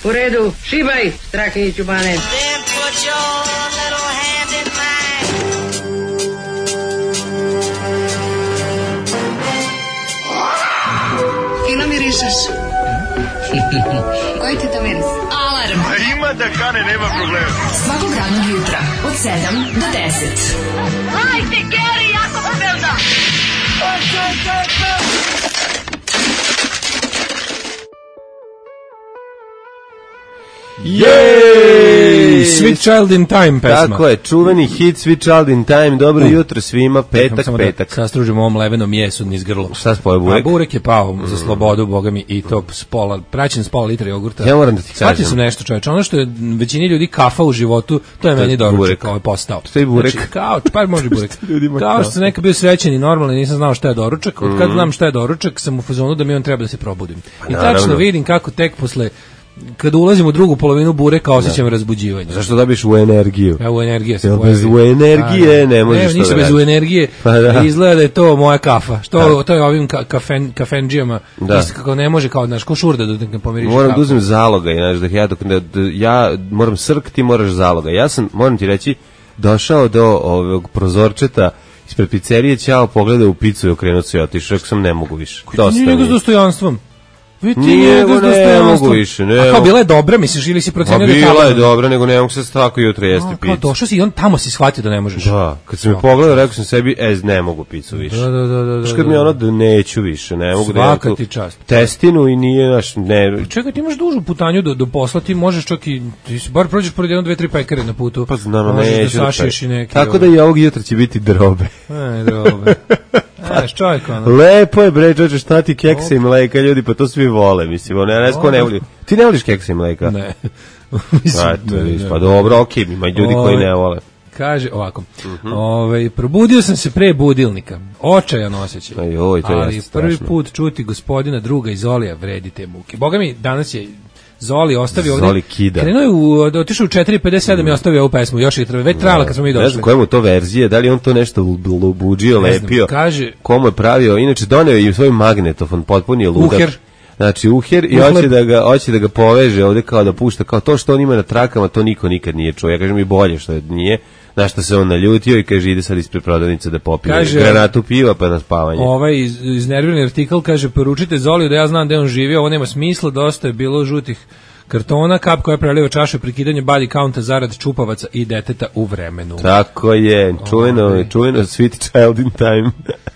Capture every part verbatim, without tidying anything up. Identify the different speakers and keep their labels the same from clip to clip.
Speaker 1: U redu, šibaj, Strahinjić u bane.
Speaker 2: Fino mirišeš. Koji ti to miris? Alarm.
Speaker 3: A ima da kane, nema problema.
Speaker 2: Svakog radnog jutra, od sedam do deset.
Speaker 4: Hajde, Geri, jako se velda.
Speaker 5: Jej! Sweet Child in Time pesma.
Speaker 6: Tako je, čuveni hit Sweet Child in Time. Dobro uh. jutro svima, petak,
Speaker 5: samo
Speaker 6: petak.
Speaker 5: Da sastružim ovom levenom jesu niz grlo.
Speaker 6: Šta spojio burek?
Speaker 5: A burek je pao mm. za slobodu, boga mi, i to s pola, praćen s pola litra jogurta.
Speaker 6: Ja moram da ti kažem.
Speaker 5: Shvatio sam nešto, čoveče, ono što je većini ljudi kafa u životu, to je to meni doručak, kao je postao.
Speaker 6: To je burek.
Speaker 5: Znači, kao, pa može burek. Kao što sam nekad bio srećen i normalno, nisam znao šta je doručak. Od kad mm. znam šta je doručak, sam u fazonu da mi on treba da se probudim. I
Speaker 6: naravno.
Speaker 5: Tačno vidim kako tek posle kad ulazim u drugu polovinu bureka osjećam razbuđivanje.
Speaker 6: Zašto dobiš u energiju?
Speaker 5: Ja u energije se
Speaker 6: pojavi. Bez u energije ne možeš
Speaker 5: ne,
Speaker 6: to
Speaker 5: nisam
Speaker 6: da
Speaker 5: bez u energije. Pa da. Izgleda da je to moja kafa. Što
Speaker 6: da.
Speaker 5: To je ovim ka, kafen, kafendžijama. Da. Isto kako ne može kao naš košurda da ne pomiriš.
Speaker 6: Moram kafu. Da uzmem zaloga, znaš, da ja, dok, da, da, ja moram srk, ti moraš zaloga. Ja sam, moram ti reći, došao do ovog prozorčeta ispred pizzerije, ćao, pogledao u picu i okrenuo se i otišao, rekao sam ne mogu više.
Speaker 5: Dosta nije s dostojanstvom.
Speaker 6: Nije, ne mogu više. Ne,
Speaker 5: a kao bila je dobra, misliš, ili si procenio da je
Speaker 6: bila je dobra, nego ne mogu se tako jutro jesti picu.
Speaker 5: Kao došao si i on tamo si shvatio da ne možeš.
Speaker 6: Da, kad sam mi pogledao, rekao sam sebi, e, ne mogu picu više.
Speaker 5: Da, da, da, da.
Speaker 6: Što kad mi ono da neću više, ne mogu
Speaker 5: svaka
Speaker 6: da
Speaker 5: ti čast.
Speaker 6: Testinu i nije naš, ne.
Speaker 5: Čekaj, ti imaš dužu putanju do, do posla, ti možeš čak i, ti bar prođeš pored jedno, dve, tri pekare na putu.
Speaker 6: Pa znam, neću
Speaker 5: da sašiješ i neki.
Speaker 6: Tako da i ovog jutra će biti drobe.
Speaker 5: E, drobe. Eš, čovjek, ono.
Speaker 6: Lepo je, bre, čoveče, šta ti keksa i mleka, ljudi, pa to svi vole, mislim, ono, ja ne znam ko ne voli. Ti ne voliš keksa i mleka?
Speaker 5: Ne.
Speaker 6: Mislim, a, to je, pa dobro, okej, okay, ima ljudi Ove, koji ne vole.
Speaker 5: Kaže ovako, uh-huh. Ove, probudio sam se pre budilnika, očajan osjećaj,
Speaker 6: Aj, oj, to
Speaker 5: ali
Speaker 6: je
Speaker 5: prvi
Speaker 6: strašno.
Speaker 5: put čuti gospodina druga iz Olija vredi te muke. Boga mi, danas je Zoli ostavio ovdje.
Speaker 6: Zoli kida.
Speaker 5: Krenuo je u, otišao u četiri pedeset sedam mm. i ostavio ovu pesmu, još je već trajala kad smo mi došli.
Speaker 6: Ne znam kojemu to verzije, da li on to nešto lubuđio, lepio,
Speaker 5: kaže,
Speaker 6: komu je pravio, inače doneo je i svoj magnetofon, potpuni je ludak.
Speaker 5: Uher.
Speaker 6: Znači uher i hoće da ga hoće da ga poveže ovde kao da pušta, kao to što on ima na trakama, to niko nikad nije čuo. Ja kažem i bolje što je nije. Na što se on naljutio i kaže ide sad ispred prodavnice da popije kaže, granatu piva pa na spavanje.
Speaker 5: Ovaj iz, iznervirani artikl kaže poručite Zoliju da ja znam da je on živio, ovo nema smisla, dosta je bilo žutih kartona, kap koja preliva čašu, prekidanje body counta zarad čupavaca i deteta u vremenu.
Speaker 6: Tako je, čuveno, ovaj. čuveno Sweet Child in Time.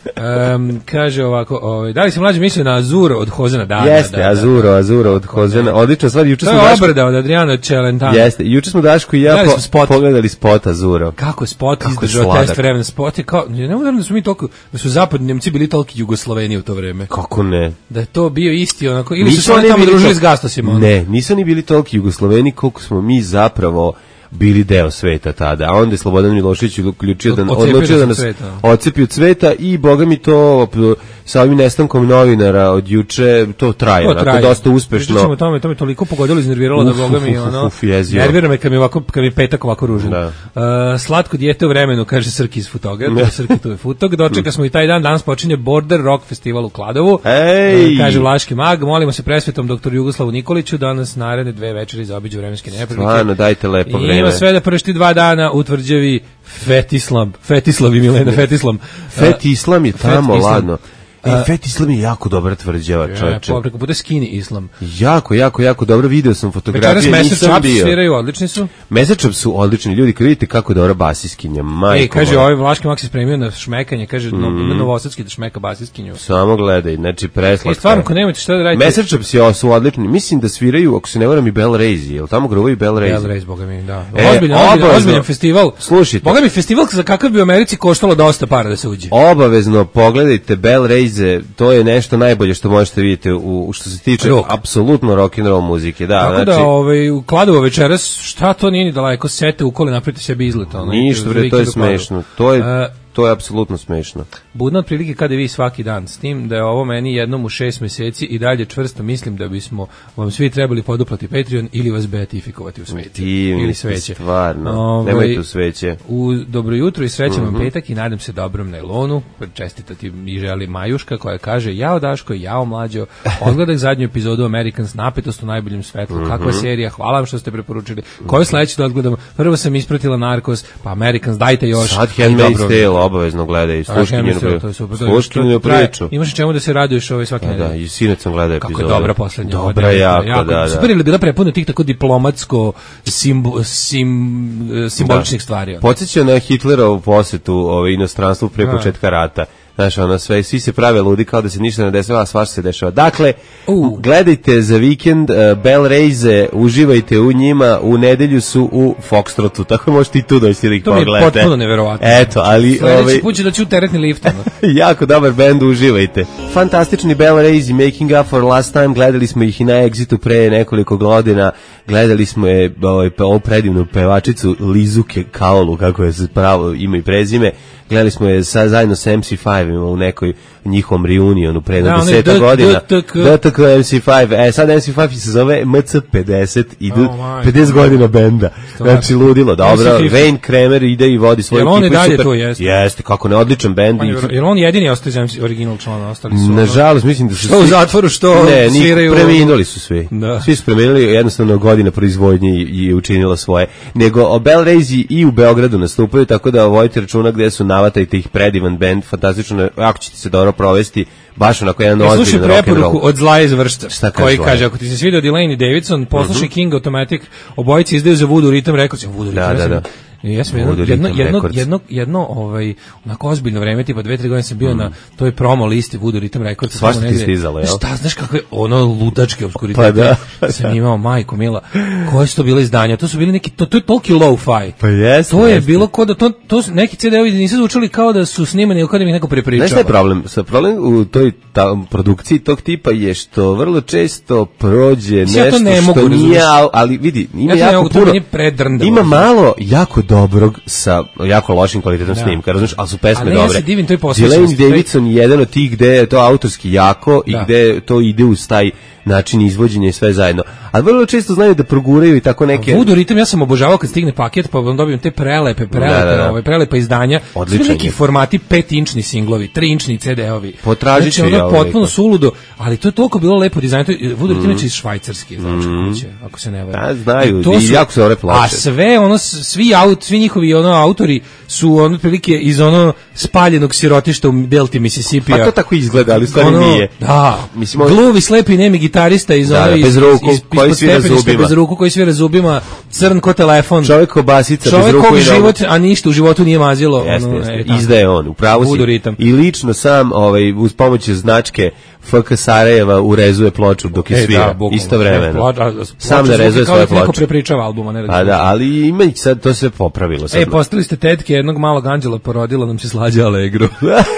Speaker 5: um, kaže ovako, ovaj, da li se mlađe mislio na Azuro od Hozena? Da,
Speaker 6: jeste,
Speaker 5: da, da,
Speaker 6: Azuro,
Speaker 5: da,
Speaker 6: Azuro od Hozena. Odlična stvar, juče smo
Speaker 5: Daško... To je obrada od Adriano Celentano.
Speaker 6: Jeste, juče smo Daško i ja po, spot. pogledali spot Azuro.
Speaker 5: Kako je spot izdržao test vremena? Spot je kao, ne mogu da su mi toliko, da su zapadni Nemci bili toliki Jugosloveni u to vreme.
Speaker 6: Kako ne?
Speaker 5: Da je to bio isti onako, ili su se oni tamo družili s Gastosima?
Speaker 6: Ne, nisu ni bili toliki Jugosloveni koliko smo mi zapravo bili deo sveta tada, a onda je Slobodan Milošević uključio da, odlučio da nas odcepi od sveta i boga mi to sa ovim nestankom novinara od juče, to traje, to traje. Dosta uspešno.
Speaker 5: Pričamo o tome, to me toliko pogodilo, iznerviralo da boga mi ono, nervira me kad mi, ovako, kad mi petak ovako ružan. Uh, slatko dijete u vremenu, kaže Srki iz Futoga, to je Srki, to je Futog, dočeka smo i taj dan, danas počinje Border Rock festival u Kladovu,
Speaker 6: Ej.
Speaker 5: Uh, kaže Vlaški mag, molimo se presvetom doktoru Jugoslavu Nikoliću, danas naredne dve večeri zaobiđu vremenske neprilike.
Speaker 6: Stvarno, dajte lepo vreme.
Speaker 5: Ima sve da pršti dva dana u tvrđavi Fetislam, Fetislav i Milena, Fetislam.
Speaker 6: Fetislam je tamo, Fet ladno. E, Fet Islam je jako dobra tvrđava, čovječe.
Speaker 5: Ja, preko puta Skini Islam.
Speaker 6: Jako, jako, jako dobro, video sam fotografije, nisam bio.
Speaker 5: Sviraju, odlični su.
Speaker 6: Mesečap su odlični ljudi, kad vidite kako dobra basiskinja, majko.
Speaker 5: Ej, kaže, ovaj Vlaški mak se spremio na šmekanje, kaže, mm. no, novosadski da šmeka basiskinju.
Speaker 6: Samo gledaj, znači preslatka.
Speaker 5: Ej, stvarno, ko nemojte šta da radite.
Speaker 6: Mesečap su odlični, mislim da sviraju, ako se ne varam i Bell Rays, jel tamo grovaju Bell Rays?
Speaker 5: Bell Rays, boga mi, da. E, ozbiljan, ozbiljan, ozbiljan festival.
Speaker 6: Slušajte.
Speaker 5: Boga mi, festival za kakav bi u Americi koštalo dosta para da se uđe.
Speaker 6: Obavezno pogledajte Bell Rays, to je nešto najbolje što možete vidjeti u što se tiče rock. Apsolutno rock and roll muzike, da.
Speaker 5: Tako
Speaker 6: znači
Speaker 5: da ovaj u Kladovo večeras, šta to nije ni daleko, sete ukole napravite sebi izlet, ono.
Speaker 6: Ništa, bre, to je smešno. To je
Speaker 5: uh,
Speaker 6: to je apsolutno smešno.
Speaker 5: Budno otprilike kada vi svaki dan, s tim da je ovo meni jednom u šest meseci i dalje čvrsto mislim da bismo vam svi trebali poduplati Patreon ili vas beatifikovati u sveće. Ili sveće.
Speaker 6: Stvarno, Ove, nemojte u sveće.
Speaker 5: U dobro jutro i srećan vam mm-hmm. petak i nadam se dobrom nailonu. Čestitati mi želi Majuška koja kaže: jao Daško, jao Mlađo, odgledak zadnju epizodu Americans, napetost u najboljem svetlu, mm-hmm. kakva serija, hvala vam što ste preporučili. Koju sledeću da odgledamo? Prvo sam ispratila Narcos, pa Americans, dajte još.
Speaker 6: Sad Handmaid's Tale obavezno gledaj, slušaj njenu priču.
Speaker 5: Imaš čemu da se raduješ ovaj svaki nedelje.
Speaker 6: Da, i sinoć sam gledao epizodu.
Speaker 5: Kako je dobra poslednja.
Speaker 6: Dobra, jako, jako, da, da.
Speaker 5: Super je bila prepuna tih tako diplomatsko simbo, sim, simboličnih da. stvari.
Speaker 6: Podsjeća na Hitlerovu posetu ovaj, inostranstvu pre početka rata. Znaš, ono, sve, svi se prave ludi kao da se ništa ne dešava, a svašta se dešava. Dakle, uh. gledajte za vikend uh, Bell Reyze, uživajte u njima, u nedelju su u Foxtrotu, tako možete i tu doći da ih pogledate.
Speaker 5: To mi je potpuno neverovatno.
Speaker 6: Eto, ali...
Speaker 5: Sledeći ovaj, put će da ću teretni lift.
Speaker 6: jako dobar bend, uživajte. Fantastični Bell Reyze, Making Up for Last Time, gledali smo ih i na Exitu pre nekoliko godina, gledali smo je ovaj, ovu predivnu pevačicu Lizuke Kaolu, kako je pravo ime i prezime, gledali smo je sa, zajedno sa em si pet u nekoj njihovom reunionu pre jedno deseta godina. D T K em si pet. E, sad em si pet se zove M C pedeset, idu oh pedeset godina benda. Znači, ludilo. Dobro, Wayne Kramer ide i vodi svoju ekipu.
Speaker 5: Jel on i dalje to jeste?
Speaker 6: Jeste, kako ne, odličan bend.
Speaker 5: Jel on jedini ostaje original član, ostali su?
Speaker 6: Nažalost, mislim da su...
Speaker 5: Što u zatvoru, što
Speaker 6: ne,
Speaker 5: sviraju...
Speaker 6: Ne, preminuli su svi. Da. Svi su preminuli, jednostavno godina proizvodnje i učinila svoje. Nego, Bell Reyze i u Beogradu nastupaju, tako da vojite računa gde su, navatajte ih, predivan bend, fantastično, ako ćete se dobro provesti, baš onako jedan ozbiljno rock and roll.
Speaker 5: Slušaj preporuku od Zla iz Vršca, koji kaže, ako ti se svidio Delaney Davidson, poslušaj uh-huh. King Automatic, obojici izdaju za Voodoo Rhythm, rekao sam Voodoo Rhythm. Da, da, da. Ja sam jedno, jedno, jedno, jedno, jedno, ovaj, onako ozbiljno vreme, tipa dve, tri godine sam bio mm. na toj promo listi Voodoo Rhythm Records.
Speaker 6: Svašta ti stizalo, jel?
Speaker 5: Šta, znaš kako je ono ludački obskuritet. Pa da. Sam imao, majko mila, koje su to bile izdanja? To su bili neki, to, to je toliki low-fi.
Speaker 6: Pa jes.
Speaker 5: To je bilo kao da, to, to neki ce de-ovi nisu zvučali kao da su snimani ili kao da mi neko prepričava.
Speaker 6: Znaš šta je problem? Sa problem u toj ta, produkciji tog tipa je što vrlo često prođe nešto ja ne što nije, ali vidi, ima ja jako puno, ima malo jako dobrog sa jako lošim kvalitetom snimka, razumiješ, ali su pesme ali dobre. Delaney Davidson je jedan od tih gde je to autorski jako da. I gde to ide uz taj način izvođenja i sve zajedno. A vrlo često znaju da proguraju i tako neke...
Speaker 5: Voodoo Rhythm ja sam obožavao kad stigne paket, pa vam dobijem te prelepe, prelepe, da, da, da. Ove, prelepe izdanja. Odličan neki je. Formati pet inčni singlovi, tri inčni ce de-ovi.
Speaker 6: Potražit ću
Speaker 5: znači,
Speaker 6: ja
Speaker 5: ono potpuno suludo, ali to je toliko bilo lepo dizajn. Voodoo Rhythm je iz Švajcarske, znači, mm. kuće, ako se ne varam.
Speaker 6: Da, znaju, i, i jako se ove plaće.
Speaker 5: A sve, ono, svi, aut, svi njihovi ono, autori su ono prilike iz ono spaljenog sirotišta u delti Mississippija.
Speaker 6: Pa to tako izgleda, ali stvari ono, nije.
Speaker 5: Da, mislim, on... gluvi, slepi, nemi gitarista iz ono,
Speaker 6: bez ruku, iz, koji svira zubima.
Speaker 5: Bez ruku, koji svira zubima, crn ko telefon.
Speaker 6: Čovjek kobasica,
Speaker 5: čovjek
Speaker 6: bez ruku
Speaker 5: kog život, a ništa u životu nije mazilo.
Speaker 6: Jeste,
Speaker 5: ono,
Speaker 6: jeste.
Speaker 5: E,
Speaker 6: izdaje on, upravo si. I lično sam, ovaj, uz pomoć značke F K Sarajeva urezuje ploču dok je e, svira, da, isto vremeno. Sam ne rezuje svoje ploče.
Speaker 5: Neko prepričava albuma, ne
Speaker 6: a da, ali ima ih sad, to se popravilo. Sad.
Speaker 5: E, postali ste tetke jednog malog anđela, porodila nam se Slađa Allegro.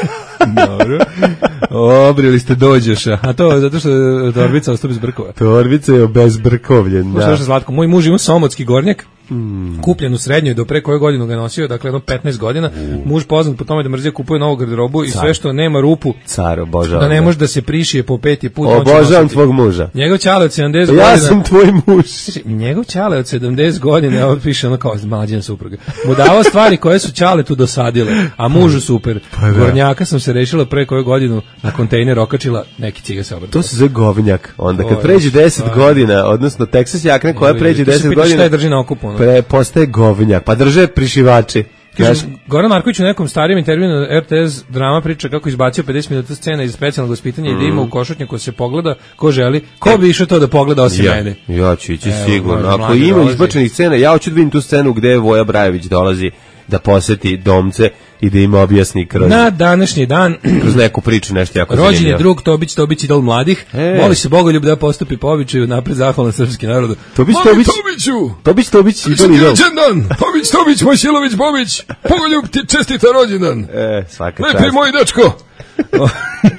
Speaker 5: Dobro. Obrili ste dođeša. A to zato što torbica ostao bez brkova.
Speaker 6: Torbica je obezbrkovljen, da.
Speaker 5: Što je slatko. Moj muž ima somotski gornjak. Mm. Kupljen u srednjoj, do pre koju godinu ga nosio, dakle jedno petnaest godina. Mm. Muž poznat po tome da mrzio kupuje novu garderobu i sve što nema rupu.
Speaker 6: Car, obožavam.
Speaker 5: Da ne može da se prišije po peti put.
Speaker 6: Obožavam tvog muža.
Speaker 5: Njegov ćale od sedamdeset
Speaker 6: ja
Speaker 5: godina.
Speaker 6: Ja sam tvoj muž.
Speaker 5: Njegov ćale od sedamdeset godina, evo piše ono kao mlađena supruga. Mu davao stvari koje su ćale tu dosadile, a mužu super. Pa, gornjaka sam se rešila pre koju godinu na kontejner okačila, neki ciga se obrtao.
Speaker 6: To se zove govnjak. Onda kad pređe deset godina, odnosno Texas jakna koja pređe deset godina.
Speaker 5: Šta je drži na okupu?
Speaker 6: Pre, postaje govnjak, pa drže prišivači.
Speaker 5: Kaže, Goran Marković u nekom starijem intervju na R T S Drama priča kako izbacio pedeset minuta scena iz specijalnog vaspitanja mm. i da ima u košutnjaku se pogleda, ko želi, ko bi išao to da pogleda osim
Speaker 6: ja,
Speaker 5: mene.
Speaker 6: Ja ću ići Evo, sigurno. Ako ima izbačenih scena, ja hoću da vidim tu scenu gde Voja Brajević dolazi da poseti domce i da im objasni kroz...
Speaker 5: Na današnji dan...
Speaker 6: kroz neku priču, nešto jako zanimljivo.
Speaker 5: Rođen je drug Tobić, Tobić idol mladih. E. Moli se Bogoljub da postupi po običaju, napred zahvalan srpski narodu.
Speaker 6: Tobić, Tobić,
Speaker 5: Tobiću!
Speaker 6: Tobić, Tobić, idol idol.
Speaker 5: Rođendan! Tobić, Tobić, Mojsilović, Bobić! Bogoljub ti čestita rođendan!
Speaker 6: E, svaka čast.
Speaker 5: Lepi moj dečko!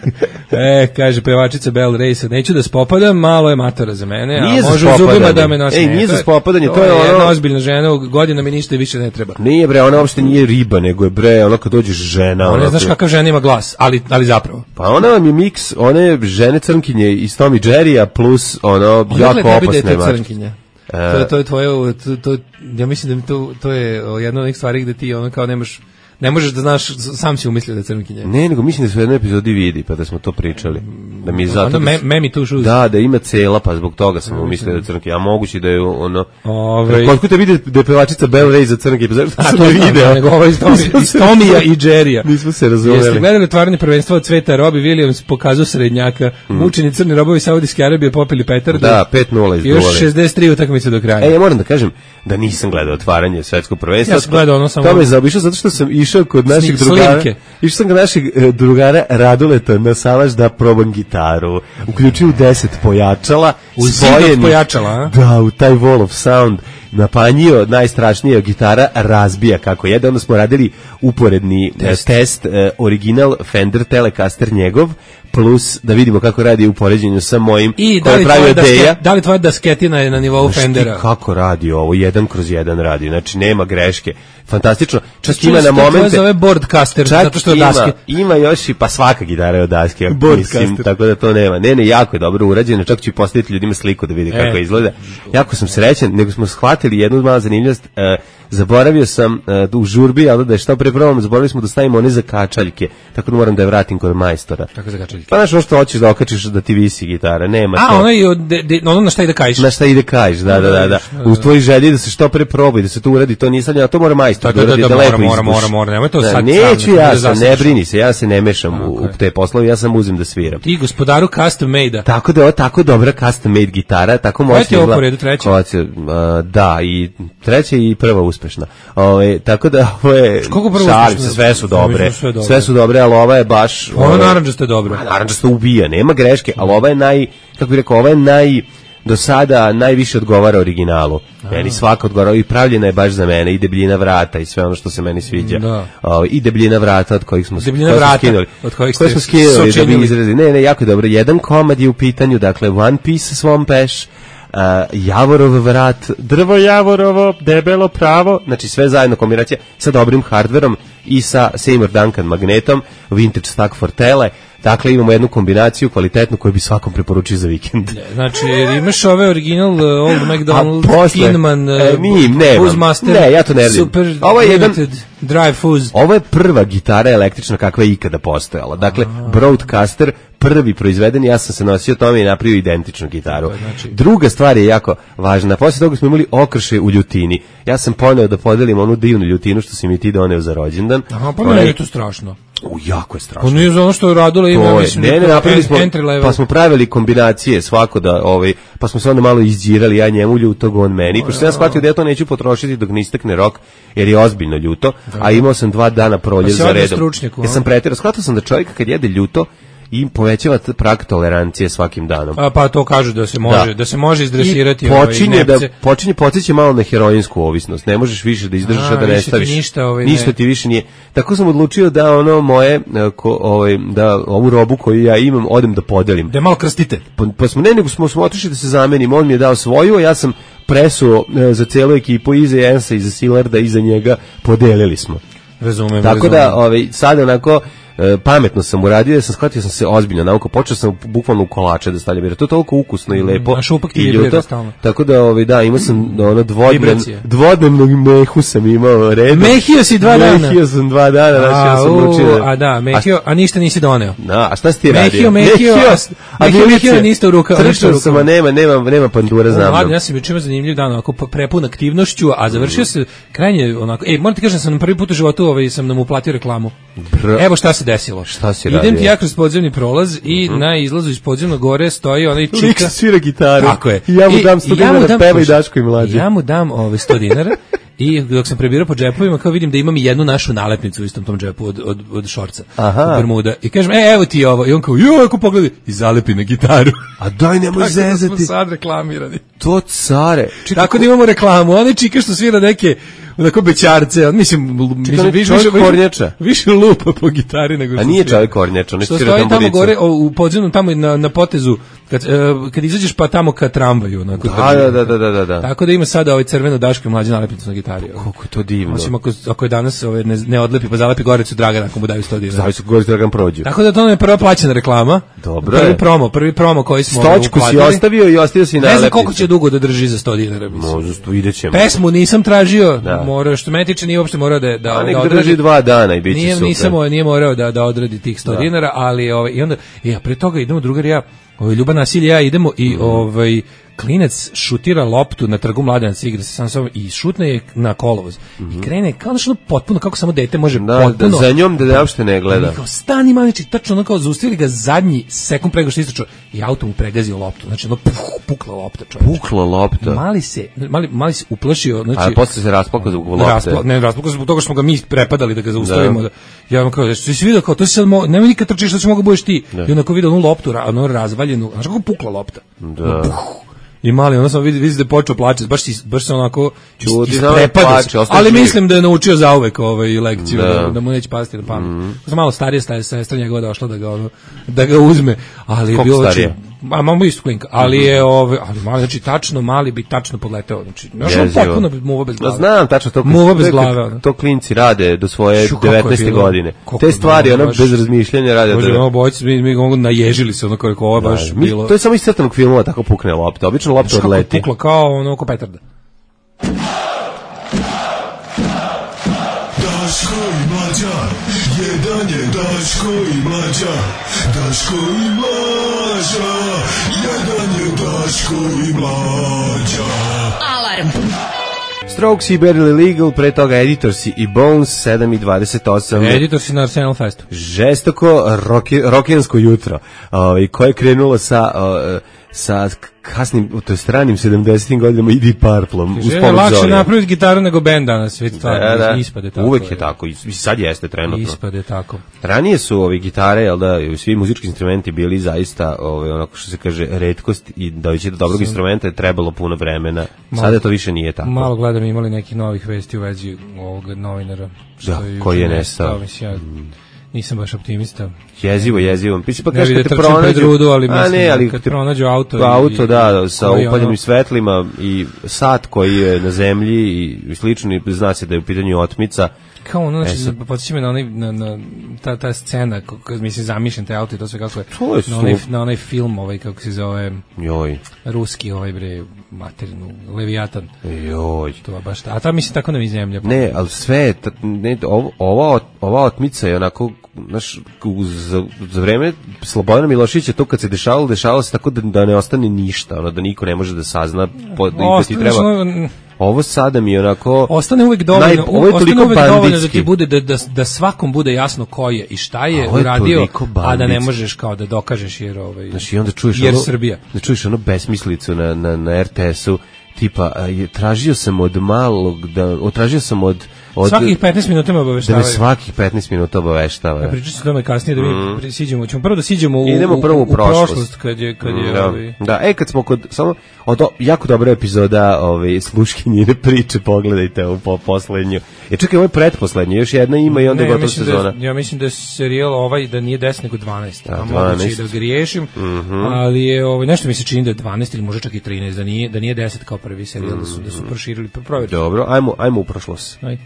Speaker 5: E, kaže pevačica Bell Race, neću da spopadam, malo je matora za mene,
Speaker 6: nije
Speaker 5: a može u zubima da me nosi.
Speaker 6: Ej, nije za spopadanje, to, to je, je
Speaker 5: ono...
Speaker 6: jedna
Speaker 5: ozbiljna žena, godina mi ništa više ne treba.
Speaker 6: Nije bre, ona uopšte nije riba, nego je bre, ono kad dođeš žena.
Speaker 5: Ona ne znaš kakav žena ima glas, ali, ali zapravo.
Speaker 6: Pa ona vam je miks, one žene crnkinje iz Tom i Jerrya plus ono,
Speaker 5: ona
Speaker 6: jako opasne
Speaker 5: mačke. To, to je tvoje, to, to, ja mislim da to, to je jedna od onih stvari gde ti ono kao nemaš, ne možeš da znaš, sam si umislio da je crnkinja.
Speaker 6: Ne, nego mislim da se u jednoj epizodi vidi, pa da smo to pričali. Da mi zato
Speaker 5: onda me, memi tu šuz.
Speaker 6: Da, da ima cela, pa zbog toga sam umislio da je crnkinja. A moguće da je ono...
Speaker 5: Ove...
Speaker 6: Koliko te vidi da je pevačica Bell Ray za crnkinja, pa zašto sam ne video?
Speaker 5: Nego ovo iz Tomija i Jerrya.
Speaker 6: Nismo se razumeli.
Speaker 5: Jeste gledali otvaranje prvenstva od Cveta, Robbie Williams pokazao srednjaka, mm. mučeni crni robovi Saudijske Arabije popili petardu.
Speaker 6: Da, pet nula izduvali.
Speaker 5: Još šezdeset tri utakmice do kraja.
Speaker 6: E, ja moram da kažem da nisam gledao otvaranje svetskog prvenstva.
Speaker 5: Ja sam gledao ono samo...
Speaker 6: To me zaobišao zato što sam išao kod naših drugara. Išao sam kod naših e, drugara Raduleta na salaš da probam gitaru. Uključio deset pojačala.
Speaker 5: U zid pojačala, a?
Speaker 6: Da, u taj wall of sound. Napanjio najstrašnija gitara, razbija kako jede. Onda smo radili uporedni test, test e, original Fender Telecaster njegov, plus da vidimo kako radi u poređenju sa mojim.
Speaker 5: I da li, tvoja daske, da li tvoja dasketina je na nivou Fendera?
Speaker 6: Kako radi ovo, jedan kroz jedan radi, znači nema greške. Fantastično. Čak ima na momente...
Speaker 5: To zove boardcaster, zato što je
Speaker 6: ima,
Speaker 5: daske.
Speaker 6: Ima još i, pa svaka gitara je od daske, mislim, tako da to nema. Ne, ne, jako je dobro urađeno, čak ću i postaviti ljudima sliku da vidi kako e. izgleda. Jako sam srećan, nego smo shvatili jednu malo zanimljivost, uh, zaboravio sam uh, u žurbi, ali da je šta pre probamo, zaboravili smo da stavimo one zakačaljke, tako da moram da je vratim kod majstora.
Speaker 5: Kako zakačaljke?
Speaker 6: Pa znaš ono što hoćeš da okačiš da ti visi gitara, nema
Speaker 5: A,
Speaker 6: to.
Speaker 5: ono je ono na šta ide kajiš.
Speaker 6: Na šta ide kajiš, da, da, da, da. U tvojoj želji da se što pre proba i da se to uradi, to nije stavljeno, to mora majstor da uradi, da lepo
Speaker 5: mora, mora, mora, nemoj to sad.
Speaker 6: Neću ja sam, ne brini se, ja se ne mešam u te poslove, ja sam uzim da sviram.
Speaker 5: Ti gospodaru custom made-a.
Speaker 6: Tako da je ovo tako dobra custom made gitara, tako moćna.
Speaker 5: Koja ti je ovo po redu, treća?
Speaker 6: Da, i treća i prva uspešna. Ove, tako da ovo je šalim se, sve su dobre, sve, dobre. sve su dobre, ali ova je baš...
Speaker 5: Ovo naranđasto je dobro.
Speaker 6: Naranđasto ubija, nema greške, ali ova je naj, kako bih rekao, ova je naj... do sada najviše odgovara originalu. A. Meni svaka odgovara i pravljena je baš za mene, i debljina vrata i sve ono što se meni sviđa. Da. O, i debljina vrata od kojih smo,
Speaker 5: debljina vrata, smo skinuli. Od kojih
Speaker 6: koje smo skinuli da bi izrazili. Ne, ne, jako dobro. Jedan komad je u pitanju, dakle One Piece Swamp Ash, Uh, Javorov vrat, drvo Javorovo, debelo pravo, znači sve zajedno kombinacija sa dobrim hardverom i sa Seymour Duncan magnetom, vintage stack fortele. Dakle, imamo jednu kombinaciju kvalitetnu koju bi svakom preporučio za vikend.
Speaker 5: Ne, znači, imaš ove original uh, Old MacDonald, Kinman, uh,
Speaker 6: e, mi, ne,
Speaker 5: Fuzzmaster,
Speaker 6: ne, ja to ne vidim.
Speaker 5: Super
Speaker 6: ovo je jedan,
Speaker 5: Drive Fuzz.
Speaker 6: Ovo je prva gitara električna kakva je ikada postojala. Dakle, aha, Broadcaster, prvi proizveden, ja sam se nosio tome i napravio identičnu gitaru. Znači, druga stvar je jako važna. Poslije toga smo imali okrše u ljutini. Ja sam poneo da podelim onu divnu ljutinu što si mi ti doneo za rođendan.
Speaker 5: Aha, pa ne je to strašno.
Speaker 6: U, jako je strašno.
Speaker 5: Pa nije za ono što Radula ima,
Speaker 6: to
Speaker 5: mislim,
Speaker 6: ne, ne, napravili smo, pa smo pravili kombinacije svako da, ovaj, pa smo se onda malo izđirali, ja njemu ljutog, on meni, pošto sam ja shvatio da ja to neću potrošiti dok ne istekne rok, jer je ozbiljno ljuto, da, a imao sam dva dana prolje za redom. Ja sam pretjerao, shvatio sam da čovjek kad jede ljuto, i povećava prag tolerancije svakim danom.
Speaker 5: A pa to kažu da se može, da, da se može izdresirati.
Speaker 6: I počinje ovaj, da počinje podsjeća malo na heroinsku ovisnost. Ne možeš više da izdržiš a, da ne staviš.
Speaker 5: Ništa, ovaj,
Speaker 6: ništa
Speaker 5: ne.
Speaker 6: ti više nije. Tako sam odlučio da ono moje ko, ovaj da ovu robu koju ja imam odem da podelim.
Speaker 5: Da malo krstite.
Speaker 6: Pa, pa smo ne nego smo smo otišli da se zamenimo. On mi je dao svoju, a ja sam presuo e, za celu ekipu i za Jensa i za Silarda i za njega podelili smo.
Speaker 5: Razumem.
Speaker 6: Tako
Speaker 5: razumem.
Speaker 6: da ovaj sad onako E, pametno sam uradio, ja sam shvatio sam se ozbiljno nauko, počeo sam bukvalno u kolače da stavljam, jer to je toliko ukusno i lepo.
Speaker 5: A šupak ti vibrira stalno.
Speaker 6: Tako da, ovaj, da, imao sam ono dvodnen, dvodnevnog mehu sam imao redom.
Speaker 5: Mehio si dva dana?
Speaker 6: Mehio sam dva dana, znači ja sam učio.
Speaker 5: A da, mehio, a, a ništa nisi doneo.
Speaker 6: Da, a šta si ti radio?
Speaker 5: Mehio, mehio, mehio, mehio niste u rukama.
Speaker 6: Trčao sam, a nema, nema, nema pandura za mnom.
Speaker 5: Ja sam juče imao zanimljiv dan, onako prepun aktivnošću, a završio se krajnje onako, ej, moram ti kažem, sam na prvi put u životu ovaj, sam nam uplatio reklamu. Evo šta se desilo.
Speaker 6: Šta si
Speaker 5: idem ti ja kroz podzemni prolaz i mm-hmm. na izlazu iz podzemnog gore stoji onaj čika.
Speaker 6: Lik svira gitaru.
Speaker 5: Tako je.
Speaker 6: I ja mu dam sto dinara, ja peva i Daško i mlađe.
Speaker 5: Ja mu dam ove sto dinara i dok sam prebirao po džepovima, kao vidim da imam i jednu našu nalepnicu u istom tom džepu od, od, od šorca, od Bermuda. I kažem, e, evo ti ovo. I on kao, jo, ako pogledaj, i zalepi na gitaru.
Speaker 6: A daj, nemoj zezati.
Speaker 5: Tako da smo sad reklamirani.
Speaker 6: To care.
Speaker 5: Čekaj, tako da imamo reklamu. One čika što svira neke onako bećarce, mislim, mislim više, više,
Speaker 6: kornjača.
Speaker 5: više lupa po gitari nego što...
Speaker 6: A nije čovjek kornjača, on je
Speaker 5: što stoji tamo gore u podzemnom, tamo na, na potezu, kad, uh, kad izađeš pa tamo ka tramvaju. Onako,
Speaker 6: da, da, da, da, da, da.
Speaker 5: Tako da ima sada ovaj crveno Daško i mlađe nalepnicu na gitari.
Speaker 6: Kako je to divno.
Speaker 5: Osim ako, ako je danas ovaj, ne, ne odlepi, pa zalepi Goricu Dragan, ako mu daju sto dinara.
Speaker 6: Zavis Goricu Dragan prođu.
Speaker 5: Tako da to je prva plaćena reklama.
Speaker 6: Dobro.
Speaker 5: Prvi promo, prvi promo koji smo
Speaker 6: Stočku si ostavio i ostavio si nalepnicu.
Speaker 5: Ne znam koliko će dugo da drži za sto dinara.
Speaker 6: Možda videćemo.
Speaker 5: Pesmu nisam tražio, morao, što mene tiče nije uopšte morao da, da,
Speaker 6: A nek
Speaker 5: da
Speaker 6: drži dva dana i bit će
Speaker 5: nije,
Speaker 6: super.
Speaker 5: Nisam, nije morao da, da odradi tih sto da. dinara, ali ovaj, i onda, ja, pre toga idemo drugar ja, ovaj, Ljuba Nasilje, ja idemo i mm. ovaj, klinac šutira loptu na Trgu Mladenaca, igra se sam sobom i šutne je na kolovoz. Mm-hmm. I krene kao nešto potpuno, kako samo dete može
Speaker 6: da,
Speaker 5: potpuno...
Speaker 6: Da, za njom da ne uopšte ne gleda.
Speaker 5: Kao, stani maniči, tačno ono kao zaustavili ga zadnji sekund prego što istočio i auto mu pregazio loptu. Znači, ono, puh, pukla lopta, čovječ.
Speaker 6: Pukla lopta.
Speaker 5: Mali se, mali, mali se uplašio. Znači,
Speaker 6: a posle se rasplakao zbog lopte.
Speaker 5: Raspla, ne, rasplakao zbog toga što smo ga mi prepadali da ga zaustavimo. Da. Da, ja vam kao, jesi si vidio kao, to si sad, mo, nemoj nikad trčiš, što će mogu budeš ti. Da. I onako vidio onu loptu, ono razvaljenu, znači kako pukla lopta.
Speaker 6: Da.
Speaker 5: Puh. I mali, ono sam vidi, vidi da je počeo plaćati, baš, baš se onako
Speaker 6: isprepada se.
Speaker 5: Ali mislim da je naučio zauvek ovaj lekciju, da, da, da mu neće pasti na pamet. Mm. Sam malo starije staje sestra njegova došla da ga, ono, da ga uzme, ali je bilo... Starije? A mamo isto klinka, ali mm-hmm. je ove, ali mali, znači tačno mali bi tačno podleteo, znači znači potpuno muva bez glave.
Speaker 6: Znam tačno to.
Speaker 5: Muva bez glave.
Speaker 6: To klinci rade do svoje devetnaeste godine. Te stvari ono bez razmišljanja rade.
Speaker 5: Može ono bojci mi mi mogu naježili se ono kako ovo baš bilo.
Speaker 6: To je samo iz crtanog filmova tako pukne lopta. Obično lopta odleti.
Speaker 5: Pukla kao ono oko petarda.
Speaker 7: Daško i Mlađa, jedan je Daško i Mlađa, Daško i Mlađa, jedan je Daško i Mlađa.
Speaker 2: Alarm.
Speaker 6: Strokes i Barely Legal, pre toga Editorsi i Bones, sedam i dvadeset osam.
Speaker 5: Editorsi na Arsenal Festu.
Speaker 6: Žestoko roki, rokijansko jutro, ovaj, koje je krenulo sa... Uh, sa kasnim, to je stranim sedamdesetim godinama i Deep Purplom.
Speaker 5: Je lakše napraviti gitaru nego band danas, već stvarno,
Speaker 6: da, da.
Speaker 5: ispade tako.
Speaker 6: Uvek je tako, i sad jeste trenutno.
Speaker 5: Ispade tako.
Speaker 6: Ranije su ovi gitare, jel da, svi muzički instrumenti bili zaista, ovaj, onako što se kaže, retkost i da doći do dobrog Sam... instrumenta je trebalo puno vremena. Malo, sada to više nije tako.
Speaker 5: Malo gledam, imali nekih novih vesti u vezi ovog novinara. Što
Speaker 6: da,
Speaker 5: je
Speaker 6: koji je nestao.
Speaker 5: Ja, mm. Nisam baš optimista.
Speaker 6: Jezivo, jezivo. Pisi pa kaže
Speaker 5: kad
Speaker 6: te pronađu,
Speaker 5: rudu, ali mislim,
Speaker 6: a ne, ali
Speaker 5: kad te pronađu auto,
Speaker 6: auto
Speaker 5: i,
Speaker 6: da, sa upaljenim
Speaker 5: ono...
Speaker 6: svetlima i sat koji je na zemlji i slično, i zna se da je u pitanju otmica.
Speaker 5: Kao ono, znači, e, podsjeća me na, onaj, na, na ta, ta scena, kako mislim, zamišljen taj auto i to sve kako je,
Speaker 6: to je
Speaker 5: na, onaj, na onaj film, ovaj, kako se zove,
Speaker 6: joj,
Speaker 5: ruski, ovaj, bre, materinu, Leviatan.
Speaker 6: Joj.
Speaker 5: To baš ta, a ta mislim tako nam iz zemlje.
Speaker 6: Ne, ali sve, ne, ova, ova otmica je onako, znaš, za, za vreme Slobodana Miloševića, to kad se dešavalo, dešavalo se tako da, da ne ostane ništa, ono, da niko ne može da sazna, po, da ti treba... Ono, ovo sada mi je onako
Speaker 5: ostane uvek dovoljno, naj, ovo je ostane uvek dovoljno da ti bude da, da, da svakom bude jasno ko je i šta je, je uradio, a da ne možeš kao da dokažeš jer ovaj
Speaker 6: znači i onda čuješ
Speaker 5: jer
Speaker 6: ono,
Speaker 5: Srbija.
Speaker 6: Da čuješ ono besmislicu na na na er te esu tipa je, tražio sam od malog da otražio sam od od
Speaker 5: svakih petnaest minuta me obaveštavaju.
Speaker 6: Da me svakih petnaest minuta obaveštava.
Speaker 5: Ja pričam o tome kasnije da mi mm. siđemo. Ćemo prvo da siđemo u,
Speaker 6: idemo prvo u, u prošlost. prošlost
Speaker 5: kad je kad je
Speaker 6: da.
Speaker 5: Ovaj...
Speaker 6: da, e kad smo kod samo od jako dobra epizoda, ovaj Sluškinjine priče, pogledajte ovu po poslednju. Je čekaj, ovo je pretposlednja, još jedna ima i onda je gotova sezona.
Speaker 5: Da, ja mislim da je serijal ovaj da nije deset nego dvanaest.
Speaker 6: A
Speaker 5: moguće da griješim, mm -hmm. ali je ovaj nešto mi se čini da je dvanaest ili možda čak i trinaest, da nije da nije deset kao prvi serijal, mm -hmm. da su da su proširili, provjeriti.
Speaker 6: Dobro, ajmo ajmo u prošlost.
Speaker 5: Ajde.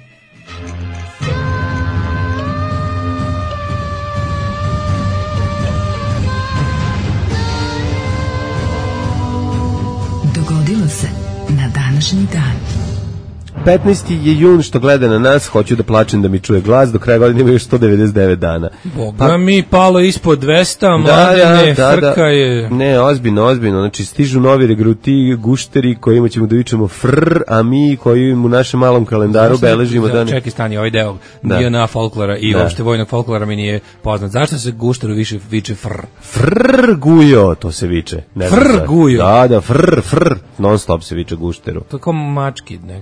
Speaker 2: Dogodilo se na današnji dan.
Speaker 6: petnaesti je jun, što gleda na nas, hoću da plačem da mi čuje glas, do kraja godine ima još sto devedeset devet dana.
Speaker 5: Boga pa, mi palo ispod dvesta, mladene, da, da, frka da, je...
Speaker 6: Ne, ozbiljno, ozbiljno, znači stižu novi regruti, gušteri kojima ćemo da vičemo frr, a mi koji u našem malom kalendaru znači, beležimo da...
Speaker 5: Čekaj, stani, ovaj deo da. J N A folklora i da. Uopšte vojnog folklora mi nije poznat. Zašto se gušteru više viče frr?
Speaker 6: Frr gujo, to se viče.
Speaker 5: Ne frr gujo?
Speaker 6: Da, da, frr, frr, non stop se viče gušteru.
Speaker 5: To kao mački nekoj.
Speaker 6: Ne,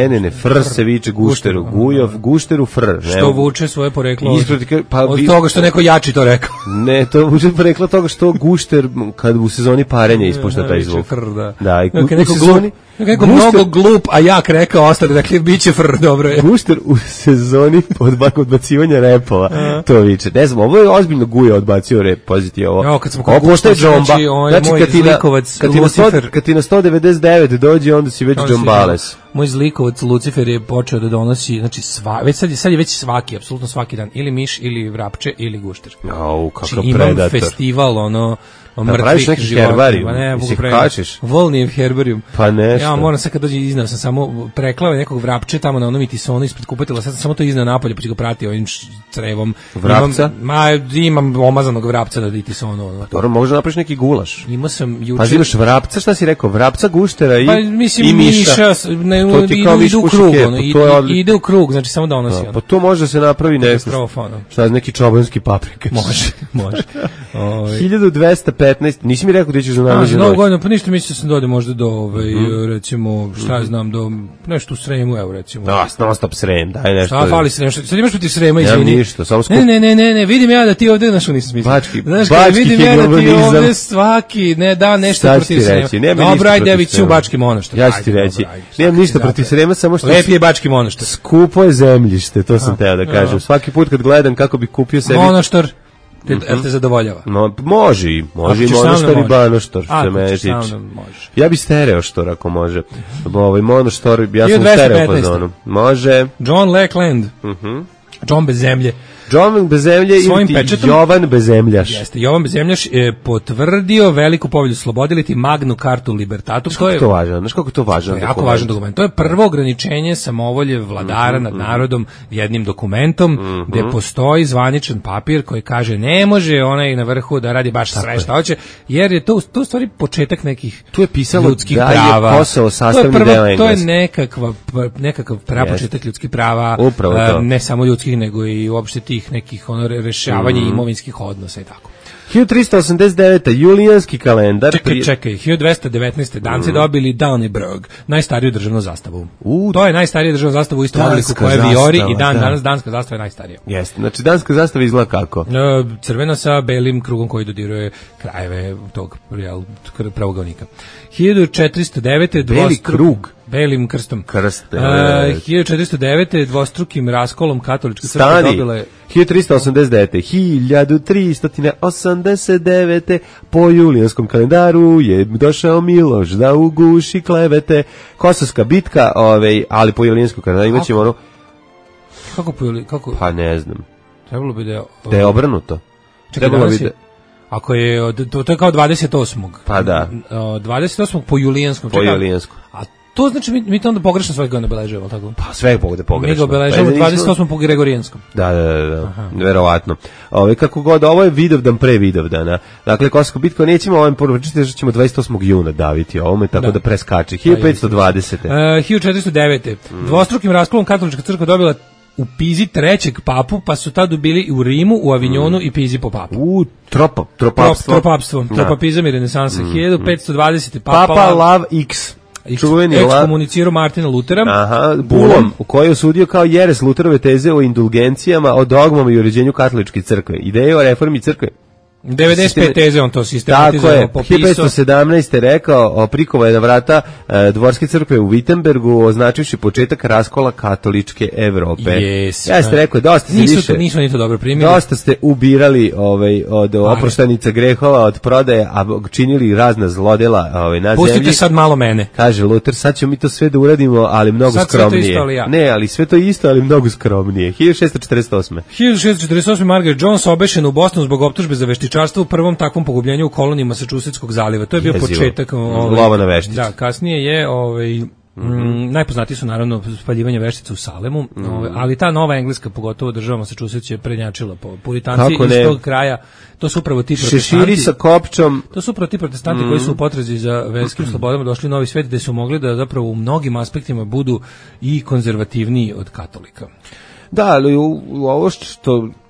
Speaker 6: Ne, ne, ne, fr se viče gušteru, gujov, gušteru fr.
Speaker 5: Što vuče svoje poreklo
Speaker 6: od,
Speaker 5: pa, od toga što neko jači to rekao.
Speaker 6: Ne, to vuče poreklo toga što gušter kad u sezoni parenja ispušta taj zvuk.
Speaker 5: Fr, da.
Speaker 6: Da, i
Speaker 5: u sezoni Kako mnogo glup, a jak rekao, ostali, dakle, bit će fr, dobro je.
Speaker 6: Gušter u sezoni odbacivanja repova, to viče. Ne znam, ovo je ozbiljno Guje odbacio rep, paziti ovo.
Speaker 5: Jo, kad smo
Speaker 6: ovo postaje džomba. Znači, kad ti, na, kad, ti na sto, kad ti na sto devedeset devet dođe, onda si već džombales.
Speaker 5: Moj zlikovac Lucifer je počeo da donosi, znači, sva, već sad, je, sad je već svaki, apsolutno svaki dan, ili miš, ili vrapče, ili gušter.
Speaker 6: Au, kakav
Speaker 5: znači,
Speaker 6: predator.
Speaker 5: Imam festival, ono,
Speaker 6: da praviš neki herbarijum, pa ne, si kačeš.
Speaker 5: Volnijev herbarijum.
Speaker 6: Pa nešto.
Speaker 5: Ja moram sad kad dođe iznao, sam samo preklao nekog vrapče tamo na onom itisonu ispred kupatila, sad sam samo to iznao napolje, pa ću ga pratio ovim crevom.
Speaker 6: Vrapca?
Speaker 5: Imam, ma, imam omazanog vrapca na itisonu. Ono.
Speaker 6: Dobro, možda napraviš neki gulaš.
Speaker 5: Imao sam juče...
Speaker 6: Pa imaš vrapca, šta si rekao, vrapca, guštera i,
Speaker 5: pa, mislim,
Speaker 6: i miša.
Speaker 5: miša ne, ide, ide u krug, ono, ide, ide u krug, znači samo donosi.
Speaker 6: No, pa to može da se napravi neko, šta, neki čobanski paprikač.
Speaker 5: Može, može.
Speaker 6: hiljadu dvesta petnaest, nisi mi rekao da ćeš za najluđu noć.
Speaker 5: Godinu, pa ništa, mislio sam da ode možda do, ovaj, mm. recimo, šta ja znam, do nešto u Sremu, evo, recimo.
Speaker 6: Da, non stop Srem, daj nešto.
Speaker 5: Šta fali Srem, sad imaš protiv Srema, izvini.
Speaker 6: Nemam ništa, samo skup...
Speaker 5: Ne, ne, ne, ne, ne, vidim ja da ti ovde, znaš, nisam smislio.
Speaker 6: Bački,
Speaker 5: znaš,
Speaker 6: bački
Speaker 5: vidim ja da ti ovde svaki, ne, da, nešto protiv Srema. Dobro, ajde, vi ću u Bački Monoštor.
Speaker 6: Ja ću ti reći, nemam ništa protiv Srema, samo što...
Speaker 5: Lepi je Bački Monoštor.
Speaker 6: Skupo je zemljište, to sam teo da kažem. Svaki put kad gledam kako bi kupio sebi...
Speaker 5: Monoštor. Te, mm -hmm. te zadovoljava?
Speaker 6: No, može i, može i monoštor i banoštor, što me tiče. Ja bi stereo štor ako može. Ovaj monoštor, ja sam stereo po zonu. Može.
Speaker 5: John Lackland. Mhm. Mm John bez zemlje.
Speaker 6: John bez zemlje i Jovan Bezemljaš.
Speaker 5: Jeste, Jovan Bezemljaš je potvrdio veliku povelju slobode ili ti Magnu Cartu Libertatum.
Speaker 6: Što je to važno? Znaš kako to važno?
Speaker 5: To je jako važan dokument. To je prvo ograničenje samovolje vladara mm -hmm, nad narodom jednim dokumentom, mm -hmm. gde postoji zvaničan papir koji kaže ne može onaj na vrhu da radi baš sve šta hoće, jer je to to u stvari početak nekih
Speaker 6: tu je pisalo
Speaker 5: ljudskih
Speaker 6: da
Speaker 5: prava.
Speaker 6: Je Kosovo sastavni deo Engleske.
Speaker 5: To je nekakva nekakav prapočetak ljudskih prava, uh, ne samo ljudskih nego i uopšte tih nekih ono rešavanja mm. imovinskih odnosa i tako.
Speaker 6: hiljadu trista osamdeset deveta julijanski kalendar.
Speaker 5: Čekaj, pri... čekaj, hiljadu dvesta devetnaeste Danci mm. dobili Dannebrog, najstariju državnu zastavu. U, to je najstarija državna zastava u istom obliku koja je Viori i dan da. danas danska zastava je najstarija.
Speaker 6: Jeste, znači danska zastava izgleda kako?
Speaker 5: Crvena sa belim krugom koji dodiruje krajeve tog jel, pravoglavnika. hiljadu četiristo devete
Speaker 6: Beli krug.
Speaker 5: Belim krstom.
Speaker 6: Krst.
Speaker 5: Uh, hiljadu četiristo devete dvostrukim raskolom katolička crkva dobila je
Speaker 6: hiljadu trista osamdeset devete hiljadu trista osamdeset devete po julijanskom kalendaru je došao Miloš da uguši klevete. Kosovska bitka, ovaj, ali po julijanskom kalendaru imaćemo ono...
Speaker 5: Kako po juli... Kako...
Speaker 6: Pa ne znam.
Speaker 5: Trebalo bi da je...
Speaker 6: Da je obrnuto.
Speaker 5: Čekaj, Trebalo bi da... Ako je... To, to je kao dvadeset osmog
Speaker 6: Pa da.
Speaker 5: dvadeset osmog po julijanskom.
Speaker 6: Po julijanskom.
Speaker 5: A to znači mi, mi to onda pogrešno sve ga obeležujemo, tako?
Speaker 6: Pa sve bude pogrešno.
Speaker 5: Mi ga obeležujemo dvadeset osmog po gregorijanskom.
Speaker 6: Da, da, da, da. Verovatno. Ove, kako god, ovo je Vidovdan pre Vidovdana. Dakle, Kosovsku bitku nećemo, ovim prvo čitati, što ćemo dvadeset osmog juna daviti ovome, tako da, da preskače. hiljadu petsto dvadesete
Speaker 5: Uh, hiljadu četiristo devete Mm. Dvostrukim raskolom katolička crkva dobila u Pizi trećeg papu, pa su tad bili u Rimu, u Avignonu mm. i Pizi po papu.
Speaker 6: U tropa, tropapstvo.
Speaker 5: Trop, tropapstvo, tropapizam i renesansa. Mm. hiljadu petsto dvadesete Papa,
Speaker 6: Papa Lav X.
Speaker 5: Čuveni ekskomunicirao Martina Lutera.
Speaker 6: Aha, bulom, u kojoj je osudio kao jeres Luterove teze o indulgencijama, o dogmama i uređenju katoličke crkve. Ideje o reformi crkve.
Speaker 5: devedeset pet teze on to sistematizao,
Speaker 6: tako je, popisao. hiljadu petsto sedamnaeste rekao, prikovao je na vrata e, dvorske crkve u Wittenbergu, označivši početak raskola katoličke Evrope.
Speaker 5: Yes.
Speaker 6: Ja ste rekao, dosta ste
Speaker 5: nisu,
Speaker 6: više,
Speaker 5: nisu ni to dobro primili.
Speaker 6: Dosta ste ubirali ovaj, od oproštanica grehova, od prodaje, a činili razna zlodela ovaj, na
Speaker 5: Pustite
Speaker 6: zemlji.
Speaker 5: Pustite sad malo mene.
Speaker 6: Kaže Luter, sad ćemo mi to sve da uradimo, ali mnogo
Speaker 5: sad
Speaker 6: skromnije.
Speaker 5: Sve to isto, ali ja.
Speaker 6: Ne, ali sve to isto, ali mnogo skromnije. hiljadu šessto četrdeset osme
Speaker 5: hiljadu šessto četrdeset osme Margaret Jones obešen u Bostonu zbog optužbe za veštičarstvo u prvom takvom pogubljenju u koloniji Masačusetskog zaliva. To je bio Jezivo. početak ovaj,
Speaker 6: lova na vešticu.
Speaker 5: Da, kasnije je ovaj Mm, najpoznatiji su naravno spaljivanje veštica u Salemu, mm. ovaj, ali ta nova engleska, pogotovo država Massachusetts je prednjačila po puritanci iz tog kraja. To su upravo ti protestanti.
Speaker 6: Šeširi sa kopčom.
Speaker 5: To su upravo ti protestanti mm. koji su u potrazi za verskim mm. slobodama došli u novi svet, gde su mogli da zapravo u mnogim aspektima budu i konzervativniji od katolika.
Speaker 6: Da, ali u, u ovo što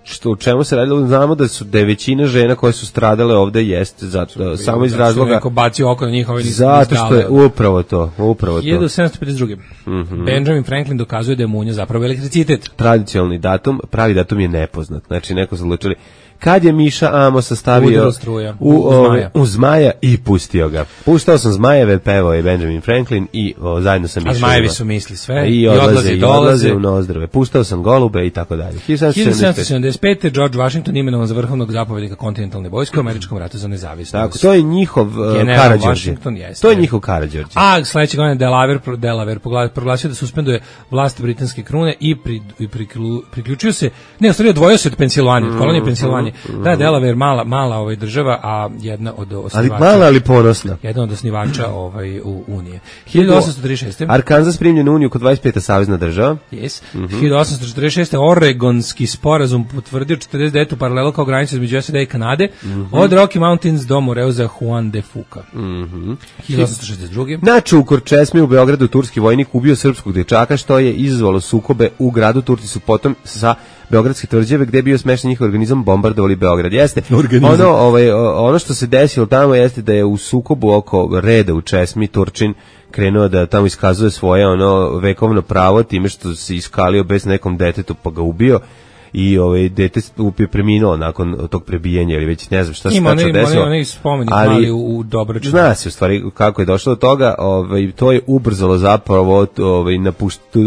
Speaker 6: što u čemu se radilo, znamo da su da je većina žena koje su stradale ovde jeste zato samo iz razloga
Speaker 5: neko bacio oko na njih, ovaj
Speaker 6: zato što je upravo to, upravo to.
Speaker 5: hiljadu sedamsto pedeset druge. Mm-hmm. Benjamin Franklin dokazuje da je munja zapravo elektricitet.
Speaker 6: Tradicionalni datum, pravi datum je nepoznat. Znači neko su odlučili kad je Miša Amo sastavio u, u, zmaja. u Zmaja i pustio ga. Puštao sam Zmajeve, pevao je Benjamin Franklin i o, zajedno sam Miša.
Speaker 5: A Zmajevi su misli sve
Speaker 6: i odlaze i odlaze u nozdrave. Puštao sam Golube i tako dalje.
Speaker 5: hiljadu sedamsto sedamdeset pete. George Washington imenovan za vrhovnog zapovednika kontinentalne vojske u američkom ratu za nezavisnost.
Speaker 6: Tako, to je njihov uh, Karađorđe. To je njihov Karađorđe.
Speaker 5: A sledeće godine Delaware, Delaware proglasio da suspenduje vlast britanske krune i, pri, i priklu, priključio se, ne, ostvario odvojio se od Pensilvanije, od kolonije Pensilvanije. Da, Delaware mala mala ovaj država, a jedna od osnivača.
Speaker 6: Ali mala, ali ponosna.
Speaker 5: Jedna od osnivača ovaj u Unije. hiljadu osamsto trideset šeste.
Speaker 6: Arkansas primljen u Uniju kod dvadeset peta savezna država.
Speaker 5: Yes. Mm-hmm. hiljadu osamsto četrdeset šeste. Oregonski sporazum potvrdio četrdeset devetu paralelu kao granicu između S A D i Kanade, mm-hmm. od Rocky Mountains do Moreuza Juan de Fuca.
Speaker 6: Mhm.
Speaker 5: hiljadu osamsto šezdeset druge.
Speaker 6: Na Čukur Česmi u Beogradu turski vojnik ubio srpskog dečaka, što je izazvalo sukobe u gradu. Turci su potom sa beogradske tvrđave gde je bio smešten njihov organizam bombardovali Beograd. Jeste. Ono, ovaj, ono što se desilo tamo jeste da je u sukobu oko reda u Česmi Turčin krenuo da tamo iskazuje svoje ono vekovno pravo time što se iskalio bez nekom detetu pa ga ubio. I ovaj dete upije preminuo nakon tog prebijanja ili već ne znam šta se tačno desilo.
Speaker 5: Ima neki spomenik mali u, u Dobročinu.
Speaker 6: Zna se u stvari kako je došlo do toga, ovaj to je ubrzalo zapravo ovaj napuštu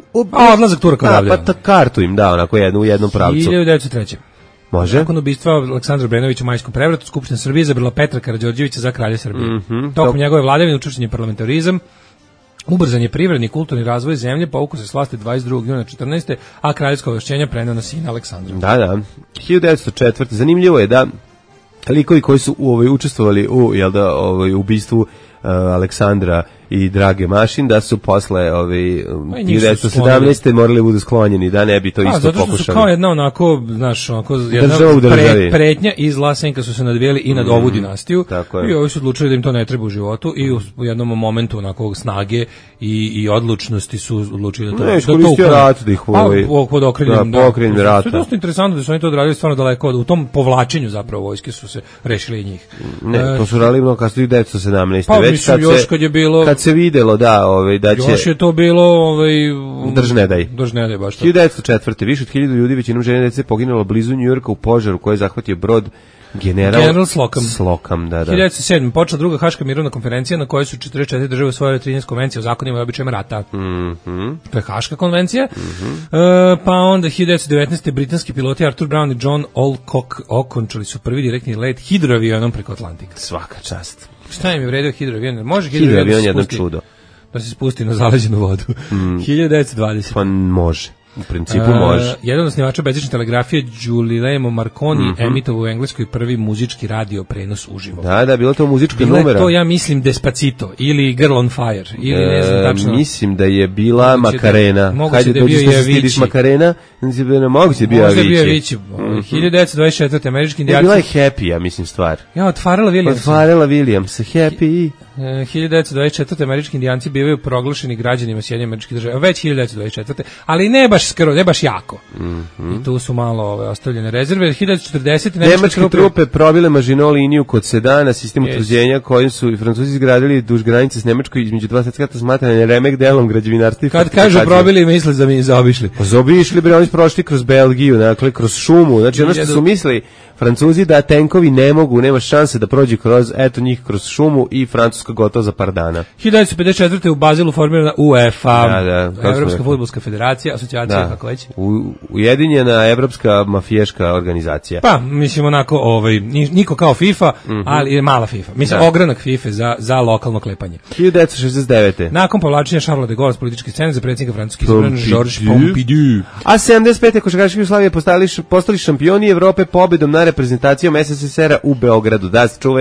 Speaker 5: a odlazak Turaka odavde.
Speaker 6: Pa ta kartu im dao onako jednu u jednom pravcu.
Speaker 5: hiljadu devetsto treće.
Speaker 6: Može.
Speaker 5: Nakon ubistva Aleksandra Brenovića u Majskom prevratu Skupština Srbije izabrala Petra Karađorđevića za kralja Srbije.
Speaker 6: Mm-hmm.
Speaker 5: Tokom njegove vladavine učvršćen je parlamentarizam. Ubrzan je privredni i kulturni razvoj zemlje, povukao se s vlasti dvadeset drugog juna četrnaeste. a kraljevska ovlašćenja preneo na sina Aleksandra.
Speaker 6: Da, da. hiljadu devetsto četvrte. Zanimljivo je da likovi koji su u ovoj učestvovali u jel da ovaj ubistvu uh, Aleksandra i Drage Mašin da su posle ovaj hiljadu devetsto sedamnaeste morali budu sklonjeni da ne bi to a, isto pokušali. Zato što
Speaker 5: su kao jedna onako, znaš, onako jedna pre, pretnja iz Lasenka su se nadvijeli i nad mm, ovu dinastiju i ovi su odlučili da im to ne treba u životu i u, u jednom momentu onako snage i, i odlučnosti su odlučili da to...
Speaker 6: Ne, iskoristio da rat da ih ovaj...
Speaker 5: A, pod okriljem,
Speaker 6: da. Pokriljem da, rata.
Speaker 5: To je dosta interesantno da su oni to odradili stvarno daleko, u tom povlačenju zapravo vojske su se rešili i njih.
Speaker 6: Ne, to su radili mnogo kasnije hiljadu devetsto sedamnaeste.
Speaker 5: Pa,
Speaker 6: već
Speaker 5: mislim,
Speaker 6: kad
Speaker 5: još
Speaker 6: se,
Speaker 5: kad je bilo...
Speaker 6: Kad se videlo da ovaj da će
Speaker 5: još je to bilo ovaj
Speaker 6: drž ne daj
Speaker 5: drž ne daj baš
Speaker 6: hiljadu devetsto četvrte. više od hiljadu ljudi većinom žene i dece poginulo blizu Njujorka u požaru koji je zahvatio brod General,
Speaker 5: General Slocum.
Speaker 6: Slocum, da, da.
Speaker 5: hiljadu devetsto sedme. počela druga Haška mirovna konferencija na kojoj su četrdeset četiri države usvojile trinaest konvencija o zakonima i običajima rata.
Speaker 6: Mhm.
Speaker 5: To je Haška konvencija.
Speaker 6: Mm-hmm.
Speaker 5: E, pa onda hiljadu devetsto devetnaeste. britanski piloti Arthur Brown i John Alcock okončali su prvi direktni let hidroavionom preko Atlantika.
Speaker 6: Svaka čast.
Speaker 5: Šta im je vredio hidroavion? Može hidroavion
Speaker 6: jedno čudo.
Speaker 5: Da se spusti na zaleđenu vodu.
Speaker 6: Mm.
Speaker 5: hiljadu devetsto dvadesete.
Speaker 6: Pa može. U principu može.
Speaker 5: Uh, jedan od osnivača bežične telegrafije Giuliano Marconi mm-hmm. emitovao u Engleskoj prvi muzički radio prenos uživo.
Speaker 6: Da, da, bilo to muzička
Speaker 5: bila
Speaker 6: numera.
Speaker 5: Bila to, ja mislim, Despacito ili Girl on Fire ili ne znam tačno.
Speaker 6: E, mislim da je bila Makarena.
Speaker 5: Moguće da je bio Javići.
Speaker 6: Makarena, moguće da je bio Javići.
Speaker 5: Možda je bio Javići. hiljadu devetsto dvadeset četvrte. američki indijanci.
Speaker 6: Bila je Happy, ja mislim stvar.
Speaker 5: Ja, od Pharrella Williamsa.
Speaker 6: Od Pharrella Williamsa, Happy.
Speaker 5: hiljadu devetsto dvadeset četvrte. američki indijanci bivaju proglašeni građanima Sjedinjenih Američkih Država. Već hiljadu devetsto dvadeset četvrte. ali ne baš skoro, ne baš jako.
Speaker 6: Mm-hmm.
Speaker 5: I tu su malo ove ostavljene rezerve. hiljadu devetsto četrdesete.
Speaker 6: Nemačke trupe, trupe probile Maginot liniju kod Sedana, sistem yes. utvrđenja kojim su i Francuzi izgradili duž granice s Nemačkoj između dva svetska rata smatrane remek delom građevinarstva i
Speaker 5: kad kažu probili, misle da mi zaobišli.
Speaker 6: Pa zaobišli, bre, oni su prošli kroz Belgiju, dakle, kroz šumu. Znači, ono što su mislili Francuzi da tenkovi ne mogu, nema šanse da prođu kroz, eto njih kroz šumu i Francuska gotovo za par dana.
Speaker 5: hiljadu devetsto pedeset četvrte. u Bazilu formirana UEFA,
Speaker 6: da, da,
Speaker 5: Evropska fudbalska federacija, asocijacija,
Speaker 6: da.
Speaker 5: kako već.
Speaker 6: U, ujedinjena evropska mafijaška organizacija.
Speaker 5: Pa, mislim onako, ovaj, niko kao FIFA, mm-hmm. ali je mala FIFA. Mislim, da. ogranak FIFA za, za lokalno klepanje.
Speaker 6: hiljadu devetsto šezdeset devete.
Speaker 5: Nakon povlačenja Charlesa de Gaulle s političke scene za predsjednika Francuske izabran Georges Pompidou.
Speaker 6: A sedamdeset pete. košarkaške Jugoslavije postali, postali šampioni Evrope pobedom na reprezentacijom S S S R-a u Beogradu. Da, čuvena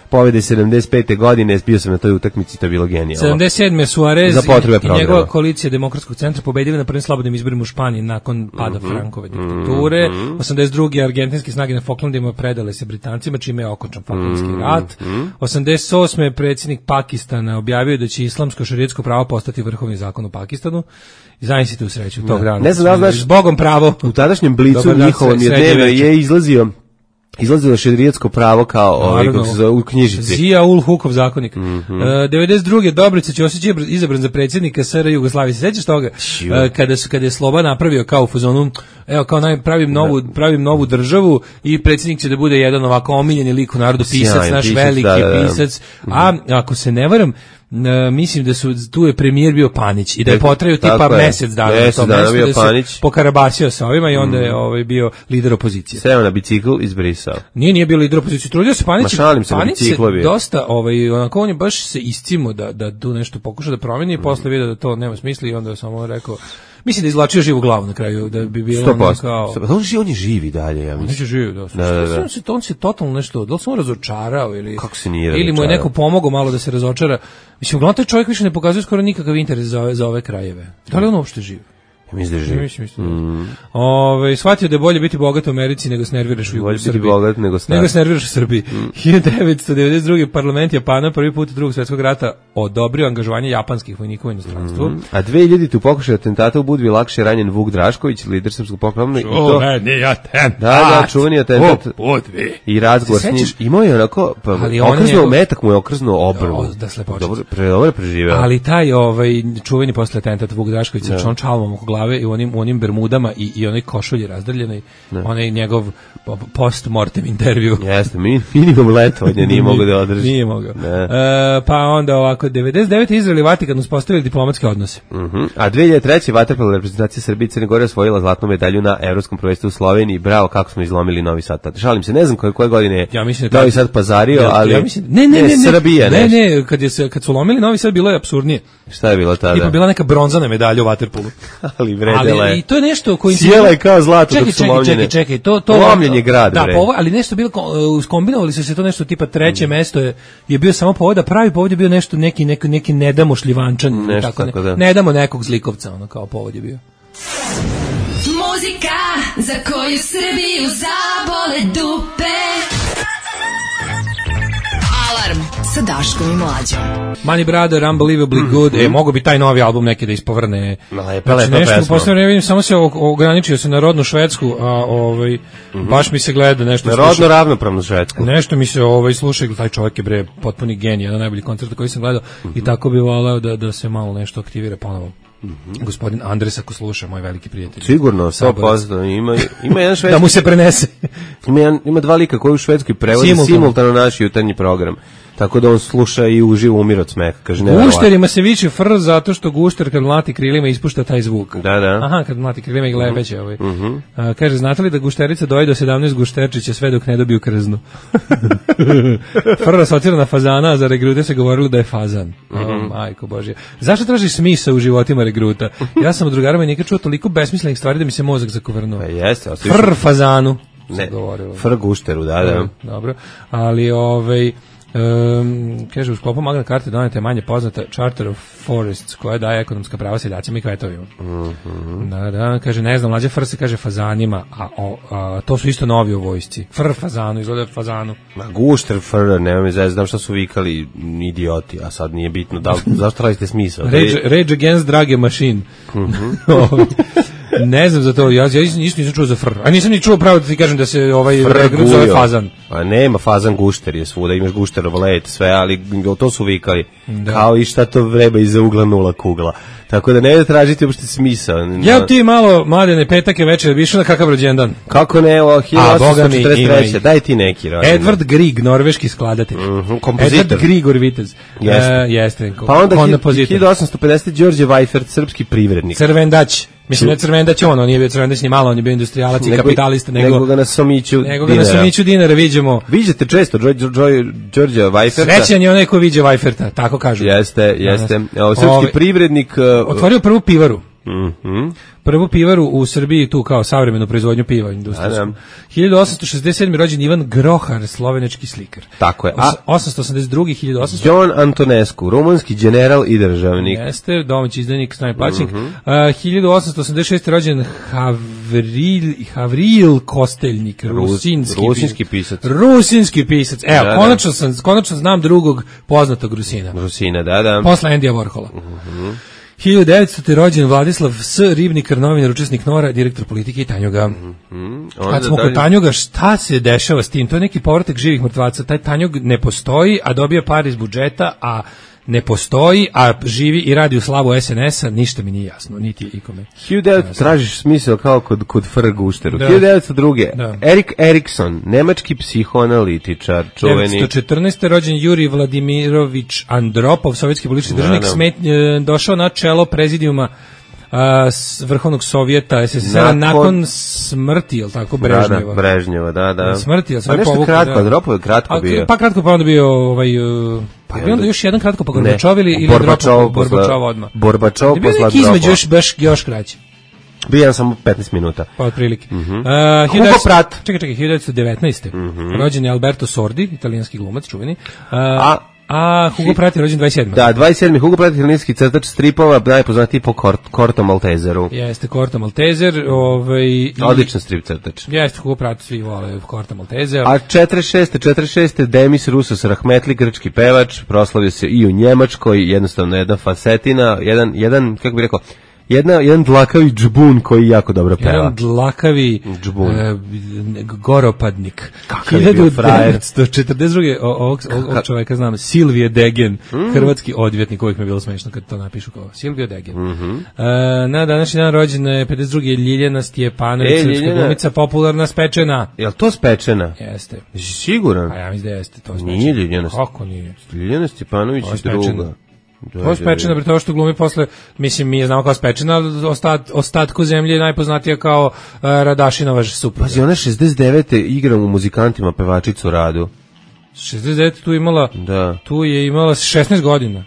Speaker 6: pobede sedamdeset pete godine, bio sam na toj utakmici, to je bilo genijalno.
Speaker 5: sedamdeset sedme Suarez i njegova koalicija Demokratskog centra pobedili na prvim slobodnim izborima u Španiji nakon pada mm-hmm. Frankove diktature. Mm-hmm. osamdeset druge argentinske snage na Falklandima predale se Britancima, čime je okončan Falklandski mm-hmm. rat. osamdeset osme predsjednik Pakistana objavio da će islamsko šerijatsko pravo postati vrhovni zakon u Pakistanu. Zamislite u sreću tog dana.
Speaker 6: Ne znam da znaš,
Speaker 5: zbogom pravo.
Speaker 6: U tadašnjem blicu njihovom je dnevno je izlazio izlazilo šerijatsko pravo kao ovaj kako se zove u knjižici.
Speaker 5: Zia ul Hukov zakonik.
Speaker 6: Mm-hmm.
Speaker 5: Uh, devedeset druge Dobrica Ćosić je izabran za predsjednika S R Jugoslavije. Se sećaš toga? Uh, kada su kada je Sloba napravio kao u fazonu, evo kao naj pravim novu da. pravim novu državu i predsjednik će da bude jedan ovako omiljeni lik u narodu, pisac, Sjajan, naš pisac, veliki da, da, da. pisac. Mm-hmm. A ako se ne varam, Uh, mislim da su tu je premijer bio Panić i da je potrajao tipa mesec dana na tom mestu, da se pokarabasio sa ovima i onda je ovaj bio lider opozicije.
Speaker 6: Seo na bicikl izbrisao.
Speaker 5: Nije nije bio lider opozicije, trudio se Panić.
Speaker 6: Se Panić se
Speaker 5: dosta ovaj onako on je baš se iscimo da da tu nešto pokuša da promeni i mm. posle video da to nema smisla i onda je samo rekao mislim da izvlačio živu glavu na kraju da bi bilo ono kao
Speaker 6: sto posto On živi, on je živi dalje, ja mislim.
Speaker 5: On živi, da. da, da, da. On se on se totalno nešto, da li se on razočarao ili
Speaker 6: kako se nije
Speaker 5: ili mu je neko pomogao malo da se razočara. Mislim, uglavnom taj čovjek više ne pokazuje skoro nikakav interes za ove, za ove krajeve. Da li on uopšte živ?
Speaker 6: Ja mislim da je živ.
Speaker 5: Mislim, mislim. Mm. Ove, shvatio da je bolje biti bogat u Americi nego se nerviraš u
Speaker 6: bolje
Speaker 5: Srbiji.
Speaker 6: Bolje biti bogat nego star.
Speaker 5: Nego se nerviraš u Srbiji. Mm. hiljadu devetsto devedeset druge parlament Japana prvi put od drugog svjetskog rata odobrio angažovanje japanskih vojnika u inostranstvu.
Speaker 6: Mm. A dve hiljadite u pokušaju atentata u Budvi lakše ranjen Vuk Drašković, lider srpskog pokreta.
Speaker 5: Čuveni atentat.
Speaker 6: Da, da, čuveni atentat. I razgovor s njim. Imao je onako, pa, okrznuo njegov... metak mu je okrznuo obrvu.
Speaker 5: Da slepočice.
Speaker 6: Dobro, pre, dobro preživeo.
Speaker 5: Ali taj ovaj, čuveni posle atentata Vuk Drašković sa čon čalmom oko glave i onim, onim bermudama i, i onaj košulji razdrljenoj, onaj njegov post-mortem intervju.
Speaker 6: Jeste, minimum letovanja nije mogao da održi.
Speaker 5: Nije mogao. E, pa onda ovako, devedeset devete Izrael i Vatikan uspostavili diplomatske odnose.
Speaker 6: Uh-huh. A dve hiljade treće vaterpolo reprezentacija Srbije i Crne Gore osvojila zlatnu medalju na evropskom prvenstvu u Sloveniji. Bravo, kako smo izlomili Novi Sad. Šalim se, ne znam koje, koje godine je
Speaker 5: ja mislim da
Speaker 6: Novi Sad pazario, ja, ali...
Speaker 5: Ja mislim, ne, ne, ne, ne,
Speaker 6: Srbija,
Speaker 5: ne, ne, ne, kad, je se, kad su lomili Novi Sad bilo je apsurdnije.
Speaker 6: Šta je bilo tada?
Speaker 5: Tipa bila neka bronzana medalja u vaterpolu.
Speaker 6: ali vredela je.
Speaker 5: Ali i to je nešto koji
Speaker 6: sjela je kao zlato
Speaker 5: čekaj,
Speaker 6: dok su
Speaker 5: čekaj,
Speaker 6: lomljene.
Speaker 5: Čekaj, čekaj, to to
Speaker 6: lomljenje grad,
Speaker 5: da,
Speaker 6: bre.
Speaker 5: Pa ovo, ali nešto bilo uskombinovali su se to nešto tipa treće mm. mesto je je bio samo povod, a pravi povod je bio nešto neki neki neki ne damo šljivančan
Speaker 6: nešto
Speaker 5: tako,
Speaker 6: tako
Speaker 5: ne,
Speaker 6: da.
Speaker 5: ne damo nekog zlikovca, ono kao povod je bio.
Speaker 2: Muzika za koju Srbiju zabole dupe. Alarm sa Daškom i Mlađom.
Speaker 5: Money Brother, Unbelievably mm-hmm. Good. E, mogo bi taj novi album neki da ispovrne.
Speaker 6: Lepe, lepe pesma.
Speaker 5: Nešto, posledno ne vidim, samo se ograničio se na rodnu Švedsku, a ovaj, mm-hmm. baš mi se gleda nešto.
Speaker 6: Na rodno ravnopravnu Švedsku.
Speaker 5: Nešto mi se ovaj, sluša, taj čovjek je bre potpuni genij, jedan najbolji koncert koji sam gledao mm-hmm. i tako bi voleo da, da se malo nešto aktivira ponovo. Mm-hmm. Gospodin Andres ako sluša, moj veliki prijatelj.
Speaker 6: Sigurno, sto posto ima ima jedan švedski
Speaker 5: da mu se prenese.
Speaker 6: ima jedan, ima dva lika koji u Švedskoj prevode simultano, simultano naš jutarnji program. Tako da on sluša i uživo umire od smeha, kaže ne.
Speaker 5: Gušterima se viče fr zato što gušter kad mlati krilima ispušta taj zvuk.
Speaker 6: Da, da.
Speaker 5: Aha, kad mlati krilima i glebeće ovaj.
Speaker 6: Uh-huh.
Speaker 5: A, kaže znate li da gušterica doji do sedamnaest gušterčića sve dok ne dobiju krznu. Fr asocira na fazana, a za regrute se govorilo da je fazan. Uh-huh. Oh, majko božja. Zašto tražiš smisao u životima regruta? Ja sam od drugara nikad čuo toliko besmislenih stvari da mi se mozak zakovrnuo.
Speaker 6: Pa jeste,
Speaker 5: fr fazanu.
Speaker 6: Ne, fr gušteru, da, da.
Speaker 5: Dobro. Ali ovaj Um, kaže, u sklopu Magna Carte doneta je manje poznata Charter of Forests, koja daje ekonomska prava seljacima i kvetovima.
Speaker 6: Mm-hmm.
Speaker 5: Da, da, kaže, ne znam, mlađe fr se kaže fazanima, a, o, a to su isto novi u vojsci. Fr fazanu, izgleda fazanu.
Speaker 6: Ma gušter, fr, nema mi zez, znam šta su vikali idioti, a sad nije bitno. Da, zašto radite smisao?
Speaker 5: Rage, Rage Against Drage Machine.
Speaker 6: Mm-hmm.
Speaker 5: Ne znam za to, ja, ja nisam, nisam čuo za fr. A nisam ni čuo pravo da ti kažem da se ovaj regrut zove fazan.
Speaker 6: A nema fazan gušter je svuda, imaš gušterov let, sve, ali to su vikali. Da. Kao i šta to vreba iza ugla nula kugla. Tako da ne da tražite uopšte smisao.
Speaker 5: Ja ti malo, mladene, petak je večer, više na kakav rođendan?
Speaker 6: Kako ne, o, hiljadu osamsto četrdeset treće. Daj ti neki rođendan.
Speaker 5: Edvard Grieg, norveški skladatelj.
Speaker 6: Mm-hmm, kompozitor.
Speaker 5: Edvard Grigor Vitez.
Speaker 6: Jeste.
Speaker 5: Uh, jeste.
Speaker 6: Pa onda hiljadu osamsto pedeset Đorđe Vajfert, srpski privrednik.
Speaker 5: Crvendać. Mislim, ne Crvendać on, on nije bio Crvendać ni malo, on je bio industrijalac i nego, kapitalista. Nego,
Speaker 6: nego ga na Somiću
Speaker 5: nego ga na Somiću dinara viđemo.
Speaker 6: Viđete često Đorđe Vajferta.
Speaker 5: Srećan je onaj ko viđe Vajferta, tako kažu.
Speaker 6: Jeste, jeste. Ovo, srpski
Speaker 5: Ove,
Speaker 6: privrednik.
Speaker 5: Otvorio prvu pivaru.
Speaker 6: Mhm.
Speaker 5: Prvu pivaru u Srbiji tu kao savremenu proizvodnju piva industrijsku. hiljadu osamsto šezdeset sedme rođen Ivan Grohar, slovenački slikar.
Speaker 6: Tako je. A
Speaker 5: osamsto osamdeset drugi hiljadu osamsto
Speaker 6: John Antonescu, rumunski general i državnik.
Speaker 5: Jeste, domaći izdajnik, najplaćenik.
Speaker 6: Mm
Speaker 5: -hmm. uh, hiljadu osamsto osamdeset šeste rođen Havril, Havril Kosteljnik, rusinski,
Speaker 6: rusinski pisac.
Speaker 5: Rusinski pisac. Evo,
Speaker 6: da,
Speaker 5: konačno, sam, konačno znam drugog poznatog Rusina.
Speaker 6: Rusina, da, da.
Speaker 5: Posle Endija Warhola.
Speaker 6: Mhm.
Speaker 5: hiljadu devetsto rođen Vladislav S. Ribnikar, novinar, učesnik Nora, direktor politike i Tanjuga.
Speaker 6: Mm-hmm.
Speaker 5: Kad smo kod Tanjuga, šta se dešava s tim? To je neki povratak živih mrtvaca. Taj Tanjug ne postoji, a dobija par iz budžeta, a ne postoji, a živi i radi u slavu es en es a, ništa mi nije jasno, niti ikome.
Speaker 6: hiljadu devetsto tražiš smisao kao kod, kod F R Gušteru.
Speaker 5: Da.
Speaker 6: hiljadu devetsto druge
Speaker 5: Da.
Speaker 6: Erik Erikson, nemački psihoanalitičar, čuveni.
Speaker 5: devetsto četrnaeste rođen Jurij Vladimirović Andropov, sovjetski politički državnik,
Speaker 6: Da, da.
Speaker 5: smet, e, došao na čelo prezidijuma a, s Vrhovnog Sovjeta es es es a nakon,
Speaker 6: Nakon
Speaker 5: smrti, jel tako,
Speaker 6: Da,
Speaker 5: Brežnjeva.
Speaker 6: da, Brežnjeva, da, da.
Speaker 5: Smrti, jel
Speaker 6: Pa
Speaker 5: sve
Speaker 6: nešto
Speaker 5: povukli,
Speaker 6: kratko,
Speaker 5: da.
Speaker 6: Andropov je kratko
Speaker 5: A,
Speaker 6: bio.
Speaker 5: Pa kratko pa onda bio ovaj uh, pa
Speaker 6: onda-
Speaker 5: onda još jedan kratko pa
Speaker 6: Ne.
Speaker 5: Gorbačov ili ili
Speaker 6: Borbačov
Speaker 5: Andropov,
Speaker 6: posle-
Speaker 5: Borbačov odmah.
Speaker 6: Borbačov
Speaker 5: Je bio
Speaker 6: posle
Speaker 5: neki između
Speaker 6: Andropova.
Speaker 5: još baš još kraći.
Speaker 6: Bio je samo petnaest minuta.
Speaker 5: Pa otprilike.
Speaker 6: Mhm.
Speaker 5: Uh,
Speaker 6: Hugo Pratt.
Speaker 5: Čekaj, čekaj, hiljadu devetsto devetnaeste
Speaker 6: Mhm.
Speaker 5: Rođen je Alberto Sordi, italijanski glumac, čuveni. Uh,
Speaker 6: A-
Speaker 5: a Hugo Pratt je rođen dvadeset sedme
Speaker 6: Da, dvadeset sedmi Hugo Pratt, italijanski crtač stripova, najpoznatiji po Kort, Korto Maltezeru.
Speaker 5: Jeste Korto Maltezer, ovaj i-
Speaker 6: Odličan strip crtač.
Speaker 5: Jeste Hugo Pratt, svi vole Korto Maltezer.
Speaker 6: A četrdeset šeste četrdeset šeste Demis Roussos Rahmetli, grčki pevač, proslavio se i u Njemačkoj, jednostavno jedna fasetina, jedan, jedan kako bih rekao, jedna, jedan dlakavi džbun koji jako dobro peva.
Speaker 5: Jedan dlakavi
Speaker 6: Džbun.
Speaker 5: e, goropadnik.
Speaker 6: Kakav je bio frajer.
Speaker 5: devetsto četrdeset druge o- ovog, ovog čoveka znam, Silvije Degen,
Speaker 6: Mm.
Speaker 5: hrvatski odvjetnik, uvijek mi je bilo smešno kad to napišu kao Silvije Degen.
Speaker 6: Mhm.
Speaker 5: E, na današnji dan rođena je pedeset druge Ljiljana Stjepanović,
Speaker 6: E,
Speaker 5: srpska
Speaker 6: Ljiljana.
Speaker 5: glumica, popularna, spečena.
Speaker 6: Jel to spečena?
Speaker 5: Jeste.
Speaker 6: Jesi siguran?
Speaker 5: A ja mislim da jeste to spečena.
Speaker 6: Nije Ljiljana.
Speaker 5: Kako nije?
Speaker 6: Ljiljana Stjepanović
Speaker 5: To je
Speaker 6: i
Speaker 5: spečena.
Speaker 6: druga. Da,
Speaker 5: To je spečena,
Speaker 6: da,
Speaker 5: pre toga što glumi posle, mislim, mi je znamo kao spečena, ali ostat, ostatku zemlje je najpoznatija kao uh, Radašinova supruga.
Speaker 6: Pazi, ona šezdeset devete igra u Muzikantima pevačicu Radu.
Speaker 5: šezdeset devete tu imala,
Speaker 6: Da.
Speaker 5: tu je imala šesnaest godina.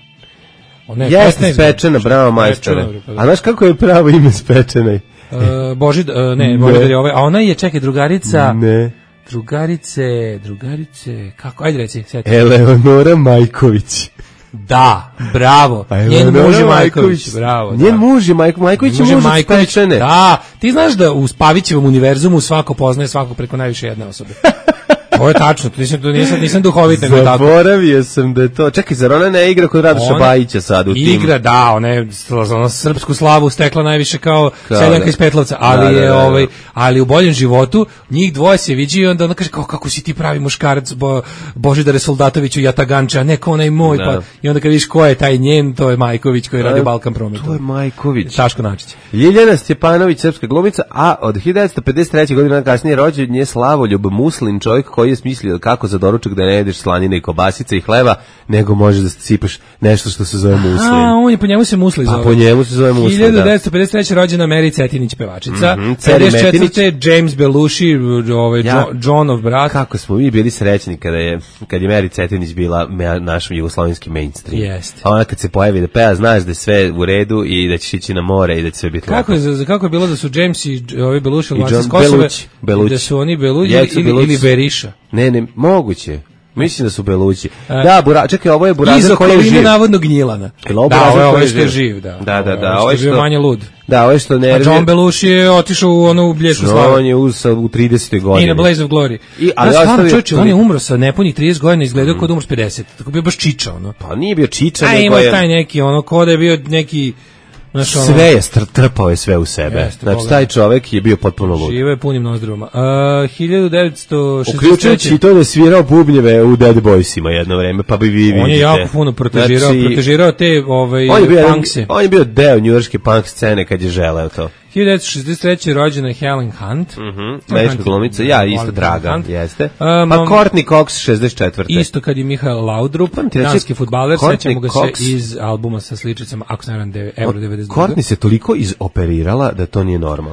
Speaker 5: O ne,
Speaker 6: Jeste
Speaker 5: petnaest
Speaker 6: spečena,
Speaker 5: godina.
Speaker 6: bravo
Speaker 5: Spečena,
Speaker 6: majstore.
Speaker 5: bre, pa da.
Speaker 6: A znaš kako je pravo ime spečenaj?
Speaker 5: Uh, Božid, uh, ne,
Speaker 6: Ne.
Speaker 5: Božidar je ovaj, a ona je, čekaj, drugarica,
Speaker 6: Ne.
Speaker 5: drugarice, drugarice, kako, ajde reci, sjeti.
Speaker 6: Eleonora Majković.
Speaker 5: Da, bravo,
Speaker 6: Pa
Speaker 5: njen
Speaker 6: Eleonora
Speaker 5: muž je Majković, bravo.
Speaker 6: Njen
Speaker 5: da.
Speaker 6: muž je Majko, Majković je
Speaker 5: Muž je
Speaker 6: muž od
Speaker 5: Majković,
Speaker 6: spečene.
Speaker 5: da, ti znaš da u Pavićevom univerzumu svako poznaje svakog preko najviše jedne osobe. To je tačno, to nisam, to nisam, nisam duhovit, nego je tako.
Speaker 6: Zaboravio sam da je to. Čekaj, zar ona ne igra kod Radoša
Speaker 5: Ona
Speaker 6: Bajića sad u tim?
Speaker 5: Igra, da, ona je sl- ona srpsku slavu stekla najviše kao
Speaker 6: Kao
Speaker 5: seljanka
Speaker 6: da.
Speaker 5: iz Petlovca, ali
Speaker 6: Da, da,
Speaker 5: je
Speaker 6: da, da.
Speaker 5: ovaj, ali u boljem životu njih dvoje se viđi i onda ona kaže kao kako si ti pravi muškarac, bo, Božidare Soldatoviću Jataganče, a ne kao onaj moj,
Speaker 6: Da.
Speaker 5: pa i onda kad vidiš ko je taj njen, to je Majković koji radi u
Speaker 6: A,
Speaker 5: Balkan Prometu.
Speaker 6: To je Majković.
Speaker 5: Taško Načić.
Speaker 6: Ljiljana Stjepanović, srpska glumica, a od hiljadu devetsto pedeset treće godine kasnije rođen je Slavoljub Muslin, čovjek koji je smislio kako za doručak da ne jedeš slanine i kobasice i hleba, nego možeš da sipaš nešto što se zove muslin.
Speaker 5: A, on je, po njemu se Musli
Speaker 6: Pa
Speaker 5: zove.
Speaker 6: po njemu se zove muslin, da.
Speaker 5: hiljadu devetsto pedeset treće rođena Mary Cetinić, pevačica.
Speaker 6: Mhm, Ceri
Speaker 5: pedeset četvrte
Speaker 6: Metinić.
Speaker 5: James Belushi, ovaj,
Speaker 6: Ja.
Speaker 5: Jo- Johnov brat.
Speaker 6: Kako smo mi bili srećni kada je kad je Mary Cetinić bila me, naš jugoslovenski mainstream.
Speaker 5: Jeste.
Speaker 6: A ona kad se pojavi da peva, znaš da je sve u redu i da ćeš ići na more i da će sve biti
Speaker 5: Kako
Speaker 6: lepo.
Speaker 5: je, za- kako je bilo da su James i ovi Belushi
Speaker 6: I
Speaker 5: Albanci
Speaker 6: John
Speaker 5: iz Kosove,
Speaker 6: Belushi, Belushi.
Speaker 5: da su oni Belushi
Speaker 6: Jesu
Speaker 5: ili,
Speaker 6: Belushi.
Speaker 5: ili Beriša.
Speaker 6: Ne, ne, moguće. Mislim da su Belući.
Speaker 5: E.
Speaker 6: Da, bura, čekaj, ovo je Burazer
Speaker 5: Iz
Speaker 6: koji je
Speaker 5: okoline
Speaker 6: živ.
Speaker 5: navodno Gnjilana.
Speaker 6: Jel ovo
Speaker 5: Da,
Speaker 6: Burazer
Speaker 5: ovo je
Speaker 6: koji
Speaker 5: ovaj
Speaker 6: je
Speaker 5: što je
Speaker 6: živ?
Speaker 5: živ, da.
Speaker 6: Da, da, da,
Speaker 5: Ovo
Speaker 6: ovo je
Speaker 5: što je bio
Speaker 6: što-
Speaker 5: manje lud.
Speaker 6: Da, ovo je što
Speaker 5: A
Speaker 6: nervira.
Speaker 5: John Belushi je otišao u onu bljesku slavu.
Speaker 6: On je u, sa- u tridesetoj godini.
Speaker 5: I na Blaze of Glory.
Speaker 6: I- ali
Speaker 5: ja, stvarno,
Speaker 6: ostavio-
Speaker 5: čovječe, on je umro sa nepunih trideset godina, izgledao kao da umro s pedeset. Tako bio baš čiča, ono.
Speaker 6: Pa nije bio čiča,
Speaker 5: A
Speaker 6: nego
Speaker 5: ima
Speaker 6: je...
Speaker 5: taj neki, ono, ko da je bio neki... Znaš, ono,
Speaker 6: Sve je str, trpao je sve u sebe.
Speaker 5: Jeste,
Speaker 6: Znači,
Speaker 5: Boga.
Speaker 6: taj čovek je bio potpuno lud.
Speaker 5: živo je punim nozdrvama. Uh, hiljadu devetsto šezdeset treće.
Speaker 6: Uključujući i to da je svirao bubnjeve u Dead Boysima jedno vreme, pa bi vi vidite.
Speaker 5: On je jako puno protežirao,
Speaker 6: Znači,
Speaker 5: protežirao te ovaj,
Speaker 6: on je bio, jedan-
Speaker 5: punkse.
Speaker 6: on je bio deo njujorške punk scene kad je želeo to.
Speaker 5: hiljadu devetsto šezdeset treće rođena je Helen Hunt.
Speaker 6: Mhm. Američka glumica, ja isto
Speaker 5: Volim
Speaker 6: draga,
Speaker 5: Hunt.
Speaker 6: jeste.
Speaker 5: Um,
Speaker 6: Pa Courtney Cox šezdeset četvrte.
Speaker 5: Isto kad je Mihael Laudrup,
Speaker 6: Moram ti reći,
Speaker 5: danski fudbaler,
Speaker 6: Courtney
Speaker 5: sećamo ga
Speaker 6: Cox-
Speaker 5: se iz albuma sa sličicama, ako se ne varam, Euro devedeset dva.
Speaker 6: Courtney se toliko izoperirala da to nije normalno.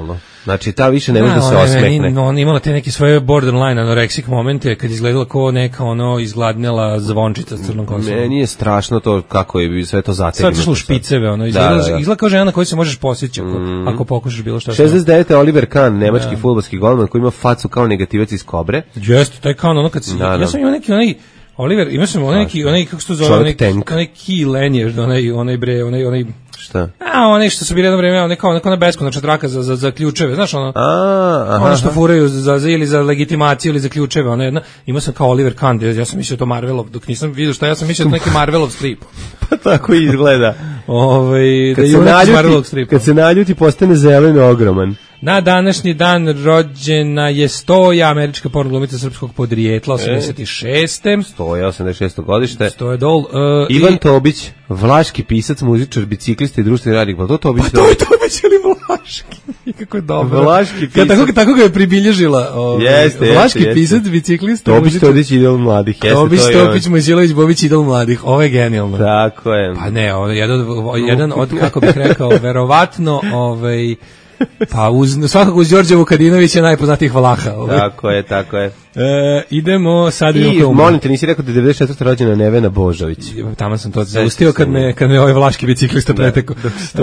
Speaker 6: Znači, ta više ne može da, da se osmekne.
Speaker 5: No, on imala te neke svoje borderline anoreksik momente kad izgledala kao neka ono izgladnjela zvončica s crnom kosom.
Speaker 6: Meni je strašno to kako je sve to zategnuto.
Speaker 5: Sad su špiceve, ono, izgleda, da, da, da. izgleda kao žena na koju se možeš posjeći ako, mm. ako pokušaš bilo šta.
Speaker 6: šezdeset devete Oliver Kahn, nemački da. fudbalski golman koji ima facu kao negativac iz Kobre.
Speaker 5: Jeste, taj Kahn, ono kad si, da, da. ja sam imao neki onaj Oliver, imao sam onaj neki, onaj kako se to zove, onaj, onaj Key Lanier, onaj, onaj bre, onaj, onaj
Speaker 6: šta?
Speaker 5: A, onaj što su bili jedno vreme, onaj kao neka ona beskonačna traka za, za, za ključeve, znaš ono?
Speaker 6: A, aha,
Speaker 5: ono što furaju za, za, ili za legitimaciju ili za ključeve, ona jedna, imao sam kao Oliver Kahn, ja sam mislio to Marvelov, dok nisam vidio šta, ja sam mislio to neki Marvelov strip.
Speaker 6: Pa tako izgleda.
Speaker 5: Ovaj,
Speaker 6: kad, da se naljuti, kad se naljuti postane zeleno ogroman.
Speaker 5: Na današnji dan rođena je Stoja, američka porno glumica srpskog podrijetla, osamdeset šeste.
Speaker 6: Stoja, osamdeset šesto godište.
Speaker 5: Stoja Dol. Uh,
Speaker 6: Ivan i... Tobić, vlaški pisac, muzičar, biciklista i društveni radnik. Pa to Tobić?
Speaker 5: Pa to je Tobić ili vlaški? Kako je dobro.
Speaker 6: Vlaški pisac.
Speaker 5: Tako, tako ga je pribilježila. Ovaj,
Speaker 6: jeste,
Speaker 5: vlaški
Speaker 6: jeste,
Speaker 5: pisac, biciklista.
Speaker 6: Tobić, Tobić, idol mladih. Jeste,
Speaker 5: Tobić,
Speaker 6: to
Speaker 5: Topić, Mojsilović, Bobić, idol mladih. Ovo je genijalno.
Speaker 6: Tako je.
Speaker 5: Pa ne, ovo je jedan, jedan od, kako bih rekao, verovatno, ovaj... Pa uz, svakako uz Đorđe Vukadinovića najpoznatijih Valaha. Ovaj.
Speaker 6: Tako je, tako je.
Speaker 5: E, idemo sad...
Speaker 6: I molim te, nisi rekao da je devedeset četvrte rođena Nevena Božović.
Speaker 5: Tamo sam to zaustio kad me, kad me ovaj vlaški biciklista pretekao.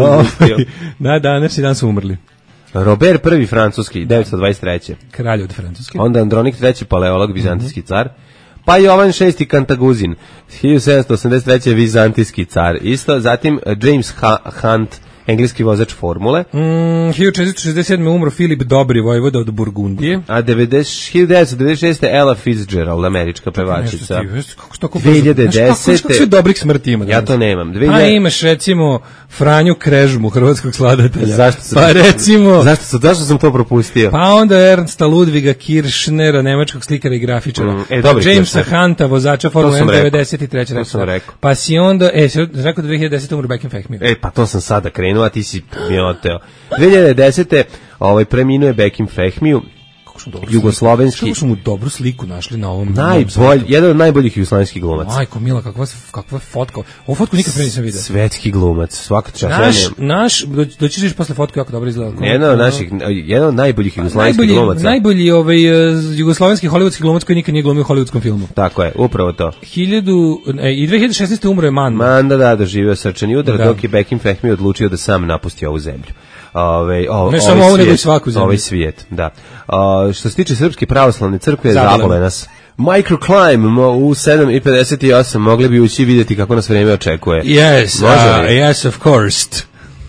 Speaker 5: Da, današnji dan su umrli.
Speaker 6: Robert prvi francuski, devetsto dvadeset treće
Speaker 5: Kralj od Francuske.
Speaker 6: Onda Andronik treći paleolog, vizantijski mm-hmm. car. Pa Jovan šesti Kantaguzin, hiljadu sedamsto osamdeset treće vizantijski car. Isto, zatim James Hunt, engleski vozač formule.
Speaker 5: Mm, hiljadu četiristo šezdeset sedme umro Filip Dobri, vojvoda od Burgundije.
Speaker 6: A hiljadu devetsto devedeset šeste Ella Fitzgerald, američka pevačica.
Speaker 5: Kako tako
Speaker 6: dve hiljade desete
Speaker 5: Kako sve dobrih smrti ima?
Speaker 6: Ja to nemam.
Speaker 5: Pa imaš recimo Franju Krežmu, hrvatskog skladatelja.
Speaker 6: Zašto sam,
Speaker 5: pa recimo,
Speaker 6: zašto, sam, zašto sam to propustio?
Speaker 5: Pa onda Ernsta Ludviga Kiršnera, nemačkog slikara i grafičara. Mm, e,
Speaker 6: pa
Speaker 5: Jamesa Hunta, vozača Formule jedan devedeset treće
Speaker 6: To sam rekao.
Speaker 5: Pa si onda, e, si rekao da dve hiljade desete umro Bekim Fehmir.
Speaker 6: E, pa to sam sada krenuo, a ti si mi oteo. dve hiljade desete ovaj preminuo je Bekim Fehmiju, jugoslovenski.
Speaker 5: Kako su mu dobru sliku našli na ovom
Speaker 6: najbolj, jedan od najboljih jugoslovenskih glumaca.
Speaker 5: Majko mila, kakva kakva fotka. Ovu fotku nikad pre nisam video.
Speaker 6: Svetski glumac, svaka čast.
Speaker 5: Naš, naš, doći ćeš posle fotku jako dobro izgleda.
Speaker 6: Jedan od naših, jedan od najboljih jugoslovenskih glumaca.
Speaker 5: Najbolji ovaj jugoslovenski hollywoodski glumac koji nikad nije glumio u hollywoodskom filmu.
Speaker 6: Tako je, upravo to.
Speaker 5: hiljadu i dve hiljade šesnaeste umro je Manda.
Speaker 6: Manda, da, doživio srčani udar, da. Dok je Bekim Fehmi odlučio da sam napusti ovu zemlju. Ove, o,
Speaker 5: ne samo ovo, nego i svaku zemlju.
Speaker 6: Ovaj svijet, da. O, što se tiče Srpske pravoslavne crkve, zabole nas. Microclimb u sedam i pedeset osam mogli bi ući i vidjeti kako nas vreme očekuje.
Speaker 5: Yes, uh, yes, of course.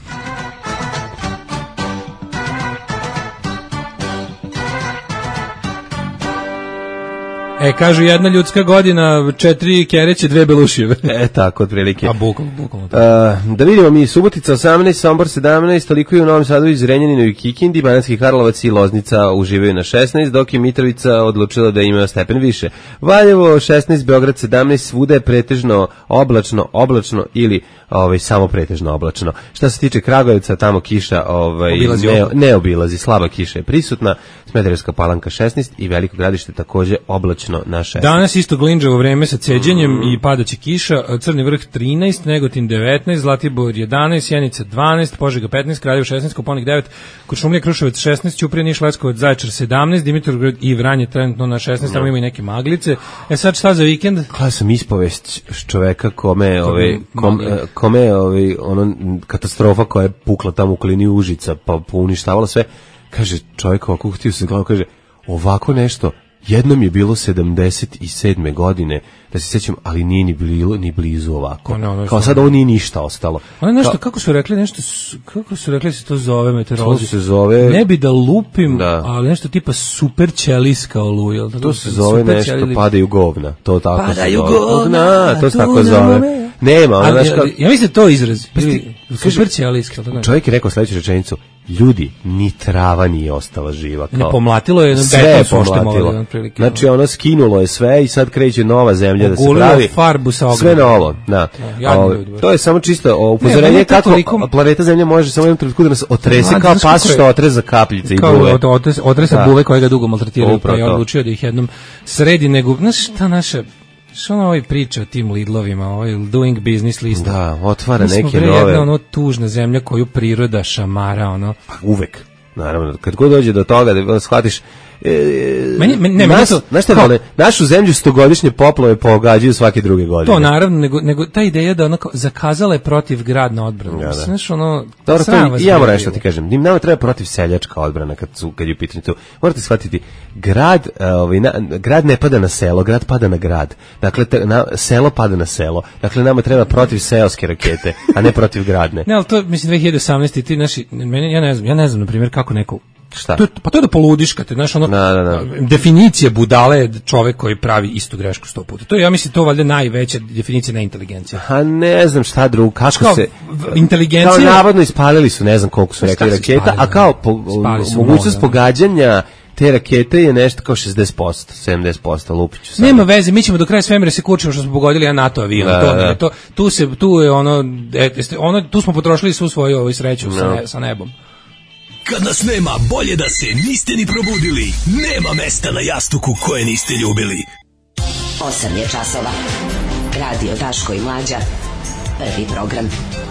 Speaker 5: E, kažu jedna ljudska godina, četiri kereće, dve belušijeve.
Speaker 6: E, tako, otprilike.
Speaker 5: A bukvalno, bukvalno.
Speaker 6: Uh, da vidimo mi, Subotica osamnaest, Sombor sedamnaest, toliko je u Novom Sadu, Zrenjaninu i Kikindi, Banatski Karlovac i Loznica uživaju na šesnaest, dok je Mitrovica odlučila da ima stepen više. Valjevo šesnaest, Beograd sedamnaest, svuda je pretežno oblačno, oblačno ili ovaj, samo pretežno oblačno. Šta se tiče Kragujevca, tamo kiša ovaj, ne, ne obilazi, slaba kiša je prisutna, Smederevska Palanka šesnaest i Veliko Gradište takođe oblačno na šesnaest.
Speaker 5: Danas isto glinđavo vreme sa ceđenjem mm. i padaće kiša, Crni Vrh trinaest, Negotin devetnaest, Zlatibor jedanaest, Sjenica dvanaest, Požega petnaest, Kraljevo šesnaest, Koponik devet, Kuršumlija, Kruševac šesnaest, Ćuprija, Niš, Leskovac, Zaječar sedamnaest, Dimitrovgrad i Vranje trenutno na šesnaest, tamo ima i neke maglice. E sad šta za vikend?
Speaker 6: Kada sam ispovest čoveka kome, ove, kome, kome ove, ono, katastrofa koja je pukla tamo u klini Užica, pa uništavala sve, kaže čovjek ovako htio se glavu, kaže ovako nešto, jednom je bilo sedamdeset sedme godine, da se sećam, ali nije ni bilo ni blizu ovako. Ono, ono, kao sad ovo nije ništa ostalo.
Speaker 5: Ono nešto, Ka, kako su rekli, nešto, kako su rekli se to zove meteorolozi?
Speaker 6: To se zove...
Speaker 5: Ne bi da lupim, da. Ali nešto tipa super ćelijska oluja.
Speaker 6: To se zove nešto, ćelijska. Padaju govna. To tako
Speaker 5: padaju
Speaker 6: se zove. govna, to se tako zove. Nema, ono, znaš kao...
Speaker 5: Ja mislim to izraz. Super ćelijska.
Speaker 6: Čovjek je rekao sledeću rečenicu, ljudi, ni trava nije ostala živa. Kao,
Speaker 5: ne, pomlatilo je,
Speaker 6: sve je pomlatilo. Znači ono skinulo je sve i sad kreće nova zemlja da se pravi.
Speaker 5: Farbu sa ogledom.
Speaker 6: Sve novo, da. Ja, o, to je samo čisto upozorenje ne, kako toliko... planeta Zemlja može samo jednom trenutku da nas otrese kao pas što otreza kapljice i buve.
Speaker 5: Kao otresa buve koje ga dugo maltretiraju, pa je odlučio da ih jednom sredi, nego, znaš šta naša... Što ono ovaj priča o tim Lidlovima, ovaj doing business list.
Speaker 6: Da, otvara neke nove.
Speaker 5: Mi smo bre jedna ono tužna zemlja koju priroda šamara, ono.
Speaker 6: Pa uvek. Naravno, kad god dođe do toga da shvatiš
Speaker 5: E, meni, meni, ne,
Speaker 6: nas, to, znaš šta vole, našu zemlju stogodišnje poplove pogađaju svake druge godine.
Speaker 5: To naravno, nego, nego ta ideja da ono kao, zakazala je protiv gradna odbrana. Ja, znaš, ono,
Speaker 6: dobro, to i ja moram nešto ti kažem, nama treba protiv seljačka odbrana kad, su, kad je u pitanju to. Morate shvatiti, grad, ovaj, na, grad ne pada na selo, grad pada na grad. Dakle, te, na, selo pada na selo. Dakle, nama treba protiv seoske rakete, a ne protiv gradne.
Speaker 5: Ne, ali to, mislim, dve hiljade osamnaeste ti naši, meni, ja ne znam, ja ne znam, na primjer, kako neko
Speaker 6: Šta?
Speaker 5: To, pa to je da poludiš kad te, znaš, ono,
Speaker 6: da, da, da.
Speaker 5: definicija budale je čovek koji pravi istu grešku sto puta. To je, ja mislim, to valjda najveća definicija neinteligencije.
Speaker 6: A ne znam šta drugo, kako
Speaker 5: kao,
Speaker 6: se...
Speaker 5: Inteligencija...
Speaker 6: Kao navodno ispalili su, ne znam koliko su rekli raketa, spalili, a kao po, mogućnost pogađanja te rakete je nešto kao šezdeset posto, sedamdeset posto, lupiću sad.
Speaker 5: Nema veze, mi ćemo do kraja svemira se kurčimo što smo pogodili jedan NATO avion. Da, to, da. To, tu, se, tu je ono, ono, tu smo potrošili svu svoju ovu sreću no. sa, ne, sa nebom.
Speaker 7: Kad nas nema, bolje da se niste ni probudili. Nema mesta na jastuku koje niste ljubili.
Speaker 2: osam je časova. Radio Daško i Mlađa. Prvi program.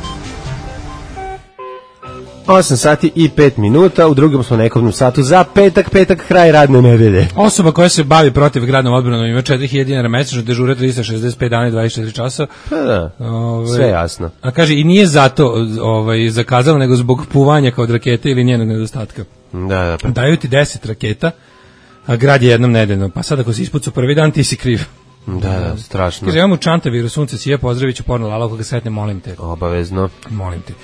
Speaker 6: osam sati i pet minuta, u drugom smo nekovnom satu za petak, petak, kraj radne nedelje.
Speaker 5: Osoba koja se bavi protiv gradnom odbranom ima četiri hiljade dinara mesečno, dežura trista šezdeset pet dana i dvadeset četiri časa.
Speaker 6: Pa da, ove, sve jasno.
Speaker 5: A kaže, i nije zato ovaj, zakazala, nego zbog puvanja kao od rakete ili njenog nedostatka.
Speaker 6: Da, da. Pa.
Speaker 5: Daju ti deset raketa, a grad je jednom nedeljno, pa sad ako si ispucu prvi dan, ti si kriv.
Speaker 6: Da, da, strašno.
Speaker 5: Kaže, imamo Čantaviru, sunce sije, pozdravit ću porno Lala, koga sretne, molim te.
Speaker 6: Obavezno.
Speaker 5: Molim te.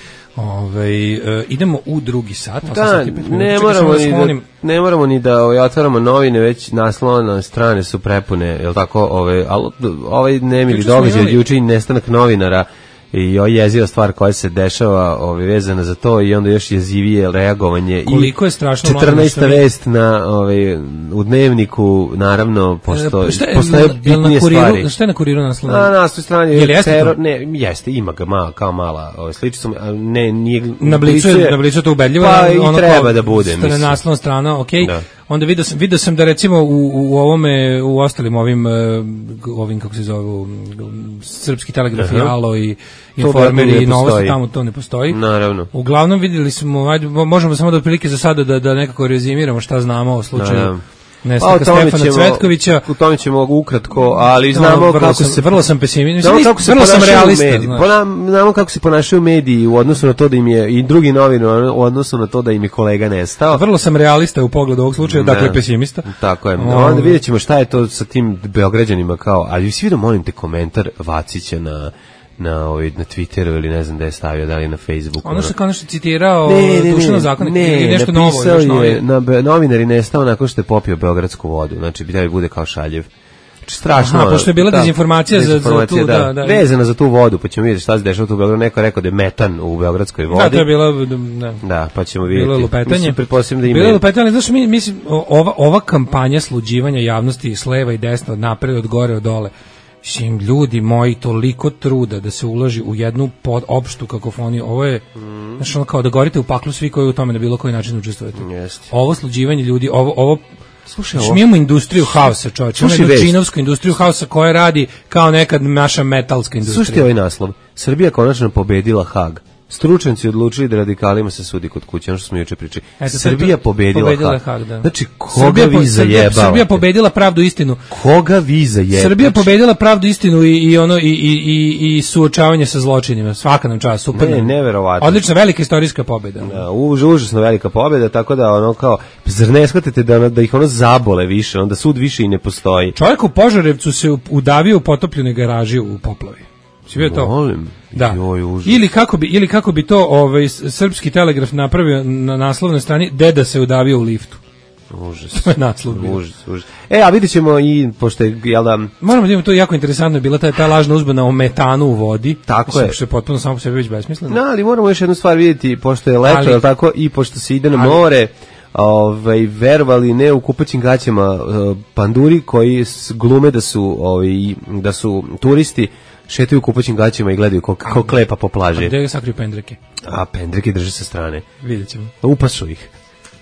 Speaker 5: Ove, e, idemo u drugi sat.
Speaker 6: Da, ne moramo, ni da, ne moramo ni da ovaj, otvaramo novine, već naslovne strane su prepune, je li tako, ove, ali ovaj nemili događaj od juče i nestanak novinara i ovo jeziva stvar koja se dešava ovaj, vezana za to i onda još jezivije reagovanje.
Speaker 5: Koliko je strašno
Speaker 6: četrnaesta vest na, ovaj, u dnevniku, naravno, posto, e, je, postoje na, bitnije
Speaker 5: kuriru,
Speaker 6: stvari.
Speaker 5: Šta je na kuriru naslovno?
Speaker 6: Na naslovnoj strani je, je teror, ne, jeste, ima ga ma, kao mala ovaj, sličica, ne, nije...
Speaker 5: Na blicu je, na blicu je to ubedljivo.
Speaker 6: Pa i
Speaker 5: ono
Speaker 6: treba
Speaker 5: kao,
Speaker 6: da bude, mislim.
Speaker 5: Naslovna strana, okej. Okay. Onda vidio sam, vidio sam da recimo u, u ovome, u ostalim ovim, ovim kako se zove, Srpski telegraf i Alo i Informer i Novosti, tamo to ne postoji.
Speaker 6: Naravno.
Speaker 5: Uglavnom vidjeli smo, možemo samo da otprilike za sada da, da nekako rezimiramo šta znamo o slučaju nestanka Stefana ćemo, Cvetkovića.
Speaker 6: U tome ćemo ukratko, ali znamo
Speaker 5: no,
Speaker 6: kako
Speaker 5: sam,
Speaker 6: se...
Speaker 5: Vrlo sam pesimist.
Speaker 6: Znamo kako se ponašaju mediji. Znamo kako se ponašaju mediji u odnosu na to da im je, i drugi novini u odnosu na to da im je kolega nestao.
Speaker 5: Vrlo sam realista u pogledu ovog slučaja, ne, dakle pesimista.
Speaker 6: Tako je. O, onda vidjet ćemo šta je to sa tim Beograđanima kao, ali svi da molim te komentar Vacića na... na ovaj na Twitteru ili ne znam da je stavio, da li na Facebooku.
Speaker 5: Ono što kao nešto citirao Dušana Zakonik ili nešto novo,
Speaker 6: još je na novinari nestao nakon što je popio beogradsku vodu. Znači bi da bude kao šaljev. Znači strašno.
Speaker 5: Aha, pošto je bila dezinformacija za, za tu, da, da, da.
Speaker 6: Vezana za tu vodu, pa ćemo vidjeti šta se dešava tu u Beogradu. Neko je rekao da je metan u beogradskoj vodi.
Speaker 5: Da, to je bilo, da.
Speaker 6: Da, pa ćemo vidjeti.
Speaker 5: Bilo lupetanje.
Speaker 6: Mislim, pretpostavljam da ima.
Speaker 5: Bilo lupetanje, znači mi mislim ova ova kampanja sluđivanja javnosti s leva i desna, od napred, od gore, od dole. Mislim, ljudi moji, toliko truda da se uloži u jednu pod opštu kakofoniju, ovo je, mm. znači ono kao da gorite u paklu svi koji u tome na bilo koji način učestvujete.
Speaker 6: Jest.
Speaker 5: Ovo sluđivanje ljudi, ovo, ovo slušaj, ovo. Mi imamo industriju haosa, čovječe, imamo jednu činovsku industriju haosa koja radi kao nekad naša metalska industrija.
Speaker 6: Slušajte ovaj naslov, Srbija konačno pobedila Hag. Stručnjaci odlučili da radikalima se sudi kod kuće, ono što smo juče pričali. Eto, Srbija pobedila, pobedila Hag. Hag da. Znači, koga Srbija vi zajebavate?
Speaker 5: Srbija pobedila pravdu istinu.
Speaker 6: Koga vi zajebavate?
Speaker 5: Srbija pobedila pravdu istinu i, i ono i, i, i, i suočavanje sa zločinima. Svaka nam čast, super.
Speaker 6: Ne, neverovatno.
Speaker 5: Odlična, velika istorijska pobeda.
Speaker 6: Da, už, užasno velika pobeda, tako da ono kao, zar ne shvatite da, da ih ono zabole više, onda sud više i ne postoji.
Speaker 5: Čovjek u Požarevcu se udavio u potopljene garaži u poplavi. Sve to.
Speaker 6: Molim.
Speaker 5: Da. Joj, ili kako bi ili kako bi to ovaj Srpski telegraf napravio na naslovnoj strani, deda se udavio u liftu.
Speaker 6: Užas.
Speaker 5: To je naslov.
Speaker 6: Užas, užas. E, a vidjet ćemo i, pošto je, jel da...
Speaker 5: Moramo da imamo, to jako interesantno je bila ta, ta lažna uzbuna o metanu u vodi.
Speaker 6: Tako
Speaker 5: mislim,
Speaker 6: je.
Speaker 5: Što je potpuno samo po sebi već besmisleno.
Speaker 6: No, ali moramo još jednu stvar vidjeti, pošto je leto, jel tako, i pošto se ide na ali, more, ovaj, verovali ne u kupaćim gaćama uh, panduri koji glume da su, ovaj, da su turisti, šetaju u kupaćim gaćima i gledaju ko, ko klepa po plaži. A
Speaker 5: gdje ga sakriju pendreke?
Speaker 6: A pendreke drže sa strane.
Speaker 5: Vidjet ćemo.
Speaker 6: Upašu ih.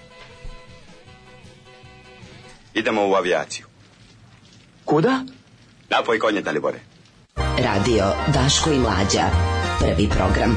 Speaker 3: Idemo u avijaciju.
Speaker 8: Kuda?
Speaker 3: Napoj konje, Dalibore.
Speaker 2: Radio Daško i Mlađa. Prvi program.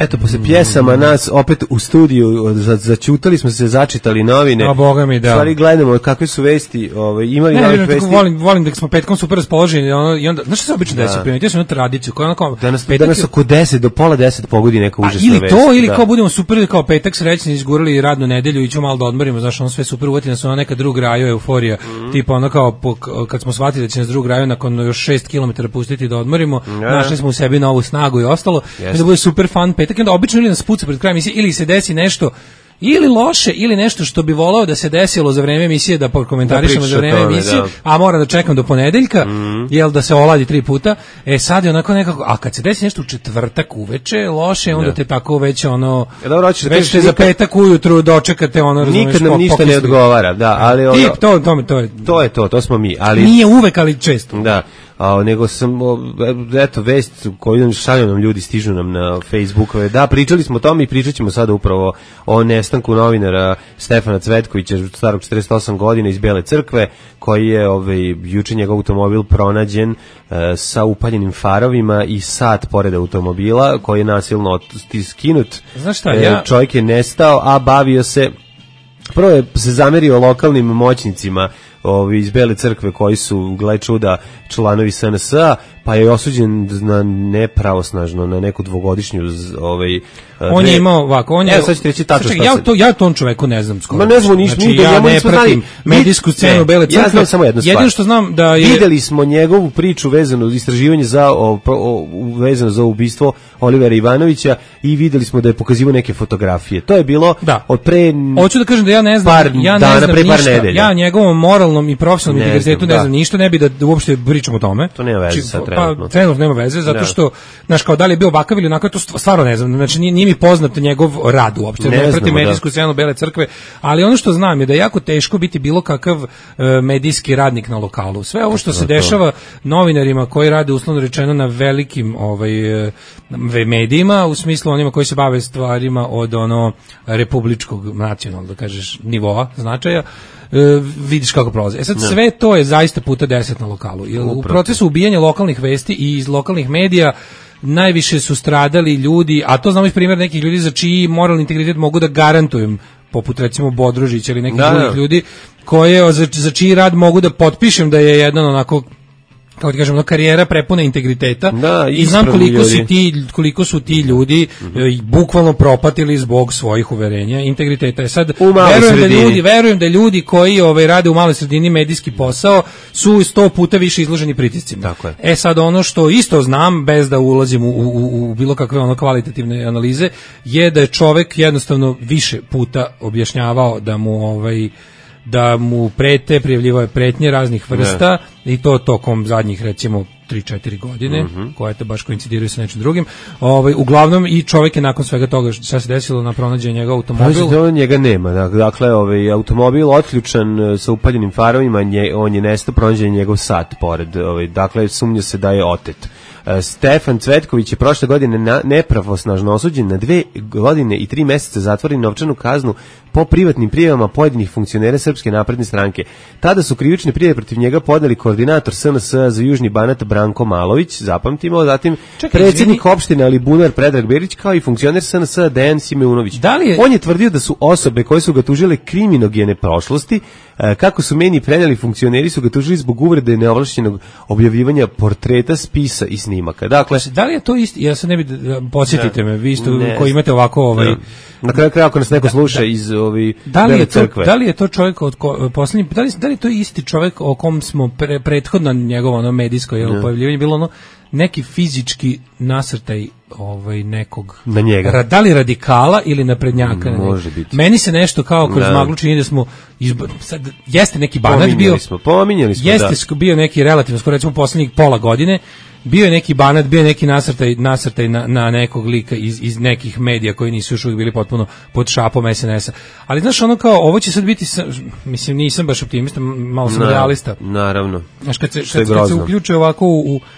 Speaker 6: Eto, posle pjesama nas opet u studiju začutali smo se, začitali novine.
Speaker 5: A boga mi, da.
Speaker 6: Stvari gledamo kakve su vesti, ovaj, imali
Speaker 5: ne,
Speaker 6: novih
Speaker 5: ne,
Speaker 6: vesti.
Speaker 5: Volim, volim da smo petkom super raspoloženi ono, i onda, znaš što se obično da. desi? Primetio sam jednu tradiciju. Koja onako,
Speaker 6: danas, danas oko deset do pola deset pogodi neka užasna
Speaker 5: ili
Speaker 6: vest.
Speaker 5: Ili to, ili
Speaker 6: da.
Speaker 5: kao budemo super, kao petak srećni, izgurali radnu nedelju i ćemo malo da odmorimo, znaš, ono sve super, uvati nas ona neka drug raju, euforija, mm. tipa ono kao, po, kad smo shvatili da će nas drug raju nakon još šest kilometara pustiti da odmorimo, ja. našli smo u sebi novu snagu i ostalo, yes. da bude super fun petak, i onda obično ili nas puca pred krajem emisije, ili se desi nešto ili loše, ili nešto što bi volao da se desilo za vreme emisije, da prokomentarišemo za vreme tome, emisije, da. a moram da čekam do ponedeljka, mm. jel da se oladi tri puta, e sad je onako nekako, a kad se desi nešto u četvrtak uveče, loše, onda da. te tako već ono,
Speaker 6: e, dobro, već
Speaker 5: te nikad, za petak ujutru dočekate ono, razumiješ,
Speaker 6: nikad nam ništa ne odgovara, da, ali ono,
Speaker 5: tip, to, to, to, je,
Speaker 6: to je to, to smo mi, ali
Speaker 5: nije uvek, ali često.
Speaker 6: Da. A, nego sam, o, eto, vest koju šalju nam ljudi, stižu nam na Facebookove. Da, pričali smo o tome i pričat ćemo sada upravo o nestanku novinara Stefana Cvetkovića, starog četrdeset osam godina, iz Bele Crkve, koji je ovaj, juče njegov automobil pronađen e, sa upaljenim farovima i sat pored automobila, koji je nasilno skinut.
Speaker 5: Znaš šta, ja...
Speaker 6: E, čovjek je nestao, a bavio se, prvo je se zamerio lokalnim moćnicima ovi iz Bele Crkve koji su, gle čuda, članovi S N S-a, pa je osuđen na nepravosnažno, na neku dvogodišnju ovaj
Speaker 5: on je imao ovako, on je
Speaker 6: ja sad ću reći tačno šta
Speaker 5: ja to ja tom čoveku ne znam skoro.
Speaker 6: Ma ne znam ništa,
Speaker 5: znači, ja ne pratim medijsku scenu Bele Crkve.
Speaker 6: Ja znam samo jednu stvar.
Speaker 5: Jedino što znam da je
Speaker 6: videli smo njegovu priču vezanu za istraživanje za o, o, vezano za ubistvo Olivera Ivanovića i videli smo da je pokazivao neke fotografije. To je bilo
Speaker 5: da.
Speaker 6: od pre
Speaker 5: hoću da kažem da ja ne znam,
Speaker 6: par
Speaker 5: ja ne
Speaker 6: dana,
Speaker 5: znam
Speaker 6: pre par
Speaker 5: ništa.
Speaker 6: nedelja.
Speaker 5: Ja njegovom moralnom i profesionalnom integritetu ne znam ništa, ne bi da, da uopšte pričam o tome.
Speaker 6: To nema veze sa trenutno.
Speaker 5: Pa trenutno nema veze zato što znaš kao da li je bio ovakav ili onako, to stvarno ne znam. Znači nije, nije mi poznat njegov rad uopšte, ne, ne pratim medijsku da. scenu Bele Crkve, ali ono što znam je da je jako teško biti bilo kakav uh, medijski radnik na lokalu. Sve ovo što se dešava novinarima koji rade uslovno rečeno na velikim ovaj uh, medijima, u smislu onima koji se bave stvarima od ono republičkog, nacionalnog, da kažeš, nivoa, značaja, Uh, vidiš kako prolazi. E sad ne. sve to je zaista puta deset na lokalu. Jer u procesu ubijanja lokalnih vesti i iz lokalnih medija najviše su stradali ljudi, a to znamo iz primjera nekih ljudi za čiji moralni integritet mogu da garantujem, poput recimo Bodrožića ili nekih da, drugih da. ljudi, koje za, za čiji rad mogu da potpišem da je jedan onako, kako ti kažem, no, karijera prepuna integriteta da, i znam koliko su, ti, koliko su ti ljudi mm-hmm. bukvalno propatili zbog svojih uverenja integriteta. Sad, verujem da, ljudi, verujem da ljudi koji ovaj, rade u maloj sredini medijski posao su sto puta više izloženi pritiscima.
Speaker 6: Tako je.
Speaker 5: E sad ono što isto znam, bez da ulazim u, u, u bilo kakve ono kvalitativne analize, je da je čovek jednostavno više puta objašnjavao da mu ovaj da mu prete, prijavljivao je pretnje raznih vrsta ne. i to tokom zadnjih recimo tri četiri godine, mm-hmm. koje te baš koincidiraju sa nečim drugim. Ovaj, uglavnom i čovjek je nakon svega toga šta se desilo na pronađenju njega automobil.
Speaker 6: Pa on njega nema, dakle ovaj, automobil otključan sa upaljenim farovima, nje, on je nestao, pronađen njegov sat pored, ovaj, dakle sumnja se da je otet. Stefan Cvetković je prošle godine na, nepravosnažno osuđen na dve godine i tri meseca zatvora i novčanu kaznu po privatnim prijavama pojedinih funkcionera Srpske napredne stranke. Tada su krivične prijave protiv njega podneli koordinator S N S za Južni Banat Branko Malović, zapamtimo, zatim Čekaj, predsjednik izvini. opštine Alibunar Predrag Berić, kao i funkcioner S N S Dejan Simeunović. Da li je... On je tvrdio da su osobe koje su ga tužile kriminogene prošlosti, kako su meni preneli funkcioneri, su ga tužili zbog uvrede neovlašćenog objavljivanja portreta, spisa i snimaka. Dakle,
Speaker 5: da li je to isto? Ja se ne bi podsjetite me, vi isto ne, koji imate ovako ovaj ne.
Speaker 6: Na kraju kraja ako nas neko da, sluša da, iz ovi
Speaker 5: da li je to crkve. Da li je to čovjek od ko, poslednji da li da li je to isti čovjek o kom smo pre, prethodno njegovo ono medijsko je pojavljivanje bilo ono neki fizički nasrtaj ovaj nekog
Speaker 6: na njega.
Speaker 5: Da li radikala ili naprednjaka?
Speaker 6: Može biti.
Speaker 5: Meni se nešto kao kroz da. maglu čini da smo izba, sad, jeste neki banat bio.
Speaker 6: Smo, pominjali smo,
Speaker 5: jeste
Speaker 6: da.
Speaker 5: bio neki relativno skoro recimo poslednjih pola godine. Bio je neki banat, bio je neki nasrtaj, nasrtaj na, na nekog lika iz, iz nekih medija koji nisu još uvijek bili potpuno pod šapom S N S-a. Ali znaš ono kao, ovo će sad biti, mislim nisam baš optimista, malo sam
Speaker 6: Na,
Speaker 5: realista.
Speaker 6: Naravno.
Speaker 5: Znaš kad se, kad, kad se uključuje ovako u, u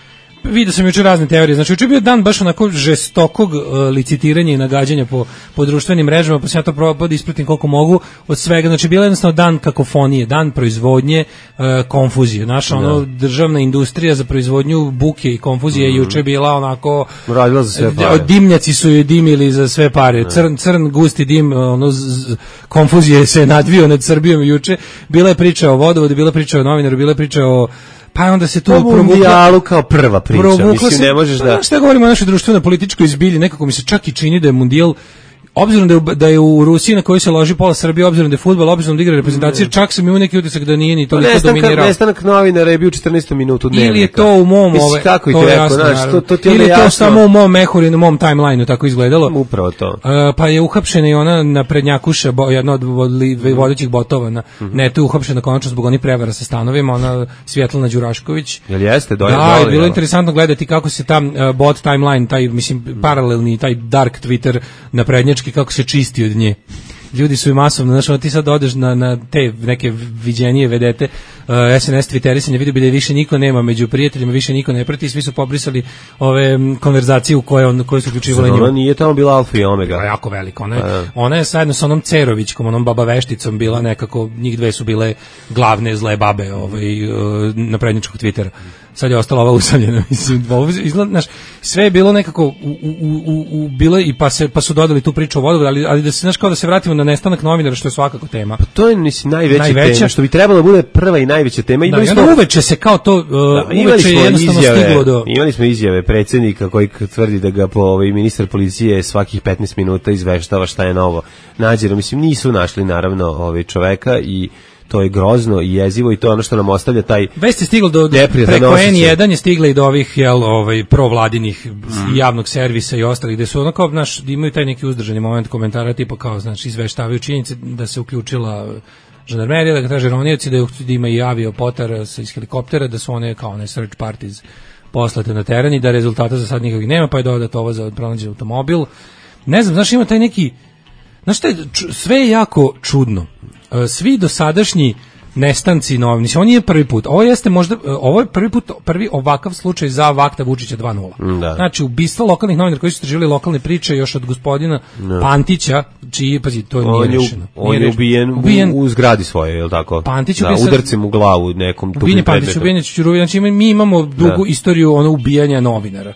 Speaker 5: vidio sam juče razne teorije. Znači juče je bio dan baš onako žestokog uh, licitiranja i nagađanja po po društvenim mrežama, pa se ja to probao da ispratim koliko mogu od svega. Znači bilo je jednostavno dan kakofonije, dan proizvodnje uh, konfuzije. Naša ono da. državna industrija za proizvodnju buke i konfuzije mm. juče bila onako
Speaker 6: radila za sve pare.
Speaker 5: Dimnjaci su je dimili za sve pare. Crn crn gusti dim, ono z, konfuzije se nadvio nad Srbijom juče. Bila je priča o vodovodu, bila je priča o novinaru, bila je priča o pa onda se tu
Speaker 6: provukla kao prva priča, mislim se, ne možeš da...
Speaker 5: Pa, šta govorimo o našoj društvenoj političkoj zbilji, nekako mi se čak i čini da je mundijal, obzirom da je, da je u Rusiji na kojoj se loži pola Srbije, obzirom da je fudbal, obzirom da igra reprezentacije, čak sam imao neki utisak da nije ni toliko
Speaker 6: pa
Speaker 5: dominirao.
Speaker 6: Nestanak novinara je bio četrnaestom minutu dnevnika.
Speaker 5: Ili je to u mom,
Speaker 6: ove, kako to je jasno, znaš, to, to ti
Speaker 5: ili je
Speaker 6: jasno.
Speaker 5: to samo u mom mehuru i na mom timelineu tako izgledalo.
Speaker 6: Upravo to.
Speaker 5: Uh, pa je uhapšena i ona naprednjakuša, bo, jedna od vodećih botova na mm -hmm. netu je uhapšena konačno zbog onih prevara sa stanovima, ona Svjetlana Đurašković.
Speaker 6: Jel jeste? Doje,
Speaker 5: da, je bilo interesantno gledati kako se ta uh, bot timeline, taj, mislim, paralelni, taj dark Twitter naprednjački, kako se čisti od nje. Ljudi su i masovno, znaš, ti sad odeš na, na te neke viđenije vedete, uh, S N S twitterisanje, vidio bi da više niko nema među prijateljima, više niko ne prati, svi su pobrisali ove um, konverzacije u koje, on, koje su uključivale njima.
Speaker 6: Ona nije tamo bila alfa i omega.
Speaker 5: Ona je jako velika, ona je, A, ona je zajedno sa onom Cerovićkom, onom baba vešticom bila nekako, njih dve su bile glavne zle babe ovaj, uh, naprednjačkog Twittera. Sad je ostala ova usamljena, mislim, izgleda, znaš, sve je bilo nekako u, u, u, u bilo i pa se pa su dodali tu priču o vodovodu, ali ali da se znaš kao da se vratimo na nestanak novinara, što je svakako tema.
Speaker 6: Pa to je mislim najveća, najveća tema, što bi trebalo da bude prva i najveća tema.
Speaker 5: Imali da, smo uveče se kao to uh, da, uveče je jednostavno izjave, stiglo do
Speaker 6: imali smo izjave predsjednika koji tvrdi da ga po ovaj ministar policije svakih petnaest minuta izveštava šta je novo. Nađeno, mislim nisu našli naravno ovaj čoveka i to je grozno i jezivo i to je ono što nam ostavlja taj
Speaker 5: vest je stiglo do, do preko N jedan je stigla i do ovih jel ovaj provladinih mm. javnog servisa i ostalih gde su ono kao naš imaju taj neki uzdržani moment komentara tipa kao znači izveštavaju činjenice da se uključila žandarmerija, da traže ronioci, da, da ima i avio potar sa iz helikoptera, da su one kao one search parties poslate na teren i da rezultata za sad nikakvih nema, pa je dodat ovo za pronađen automobil. Ne znam, znaš ima taj neki znaš šta je, sve je jako čudno. Svi dosadašnji nestanci novini, on nije prvi put. Ovo jeste možda ovo je prvi put prvi ovakav slučaj za Vakta Vučića dva nula. Da. Znači ubistvo lokalnih novinara koji su istraživali lokalne priče još od gospodina da. Pantića, čiji pazi to
Speaker 6: on
Speaker 5: nije rešeno.
Speaker 6: On je ubijen, ubijen u, u zgradi svoje, je l' tako?
Speaker 5: Pantić
Speaker 6: da, udarcem u glavu nekom
Speaker 5: tupim predmetom. Pantić ubijen Ćuruvi, znači mi imamo dugu da. istoriju ono ubijanja novinara.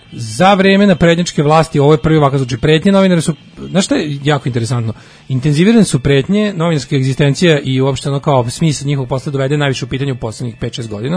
Speaker 5: Za vreme naprednjačke vlasti ovo je prvi ovakav slučaj. Pretnje novinara su, znaš šta je jako interesantno, intenzivirane su pretnje, novinarska egzistencija i uopšte ono kao smisao njihovog posla dovede najviše u pitanju u poslednjih pet šest godina.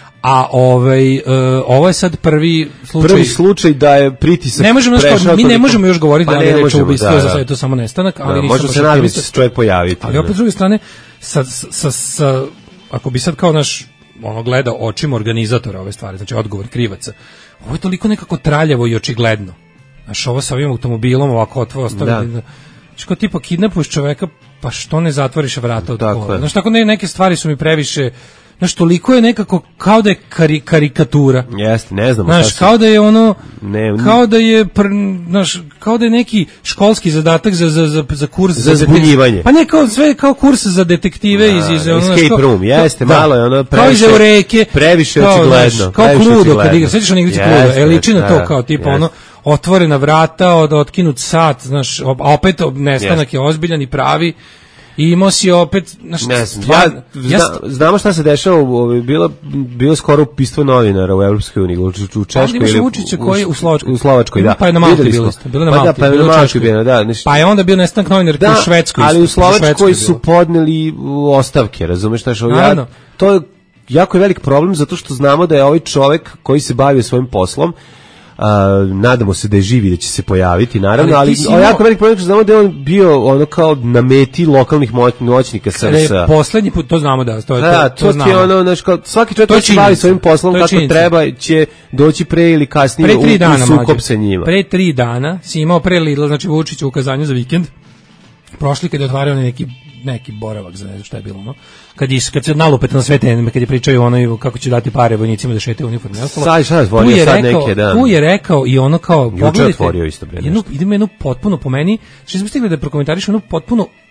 Speaker 5: A ovaj uh, ovo je sad prvi slučaj.
Speaker 6: Prvi slučaj da je pritisak.
Speaker 5: Ne možemo što mi ne možemo još govoriti pa da je reč o ubistvu, da, da. za sad je to samo nestanak, ali
Speaker 6: da, može se nadati da će se čovjek pojaviti.
Speaker 5: Ali opet s druge strane sa, sa, sa ako bi sad kao naš ono gleda očima organizatora ove stvari, znači odgovor krivaca. Ovo je toliko nekako traljavo i očigledno. Znaš, ovo sa ovim automobilom ovako otvore ostavljeno. Da. Znači, kao tipa kidnapuješ čoveka, pa što ne zatvoriš vrata od kola? Znaš, tako ne, neke stvari su mi previše... Znaš, toliko je nekako kao da je kari, karikatura.
Speaker 6: Jeste, ne znam.
Speaker 5: Znaš, kao da je ono... Ne, ne. Kao da je, pr, znaš, kao da je neki školski zadatak za, za, za, za kurs...
Speaker 6: Za zbunjivanje.
Speaker 5: Pa ne, kao sve, kao kurs za detektive da, iz... iz ono,
Speaker 6: escape
Speaker 5: kao,
Speaker 6: room, jeste,
Speaker 5: da,
Speaker 6: malo je ono
Speaker 5: previše... Kao iz Eureke.
Speaker 6: Previše kao, očigledno. Znaš,
Speaker 5: kao Kludo, kad igra, svećiš ono igrici Kludo, e, liči na to kao tipa ono... Otvorena vrata, od, otkinut sat, znaš, a opet nestanak yes. je ozbiljan i pravi. I imao si opet znaš,
Speaker 6: ne znam, ja, zna, znamo šta se dešava, bilo, bilo skoro ubistvo novinara u Evropskoj uniji, u, u Češkoj ili
Speaker 5: Vučića koji u Slovačkoj,
Speaker 6: u Slovačkoj da.
Speaker 5: Pa je na Malti bilo, bilo na Malti,
Speaker 6: pa da, pa je na Malti bilo, da. Neš...
Speaker 5: Pa je onda bio nestanak novinara da, u Švedskoj.
Speaker 6: Ali u Slovačkoj su podneli ostavke, razumeš šta što ja, to je jako velik problem zato što znamo da je ovaj čovjek koji se bavio svojim poslom Uh, nadamo se da je živi, da će se pojaviti naravno, ali, ali imao... jako velik problem što znamo da je on bio ono kao na meti lokalnih moćnika S R S.
Speaker 5: Poslednji put to znamo da to je
Speaker 6: da,
Speaker 5: to, to,
Speaker 6: to znamo. Je ono, znaš, kao, svaki čovjek koji se bavi svojim poslom kako činjenica. Treba će doći pre ili kasnije pre u, u sukob sa njima.
Speaker 5: Pre tri dana si imao pre Lidla, znači Vučić u ukazanju za vikend prošli kad je otvarao neki neki boravak za ne znam šta je bilo, no. Kad je kad se nalupete na sve teme, kad je pričaju ono kako će dati pare vojnicima da šetaju uniforme, ostalo.
Speaker 6: Sad šta je sad neke da.
Speaker 5: Tu je rekao i ono kao
Speaker 6: pogledajte. Idemo
Speaker 5: jednu potpuno po meni, što smo stigli da prokomentarišemo jednu potpuno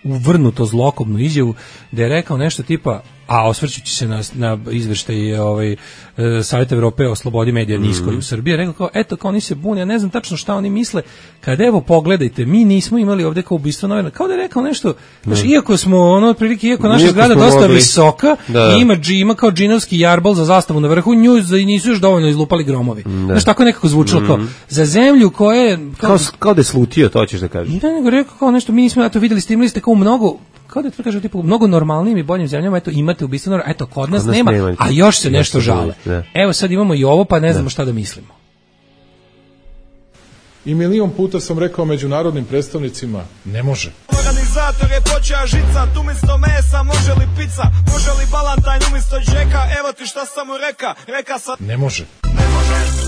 Speaker 5: uvrnuto zlokobnu izjavu da je rekao nešto tipa, a osvrćući se na, na izveštaj ovaj, Savjeta Evrope o slobodi medija niskoj u Srbiji, rekao kao, eto, kao oni se bune, ja ne znam tačno šta oni misle, kad evo pogledajte, mi nismo imali ovde kao ubistvo novinara, kao da je rekao nešto, znaš, iako smo, ono, otprilike, iako naša zgrada dosta mogli visoka, da. I ima, ima kao džinovski jarbol za zastavu na vrhu, nju i nisu još dovoljno izlupali gromovi. Da. Znaš, tako nekako zvučilo, mm. kao, za zemlju koje...
Speaker 6: Kao, kao, kao da je slutio, to ćeš da kažeš.
Speaker 5: Ne, nego rekao kao nešto, mi nismo, eto, videli ste, imali ste kao mnogo, kao da to kaže tipa mnogo normalnijim i boljim zemljama, eto imate ubistvo novinara, eto kod nas, kod nas nema, nema, a još se nešto žale. Da. Evo sad imamo i ovo, pa ne znamo da. Šta da mislimo.
Speaker 9: I milion puta sam rekao međunarodnim predstavnicima, ne može.
Speaker 10: Organizator je počeo žicat, umjesto mesa može li pizza, može li balantajn umjesto džeka, evo ti šta sam mu reka, reka sam...
Speaker 9: Ne može.
Speaker 10: Ne može.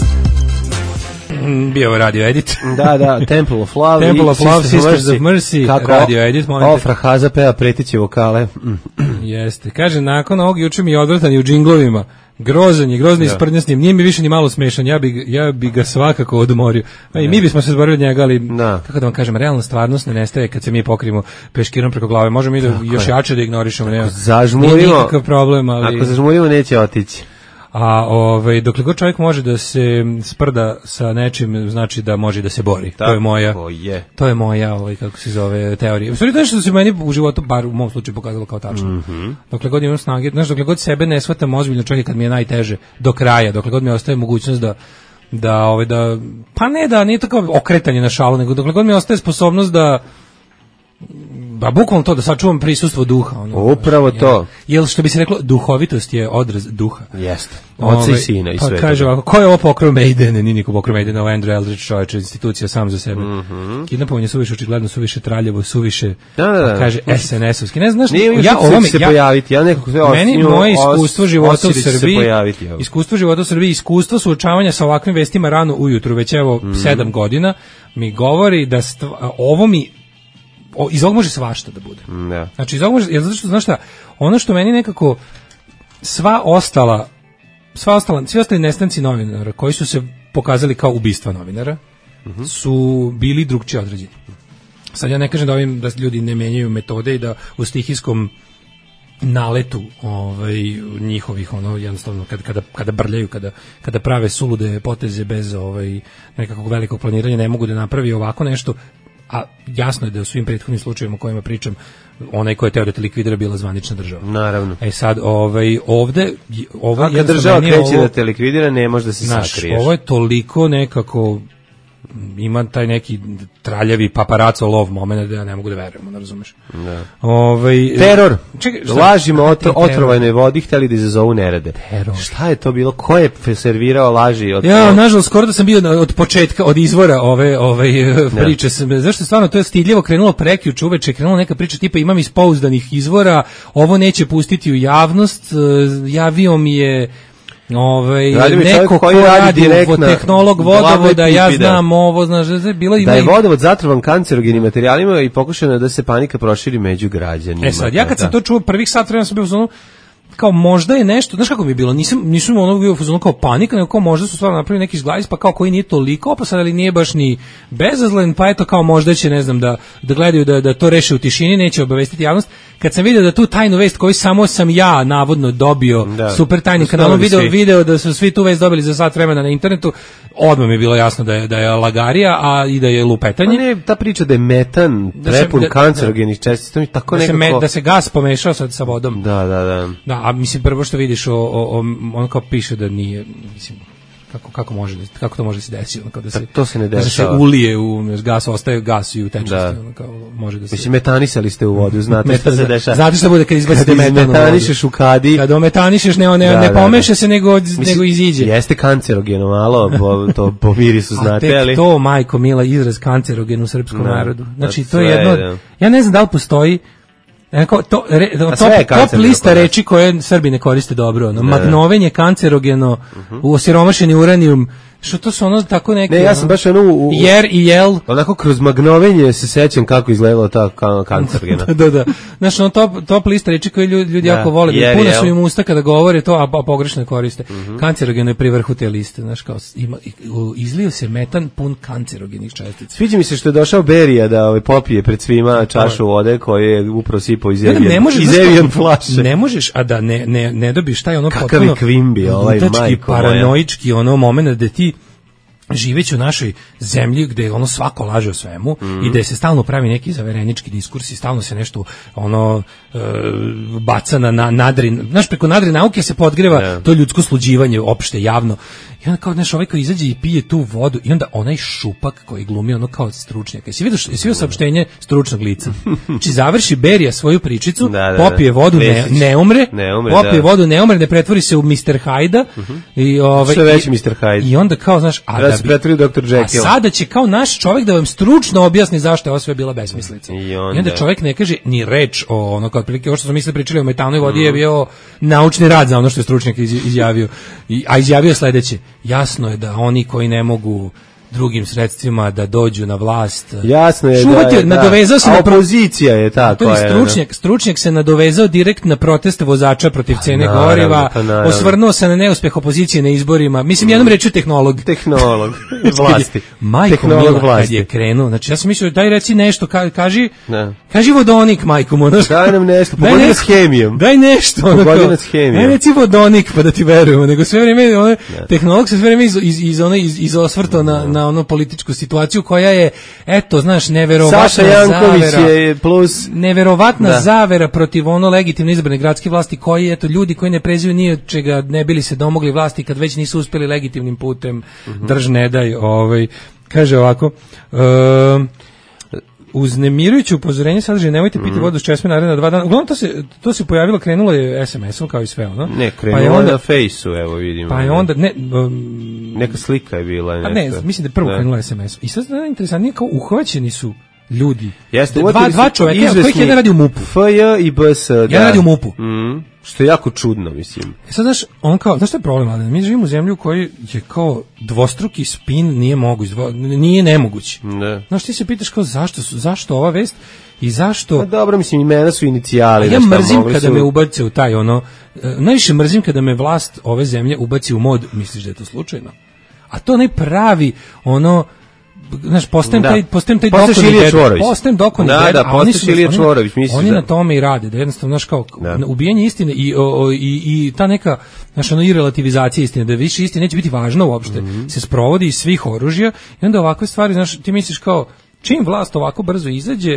Speaker 5: Bio je Radio Edit.
Speaker 6: Da, da, Temple of Love.
Speaker 5: Temple of Love, Sisters of Mercy,
Speaker 6: kako
Speaker 5: Radio Edit.
Speaker 6: Ofra Haza peva pretiće vokale.
Speaker 5: Jeste. Kaže, nakon ovog juče mi je odvrtan i u džinglovima. Grozan je, grozno isprdnja s njim. Nije mi više ni malo smešan, ja bi, ja bi ga svakako odmorio. A i mi bismo se zborili od njega, ali, da. Kako da vam kažem, realna stvarnost ne nestaje kad se mi pokrijemo peškirom preko glave. Možemo i da još jače da ignorišemo. Nema,
Speaker 6: zažmurimo,
Speaker 5: nije nikakav problem. Ali...
Speaker 6: Ako zažmurimo, neće otići.
Speaker 5: A ovaj dokle god čovjek može da se sprda sa nečim, znači da može da se bori. Tako to je moja. Je. To je moja, ovaj kako se zove, teorija. U stvari to je što se meni u životu, bar u mom slučaju, pokazalo kao tačno. Mm-hmm. Dokle god imam snage, znači dokle god sebe ne shvatam ozbiljno, čak i kad mi je najteže, do kraja, dokle god mi ostaje mogućnost da da ovaj da pa ne da nije tako okretanje na šalu, nego dokle god mi ostaje sposobnost da ba bukvalno to da sačuvam prisustvo duha, ono.
Speaker 6: Upravo
Speaker 5: jel,
Speaker 6: to.
Speaker 5: Jel što bi se reklo, duhovitost je odraz duha.
Speaker 6: Jeste. Oca i sina i
Speaker 5: pa
Speaker 6: sve.
Speaker 5: Kaže ovako, ko je ovo pokrov Maiden? Nije niko pokrov Maiden, ovo Andrew Eldridge, čovječe, institucija sam za sebe.
Speaker 6: Mm-hmm.
Speaker 5: Kidnapovanje suviše očigledno, suviše traljevo, suviše,
Speaker 6: da, da, da.
Speaker 5: Pa kaže es en esovski. Ne znaš,
Speaker 6: nije,
Speaker 5: ja ovome
Speaker 6: se
Speaker 5: ja,
Speaker 6: pojaviti, ja nekako sve
Speaker 5: meni moje iskustvo života u Srbiji,
Speaker 6: pojaviti,
Speaker 5: iskustvo života u Srbiji, iskustvo suočavanja sa ovakvim vestima rano ujutru, već evo mm. sedam godina, mi govori da stva, ovo mi O, iz ovog može svašta da bude.
Speaker 6: Da.
Speaker 5: Znači iz ovog može, jer zato što, znaš šta, ono što meni nekako sva ostala, sva ostala, svi ostali nestanci novinara koji su se pokazali kao ubistva novinara, uh-huh. su bili drugčije određeni. Sad ja ne kažem da ovim da ljudi ne menjaju metode i da u stihijskom naletu ovaj njihovih ono jednostavno kada kada kada brljaju, kada kada prave sulude poteze bez ovaj nekakvog velikog planiranja ne mogu da napravi ovako nešto. A jasno je da u svim prethodnim slučajevima o kojima pričam, onaj ko je teo da te likvidira bila zvanična država.
Speaker 6: Naravno.
Speaker 5: E sad, ovaj, ovde... Ovo
Speaker 6: a kad država kreće da te likvidira, ne može da se
Speaker 5: naš,
Speaker 6: sakriješ.
Speaker 5: Ovo je toliko nekako... ima taj neki traljavi paparaco lov moment da ja ne mogu da verujem, ne razumeš.
Speaker 6: Da.
Speaker 5: Ovaj
Speaker 6: teror. Čekaj, lažimo o otrovanoj vodi, hteli da izazovu nerede. Teror. Šta je to bilo? Ko je servirao laži od
Speaker 5: ja, nažalost, skoro da sam bio od početka, od izvora ove ove priče. Sam, zašto stvarno to je stidljivo krenulo prekjuče uveče, krenula neka priča tipa imam iz pouzdanih izvora, ovo neće pustiti u javnost, javio mi je Ovaj neko ko radi direktno tehnolog vodovoda, ja znam ovo, znaš, bilo ima
Speaker 6: da je vodovod zatrovan kancerogenim materijalima i pokušano da se panika proširi među građanima.
Speaker 5: E sad, ja kad sam to čuo prvih sat vremena sam bio u zonu kao možda je nešto, znaš kako mi je bilo, nisam, nisam ono bio u fazonu kao panika, nego kao možda su stvarno napravili neki zglajz, pa kao koji nije toliko opasan, ali nije baš ni bezazlen, pa eto kao možda će, ne znam, da, da gledaju da, da to reše u tišini, neće obavestiti javnost. Kad sam vidio da tu tajnu vest koju samo sam ja navodno dobio da, super tajnim kanalom video, video da su svi tu vest dobili za sat vremena na internetu, odmah mi je bilo jasno da je, da je lagarija, a i da je lupetanje.
Speaker 6: Pa ne, ta priča da je metan prepun da kancerogenih čestica, to tako
Speaker 5: da
Speaker 6: nekako...
Speaker 5: Se me, da se gas pomešao sad sa vodom.
Speaker 6: Da, da, da.
Speaker 5: Da, a mislim prvo što vidiš o, o, o on kao piše da nije, mislim kako kako može da kako to može da se desi, ono kao da se
Speaker 6: to se ne dešava.
Speaker 5: Da se ulije u gas, ostaje gas i u tečnosti, da. Ono kao može da se.
Speaker 6: Mislim metanisali ste u vodu, znate šta se dešava.
Speaker 5: Znate šta bude kad izbacite metan?
Speaker 6: Metanišeš u kadi.
Speaker 5: Kad ometanišeš ne ne, da, ne pomeša da, se nego mislim, nego iziđe.
Speaker 6: Jeste kancerogeno malo, bo, to po virisu znate, ali
Speaker 5: to majko mila izraz kancerogen u srpskom da, narodu. Znači to je jedno, da. Ja ne znam da li postoji Eko, to, re, top, top lista reči koje Srbi ne koriste dobro. No, magnoven je kancerogeno, uh-huh. u osiromašeni uranijum, Što to su ono tako neke...
Speaker 6: Ne, ja sam baš ono... U, u,
Speaker 5: jer i jel.
Speaker 6: Onako kroz magnovenje se sećam kako izgledalo ta kancerogena.
Speaker 5: da, da. Znaš, ono top, top lista reči koje ljudi, ljudi da, jako vole. Da puno su im usta kada govore to, a, a pogrešno koriste. Mm-hmm. Kancerogeno je pri vrhu te liste. Znaš, kao, ima, izlio se metan pun kancerogenih čestica.
Speaker 6: Sviđa mi se što je došao Berija da ovaj, popije pred svima čašu vode koje je upravo sipao iz Evian flaše.
Speaker 5: Ne možeš, a da ne, ne, ne dobiš taj ono
Speaker 6: kakav potpuno... Kakav je kvimbi, ovaj majko moja.
Speaker 5: Paranoički ono moment da ti živeći u našoj zemlji gde ono svako laže o svemu mm. i da se stalno pravi neki zaverenički diskurs i stalno se nešto ono e, baca na, na nadri, znaš, preko nadri nauke se podgreva yeah. to ljudsko sluđivanje opšte, javno. I onda kao, znaš, ovaj koji izađe i pije tu vodu i onda onaj šupak koji glumi ono kao stručnjak. Jesi vidio, jesi vidio saopštenje stručnog lica? Znači završi Berija svoju pričicu, da, da, popije vodu, ne, ne umre,
Speaker 6: ne umre
Speaker 5: popije
Speaker 6: da.
Speaker 5: vodu, ne umre, ne pretvori se u mister Hyde uh-huh. i ovaj
Speaker 6: sve veći mister Hyde.
Speaker 5: I onda kao, znaš, a da
Speaker 6: se pretvori doktor Jekyll.
Speaker 5: A sada će kao naš čovjek da vam stručno objasni zašto je ovo sve bila besmislica. I onda, I onda čovjek ne kaže ni reč o ono kao otprilike ovo što smo mislili pričali o metanoj vodi mm. je bio naučni rad za ono što je stručnjak izjavio. I, a izjavio sledeće: jasno je da oni koji ne mogu drugim sredstvima da dođu na vlast.
Speaker 6: Jasno je
Speaker 5: Šuvatio,
Speaker 6: da je,
Speaker 5: nadovezao se
Speaker 6: a
Speaker 5: na
Speaker 6: opozicija je ta
Speaker 5: koja je. Stručnjak, stručnjak se nadovezao direkt na proteste vozača protiv cene naravno, goriva, pa osvrnuo se na neuspeh opozicije na izborima. Mislim, jednom rečju tehnolog.
Speaker 6: Tehnolog vlasti.
Speaker 5: Majko Mila, kad je krenuo, znači ja sam mislio, daj reci nešto, ka, kaži, ne. kaži vodonik, majko mu.
Speaker 6: Daj nam nešto, pogodi nas hemijom.
Speaker 5: Daj nešto.
Speaker 6: Pogodi nas hemijom.
Speaker 5: Daj reci vodonik, pa da ti verujemo, nego sve vreme, ono, tehnolog se sve vreme iz, iz, iz, iz, iz osvrtao na, na ono političku situaciju koja je, eto, znaš, neverovatna
Speaker 6: Saša Janković
Speaker 5: zavera,
Speaker 6: je plus
Speaker 5: neverovatna da. zavera protiv ono legitimno izabrane gradske vlasti koji, eto, ljudi koji ne preziru ni od čega ne bili se domogli vlasti kad već nisu uspeli legitimnim putem, mm-hmm. drž ne daj, ovaj, kaže ovako, um, uznemirujuće upozorenje sadrži nemojte piti mm. vodu s česme naredna dva dana. Uglavnom to se to se pojavilo, krenulo je es em esom kao i sve ono.
Speaker 6: Ne, krenulo pa je onda, na Fejsu, evo vidimo.
Speaker 5: Pa je onda ne um,
Speaker 6: neka slika je bila,
Speaker 5: nešto. A ne, mislim da je prvo ne. krenulo es em esom. I sad je interesantnije kao uhvaćeni su ljudi.
Speaker 6: Jeste,
Speaker 5: dva dva čoveka, koji jedan radi u MUP-u.
Speaker 6: F J i B S, da.
Speaker 5: Jedan radi u MUP-u.
Speaker 6: Mm. Što je jako čudno, mislim.
Speaker 5: E sad, znaš, on kao, znaš što je problem, ali mi živimo u zemlji u kojoj je kao dvostruki spin nije moguć, nije nemoguć.
Speaker 6: Ne.
Speaker 5: Znaš, ti se pitaš kao zašto, zašto ova vest i zašto...
Speaker 6: Pa dobro, mislim, imena su inicijali.
Speaker 5: Ja mrzim kada su... me ubace u taj, ono, najviše mrzim kada me vlast ove zemlje ubaci u mod, misliš da je to slučajno? A to ne pravi, ono... Znaš, postajem taj, postajem taj dokoni deda. Postajem dokoni
Speaker 6: da,
Speaker 5: deda.
Speaker 6: Da, postaš Ilija Čvorović, misliš
Speaker 5: oni da. na tome i rade, da jednostavno, znaš, kao, da. ubijanje istine i, o, i, i ta neka, znaš, ono, i relativizacija istine, da više istine neće biti važna uopšte, mm-hmm. se sprovodi iz svih oružja i onda ovakve stvari, znaš, ti misliš kao, čim vlast ovako brzo izađe,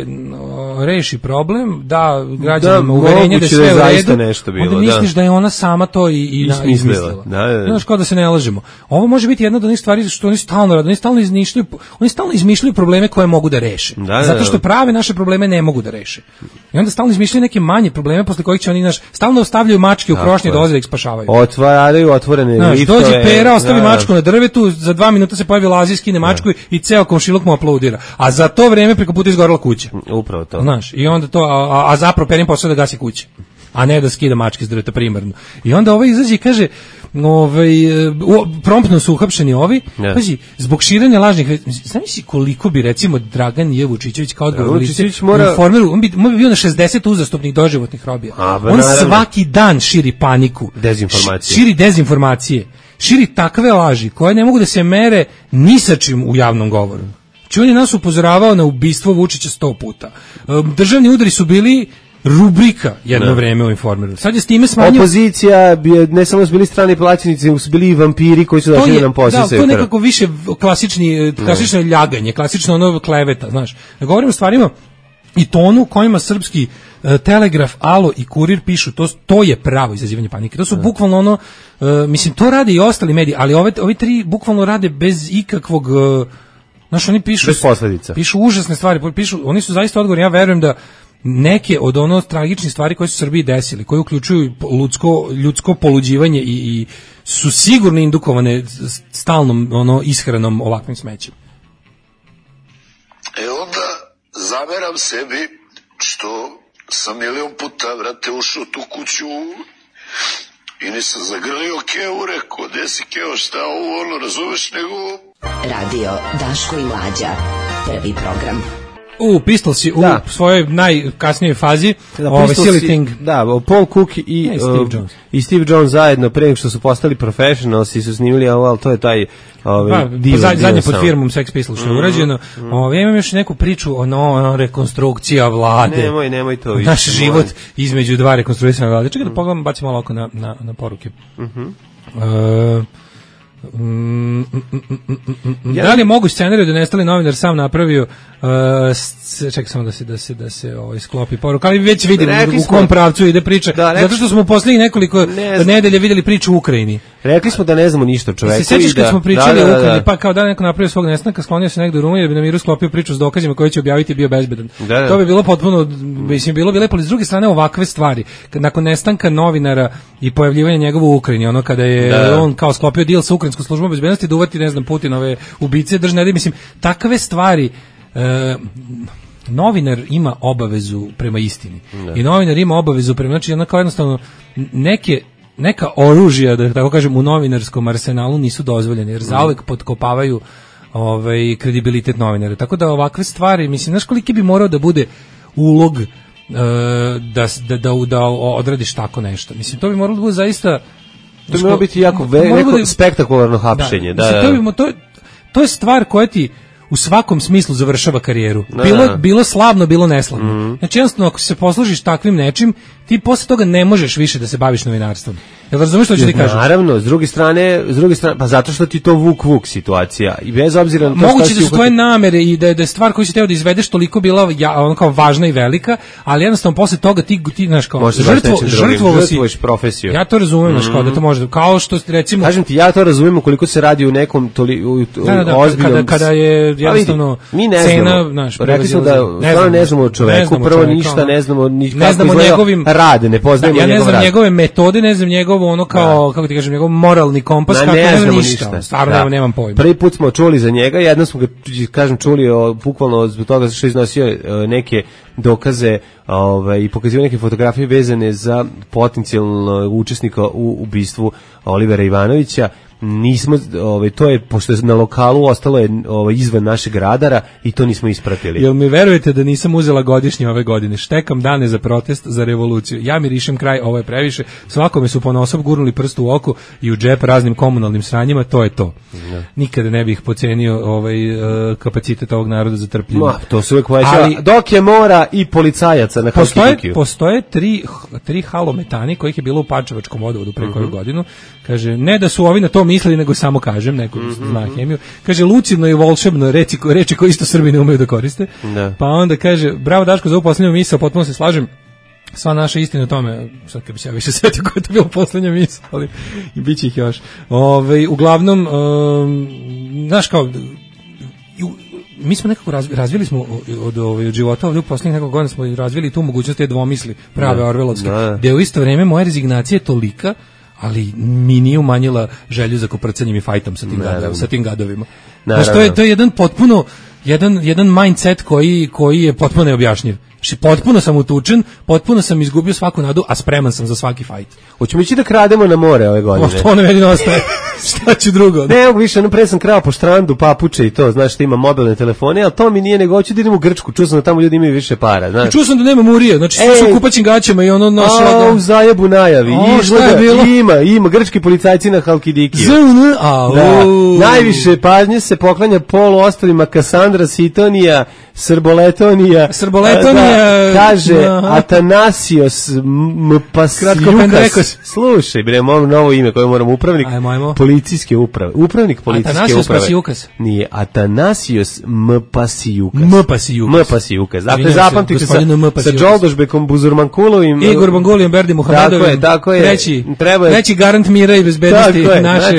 Speaker 5: reši problem, da građanima da, uverenje da sve
Speaker 6: da
Speaker 5: u redu,
Speaker 6: nešto bilo,
Speaker 5: onda misliš da. da je ona sama to i, i na, izmislila. Da, da, da. Znaš, kao da se ne lažemo. Ovo može biti jedna od onih stvari što oni stalno rade, oni stalno izmišljaju, oni stalno izmišljaju probleme koje mogu da reše. Da, da, zato što prave naše probleme ne mogu da reše. I onda stalno izmišljaju neke manje probleme posle kojih će oni, naš, stalno ostavljaju mačke u krošnje da ih spašavaju.
Speaker 6: Otvaraju otvorene
Speaker 5: znaš,
Speaker 6: liftove.
Speaker 5: Dođe Pera, ostavi da, mačku na drvetu, za dva minuta se pojavi Lazi, skine mačku i ceo komšiluk mu aplaudira. A za to vreme preko puta izgorela kuća.
Speaker 6: Upravo to.
Speaker 5: Znaš, i onda to, a, a zapravo Perin posao da gasi kuće, a ne da skida mačke s drveta primarno. I onda ovaj izađe i kaže, ovaj, promptno su uhapšeni ovi, yeah. pazi, zbog širenja lažnih vesti. Znaš si koliko bi, recimo, Dragan J. Vučićević kao odgovorni lice mora... informeru, on bi, on bi bio na šezdeset uzastopnih doživotnih robija. A, on naravno. svaki dan širi paniku.
Speaker 6: Dezinformacije.
Speaker 5: Širi dezinformacije. Širi takve laži koje ne mogu da se mere ni sa čim u javnom govoru. Znači on je nas upozoravao na ubistvo Vučića sto puta. Državni udari su bili rubrika jedno ne. vreme u Informeru. Sad je s time smanjio...
Speaker 6: Opozicija, ne samo su bili strani plaćenici, su bili i vampiri koji su došli da nam posjese.
Speaker 5: Da, to je nekako više klasični, klasično ljaganje, klasično ono kleveta, znaš. Da govorimo o stvarima i tonu kojima srpski uh, Telegraf, Alo i Kurir pišu, to, to je pravo izazivanje panike. To su ne. bukvalno ono, uh, mislim, to rade i ostali mediji, ali ove, ovi tri bukvalno rade bez ikakvog... Uh, znaš, oni pišu,
Speaker 6: bez posledica.
Speaker 5: Pišu užasne stvari, pišu, oni su zaista odgovorni, ja verujem da neke od ono tragičnih stvari koje su u Srbiji desili, koje uključuju ljudsko, ljudsko poluđivanje i, i su sigurno indukovane stalnom ono ishranom ovakvim smećem.
Speaker 11: E onda zameram sebi što sam milion puta, vrate, ušao tu kuću i nisam zagrlio Kevu, rekao, gde si Keo, šta ovo, ono, razumeš, nego...
Speaker 2: Radio Daško i Mlađa, prvi program.
Speaker 5: U Pistolsi u da. svojoj najkasnijoj fazi,
Speaker 6: da,
Speaker 5: ovaj Silly Thing.
Speaker 6: Da, Paul Cook i,
Speaker 5: e, Steve Jones.
Speaker 6: Uh, i Steve Jones zajedno, pre nego što su postali professionals i su snimili ovo, ali to je taj ovaj,
Speaker 5: pa, divan, za, zadnje pod firmom Sex Pistols što je urađeno. Mm-hmm. Ovaj, imam još neku priču o no, rekonstrukcija vlade.
Speaker 6: Nemoj, nemoj to više.
Speaker 5: Naš život između dva rekonstruisane vlade. Čekaj da pogledam, bacimo malo oko na, na, na poruke.
Speaker 6: Mm-hmm.
Speaker 5: Uh, Mm, mm, mm, mm, mm, mm. Da li je moguć scenarij da nestali novinar sam napravio uh, čekaj samo da se da se da se ovaj sklopi poruka, ali već vidimo u kom pravcu ide priča, da, zato što smo u poslednjih nekoliko ne nedelja videli priču u Ukrajini.
Speaker 6: Rekli smo da ne znamo ništa o čoveku.
Speaker 5: Se sećaš kad da, smo pričali da, da, da, o Ukrajini, pa kao da neko napravio svog nestanka, sklonio se negde u Rumuniji da bi na miru sklopio priču s dokazima koje će objaviti bio bezbedan. Da, da. To bi bilo potpuno, mislim, bilo bi lepo, ali s druge strane ovakve stvari, nakon nestanka novinara i pojavljivanja njegova u Ukrajini, ono kada je da. on kao sklopio deal sa ukrajinskom službom bezbednosti da uvati, ne znam, Putinove ubice, držne, da, mislim, takve stvari. E, novinar ima obavezu prema istini. Ne. I novinar ima obavezu prema, znači, onako jednostavno neke neka oružja, da tako kažem, u novinarskom arsenalu nisu dozvoljene, jer zauvek potkopavaju ovaj kredibilitet novinara. Tako da ovakve stvari, mislim, znaš koliki bi morao da bude ulog e, da, da, da, da odradiš tako nešto. Mislim, to bi moralo da bude zaista...
Speaker 6: To bi moralo biti jako ve, neko bude, spektakularno hapšenje. Da, da, da.
Speaker 5: Mislim, to, bi, to, to je stvar koja ti u svakom smislu završava karijeru. Bilo, bilo slavno, bilo neslavno. Mm-hmm. Znači, jednostavno, ako se poslužiš takvim nečim, ti posle toga ne možeš više da se baviš novinarstvom. Jel razumiješ što ću ti kažem?
Speaker 6: Naravno, s druge strane, s druge strane, pa zato što ti to vuk-vuk situacija. I bez obzira na to
Speaker 5: moguće da su tvoje namere i da je, da je stvar koju si teo da izvedeš toliko bila ja, ono kao važna i velika, ali jednostavno posle toga ti, ti znaš kao, žrtvo, žrtvovo si.
Speaker 6: Profesiju.
Speaker 5: Ja to razumem, mm-hmm. znaš kao da to može, kao što recimo...
Speaker 6: Kažem ti, ja to razumem ukoliko se radi u nekom toli, u,
Speaker 5: da, da, da, ozbiljnom... Kada, kada je jednostavno
Speaker 6: mi ne
Speaker 5: cena,
Speaker 6: znamo,
Speaker 5: naš,
Speaker 6: rekli smo da ne znamo, ne znamo o čoveku, ne znamo prvo čoveku, ništa, ne znamo ni kako izgleda njegovim, rade, ne poznajemo
Speaker 5: njegov rad. Ja ne znam
Speaker 6: rad.
Speaker 5: njegove metode, ne znam njegovo ono kao, da. kako ti kažem, njegov moralni kompas, kako ne znam ništa, stvarno da. nemam pojma.
Speaker 6: Prvi put smo čuli za njega, jednom smo ga, kažem, čuli o, bukvalno zbog toga što je iznosio neke dokaze ovaj, i pokazivao neke fotografije vezane za potencijalno učesnika u ubistvu Olivera Ivanovića. Nismo, ovaj, to je, pošto je na lokalu ostalo je ovaj, izvan našeg radara i to nismo ispratili.
Speaker 5: Jel mi verujete da nisam uzela godišnje ove godine? Štekam dane za protest, za revoluciju. Ja mirišem kraj, ovo je previše. Svakome su ponosob gurnuli prst u oko i u džep raznim komunalnim sranjima, to je to. Ne. Nikada ne bih pocenio ovaj, kapacitet ovog naroda za trpljenje.
Speaker 6: Ma, to se uvek povećava. Dok je mora i policajaca na
Speaker 5: postoje, postoje tri, tri halometani kojih je bilo u Pančevačkom vodovodu pre koju uh-huh. godinu. Kaže, ne da su ovi na to mislili, nego samo kažem, neko mm-hmm. zna hemiju. Kaže, lucidno i volšebno, reči, reči koje isto Srbi ne umeju da koriste. Da. Pa onda kaže, bravo Daško za ovu poslednju misao, potpuno se slažem. Sva naša istina o tome, sad kad bi se ja više setio koja je to bila poslednja misao, ali i bit će ih još. Ove, uglavnom, um, znaš kao, mi smo nekako razvili, razvili smo od, od, od života ovdje u poslednjih nekog godina smo razvili tu mogućnost te dvomisli prave orvelovske, da je u isto vreme moja rezignacija je tolika, ali mi nije umanjila želju za koprcanjem i fajtom sa tim, gadov, sa tim gadovima. Znači, to je, to je jedan potpuno, jedan, jedan mindset koji, koji je potpuno neobjašnjiv. Znači, potpuno sam utučen, potpuno sam izgubio svaku nadu, a spreman sam za svaki fajt.
Speaker 6: Hoćemo ići da krademo na more ove godine?
Speaker 5: O, što ne jedino ostaje? Šta ću drugo?
Speaker 6: Ne, mogu više, no pre sam krao po štrandu, papuče i to, znaš što ima mobilne telefone, ali to mi nije, nego hoću da idem u Grčku, čuo sam da tamo ljudi imaju više para, znaš.
Speaker 5: Čuo sam da nema murije, znači svi su kupaćim gaćama i ono našla...
Speaker 6: A, u zajebu najavi, o, šta je bilo? Ima, ima, grčki policajci na Halkidikiju.
Speaker 5: Zn, a,
Speaker 6: da, najviše pažnje se poklanja poluostrovima Kasandra, Sitonija, Srboletonija,
Speaker 5: Srboletonija,
Speaker 6: da, kaže aha. Atanasios Mpasijukas. Slušaj, bre, mom novo ime koje moram upravnik ajmo, policijske uprave. Upravnik policijske
Speaker 5: Atanasios
Speaker 6: uprave.
Speaker 5: Pasijukas.
Speaker 6: Nije, Atanasios Mpasijukas.
Speaker 5: Mpasijukas.
Speaker 6: Mpasijukas. Dakle, zapamtite sa, sa Đoldošbekom Buzurmankulovim.
Speaker 5: I Gurbangulijem Berdi Muhamedovim.
Speaker 6: Tako je, tako je.
Speaker 5: Treći,
Speaker 6: treba je,
Speaker 5: treći garant mira i bezbednosti
Speaker 6: tako je,
Speaker 5: našeg.
Speaker 6: Znači,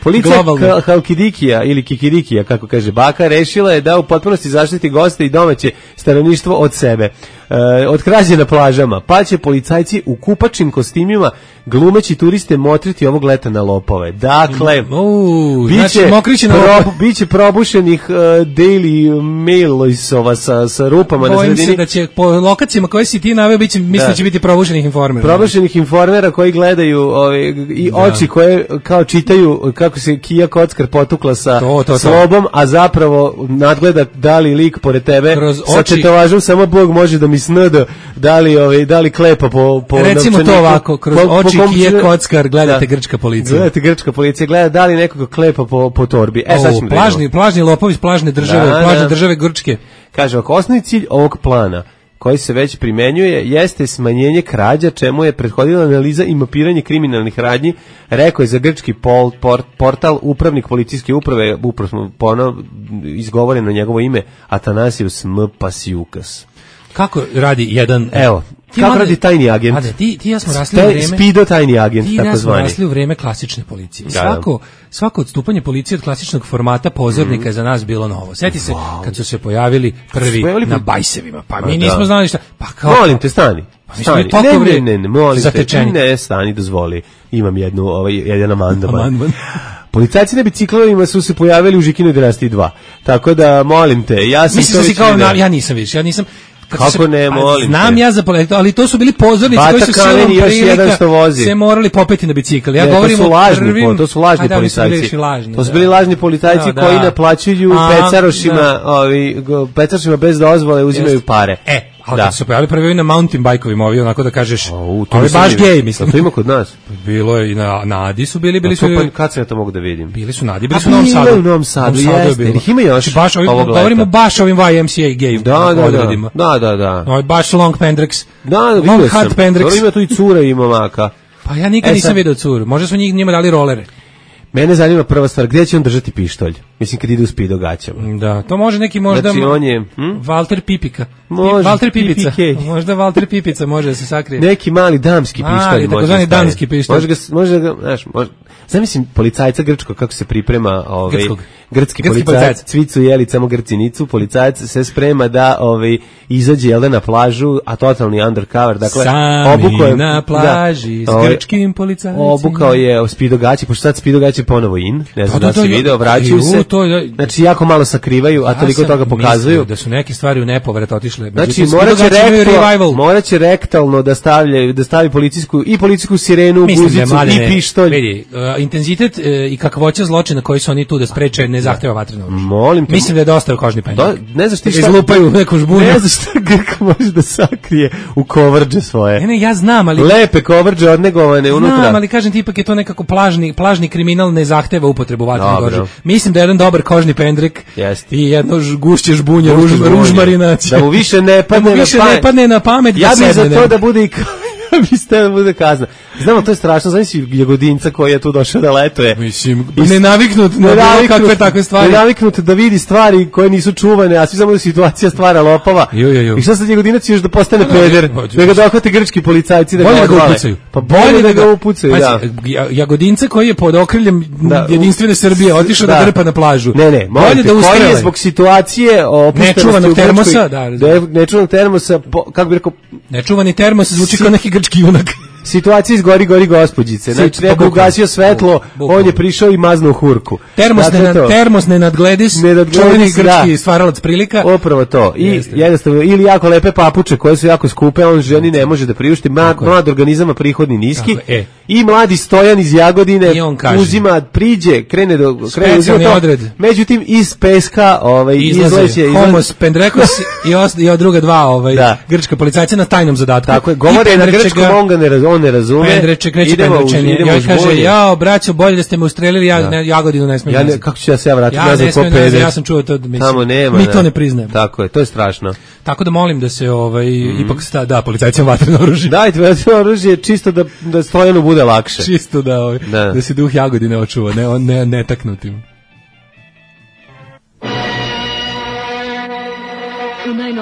Speaker 6: Policija Halkidikija ili Kikirikija, kako kaže baka, rešila je da u potpunosti zaštiti goste i domaće stanovništvo od sebe. E, od krađe na plažama, pa će policajci u kupačim kostimima glumeći turiste motriti ovog leta na lopove. Dakle,
Speaker 5: uh,
Speaker 6: biće,
Speaker 5: znači,
Speaker 6: pro, biće probušenih uh, Daily Mail-isova sa, sa rupama
Speaker 5: Bojim
Speaker 6: na sredini.
Speaker 5: se da će po lokacijama koje si ti naveo biće, mislim da će biti probušenih informera.
Speaker 6: Probušenih informera koji gledaju ove, i da. Oči koje kao čitaju kako se Kija Kockar potukla sa to, to, slobom, a zapravo nadgleda da li lik pored tebe kroz sa oči, tetovažom samo Bog može da mi snada da li, ove, da li klepa po, po
Speaker 5: recimo
Speaker 6: novčaniku.
Speaker 5: To ovako, kroz po, oči po Kije Kockar gledate da. Grčka policija.
Speaker 6: Gledate grčka policija, gleda da li nekoga klepa po, po torbi. E,
Speaker 5: o, plažni, plažni lopovi iz plažne države, da, plažne da. države Grčke.
Speaker 6: Kaže, ako osnovni cilj ovog plana koji se već primenjuje, jeste smanjenje krađa, čemu je prethodila analiza i mapiranje kriminalnih radnji, rekao je za grčki pol, port, portal upravnik policijske uprave, upravo smo ponov izgovoreno njegovo ime, Atanasius M. Pasiukas.
Speaker 5: Kako radi jedan...
Speaker 6: Evo, ti kako radi tajni agent?
Speaker 5: Ade, ti, ti ja smo rasli u vreme...
Speaker 6: Spido tajni agent, tako zvani. Ti ja smo
Speaker 5: rasli u vreme klasične policije. Svako, svako odstupanje policije od klasičnog formata pozornika mm. je za nas bilo novo. Sjeti se wow. kad su se pojavili prvi pojavili na bajsevima. Pa mi nismo da. znali šta... Pa kao...
Speaker 6: Molim te, stani.
Speaker 5: Pa mi smo i toliko
Speaker 6: ne, ne, ne, ne, molim
Speaker 5: zatečeni.
Speaker 6: te. Ne, stani, dozvoli. Imam jednu, ovaj, jedan amandman. Amandman. Policajci na biciklovima su se pojavili u Žikinoj dinastiji dva. Tako da, molim te, ja sam...
Speaker 5: Mislim da si kao... Na, ja nisam više, ja nisam...
Speaker 6: Kako se, ne, molim
Speaker 5: znam
Speaker 6: te.
Speaker 5: ja za policajce, ali to su bili pozornici Bata koji su silom prilika se morali popeti na bicikl. Ja ne, govorim
Speaker 6: to su lažni,
Speaker 5: prvim,
Speaker 6: to su lažni
Speaker 5: da,
Speaker 6: policajci.
Speaker 5: Lažni,
Speaker 6: to su bili lažni policajci da, koji da. naplaćuju a, pecarošima, da. ovi, pecarošima bez dozvole uzimaju Just. pare.
Speaker 5: E, ali da. kad su pojavili prvi na mountain bajkovima, ovi onako da kažeš, ali baš gej, mislim.
Speaker 6: To ima kod nas.
Speaker 5: Bilo je i na, na Adi su bili, bili su...
Speaker 6: Pa, kad se ja to mogu da vidim?
Speaker 5: Bili su na Adi, bili su u Novom Sadu.
Speaker 6: u Novom Sadu, jeste. Ih ima još
Speaker 5: baš ovim, govorimo baš ovim Y M C A gej
Speaker 6: odredima. Da, da, da.
Speaker 5: No, baš long pendrex.
Speaker 6: Da, long hat pendrex. Ima tu i cura i momaka.
Speaker 5: Pa ja nikad nisam vidio curu. Možda su njih njima dali rolere.
Speaker 6: Mene zanima prva stvar, gdje će on držati pištolj? Mislim, kad ide u Spido gaćama.
Speaker 5: Da, to može neki možda...
Speaker 6: Znači, on je... Hm?
Speaker 5: Walter Pipika.
Speaker 6: Može,
Speaker 5: Walter Pipica. Možda Walter Pipica može da se sakrije.
Speaker 6: Neki mali damski pištolj
Speaker 5: Ali, može da damski pištolj.
Speaker 6: Može ga, može ga, znaš, može... Zamislim policajca grčko kako se priprema ovaj grčki, grčki policajac, policajac, cvicu jeli samo grcinicu, policajac se sprema da ovaj izađe jel da na plažu, a totalni undercover, dakle
Speaker 5: obuko je na plaži da, s grčkim policajcima.
Speaker 6: Obukao je Spido gaće, pošto sad Spido gaće ponovo in, ne znam da se video, vraćaju se. Znači jako malo sakrivaju, a toliko toga pokazuju
Speaker 5: da su neke stvari u nepovrat otišle.
Speaker 6: Znači moraće rektal, moraće rektalno da stavlja da stavi policijsku i policijsku sirenu, buzicu i pištolj.
Speaker 5: Vidi, intenzitet e, i kakvoća zločina koji su oni tu da spreče ne zahteva vatreno oružje.
Speaker 6: Molim te.
Speaker 5: Mislim da je dosta kožni pendrek.
Speaker 6: Ne znaš ti šta
Speaker 5: izlupaju neku žbunju.
Speaker 6: Ne znaš šta Grk može da sakrije u kovrđe svoje.
Speaker 5: Ne, ne, ja znam, ali
Speaker 6: lepe kovrđe odnegovane unutra.
Speaker 5: Znam, ali kažem ti ipak je to nekako plažni plažni kriminal ne zahteva upotrebu vatrenog oružja. Mislim da je jedan dobar kožni pendrek
Speaker 6: Jeste.
Speaker 5: I jedno gušće žbunje, ruž, ružmarina.
Speaker 6: Da mu više ne padne,
Speaker 5: da mu više
Speaker 6: na, pamet.
Speaker 5: ne padne na pamet.
Speaker 6: Ja bih za to da bude i biste da bude kazna. Znamo, to je strašno, znaš si Jagodinca koji je tu došao da letuje.
Speaker 5: Mislim, nenaviknut na bilo kakve takve stvari.
Speaker 6: Nenaviknut da vidi stvari koje nisu čuvane, a svi znamo da situacija stvara lopova.
Speaker 5: Jo, jo, jo.
Speaker 6: I šta sad Jagodinac još da postane peder, da ga dohvate grčki policajci da ga odvale.
Speaker 5: Pa
Speaker 6: bolje da ga upucaju, da.
Speaker 5: Jagodinca koji je pod okriljem jedinstvene Srbije otišao da grpa na plažu.
Speaker 6: Ne, ne, bolje da koji je zbog situacije
Speaker 5: nečuvanog termosa, da,
Speaker 6: nečuvanog termosa, kako bi rekao,
Speaker 5: nečuvani termos zvuči kao neki grčki junak.
Speaker 6: Situacija izgori gori gospođice. Znači, neko ugasio svetlo, bukval. On je prišao i maznuo hurku.
Speaker 5: Termos, ne, nad, termos ne nadgledis, čovjeni grčki da. Stvaralac prilika.
Speaker 6: Upravo to. I Jeste. jednostavno, ili jako lepe papuče koje su jako skupe, on ženi ne može da priušti. Ma, mlad organizama prihodni niski. E. I mladi Stojan iz Jagodine uzima, priđe, krene do... Krene uzima to. Odred. Međutim, iz peska ovaj, izleće...
Speaker 5: Homos Pendrekos i, os, i od druga dva ovaj, da. grčka policajca na tajnom zadatku.
Speaker 6: Tako je, govore na grčkom, on ga ne razumije. On ne razume.
Speaker 5: Pendreče kreće pendrečenje. Ja kaže, jao, braćo, bolje da ste me ustrelili, ja ne, Jagodinu ne smijem.
Speaker 6: Ja ne, kako ću ja se ja vratiti?
Speaker 5: Ja ne smijem, ne, ja sam čuo to, mislim. Tamo nema, mi to ne priznajemo.
Speaker 6: Tako je, to je strašno.
Speaker 5: Tako da molim da se ovaj mm. ipak sta, da policajcima vatreno oružje.
Speaker 6: Dajte vatreno oružje čisto da da Stojanu bude lakše.
Speaker 5: Čisto da ovaj, da. da se duh Jagodine očuva, ne on ne netaknutim.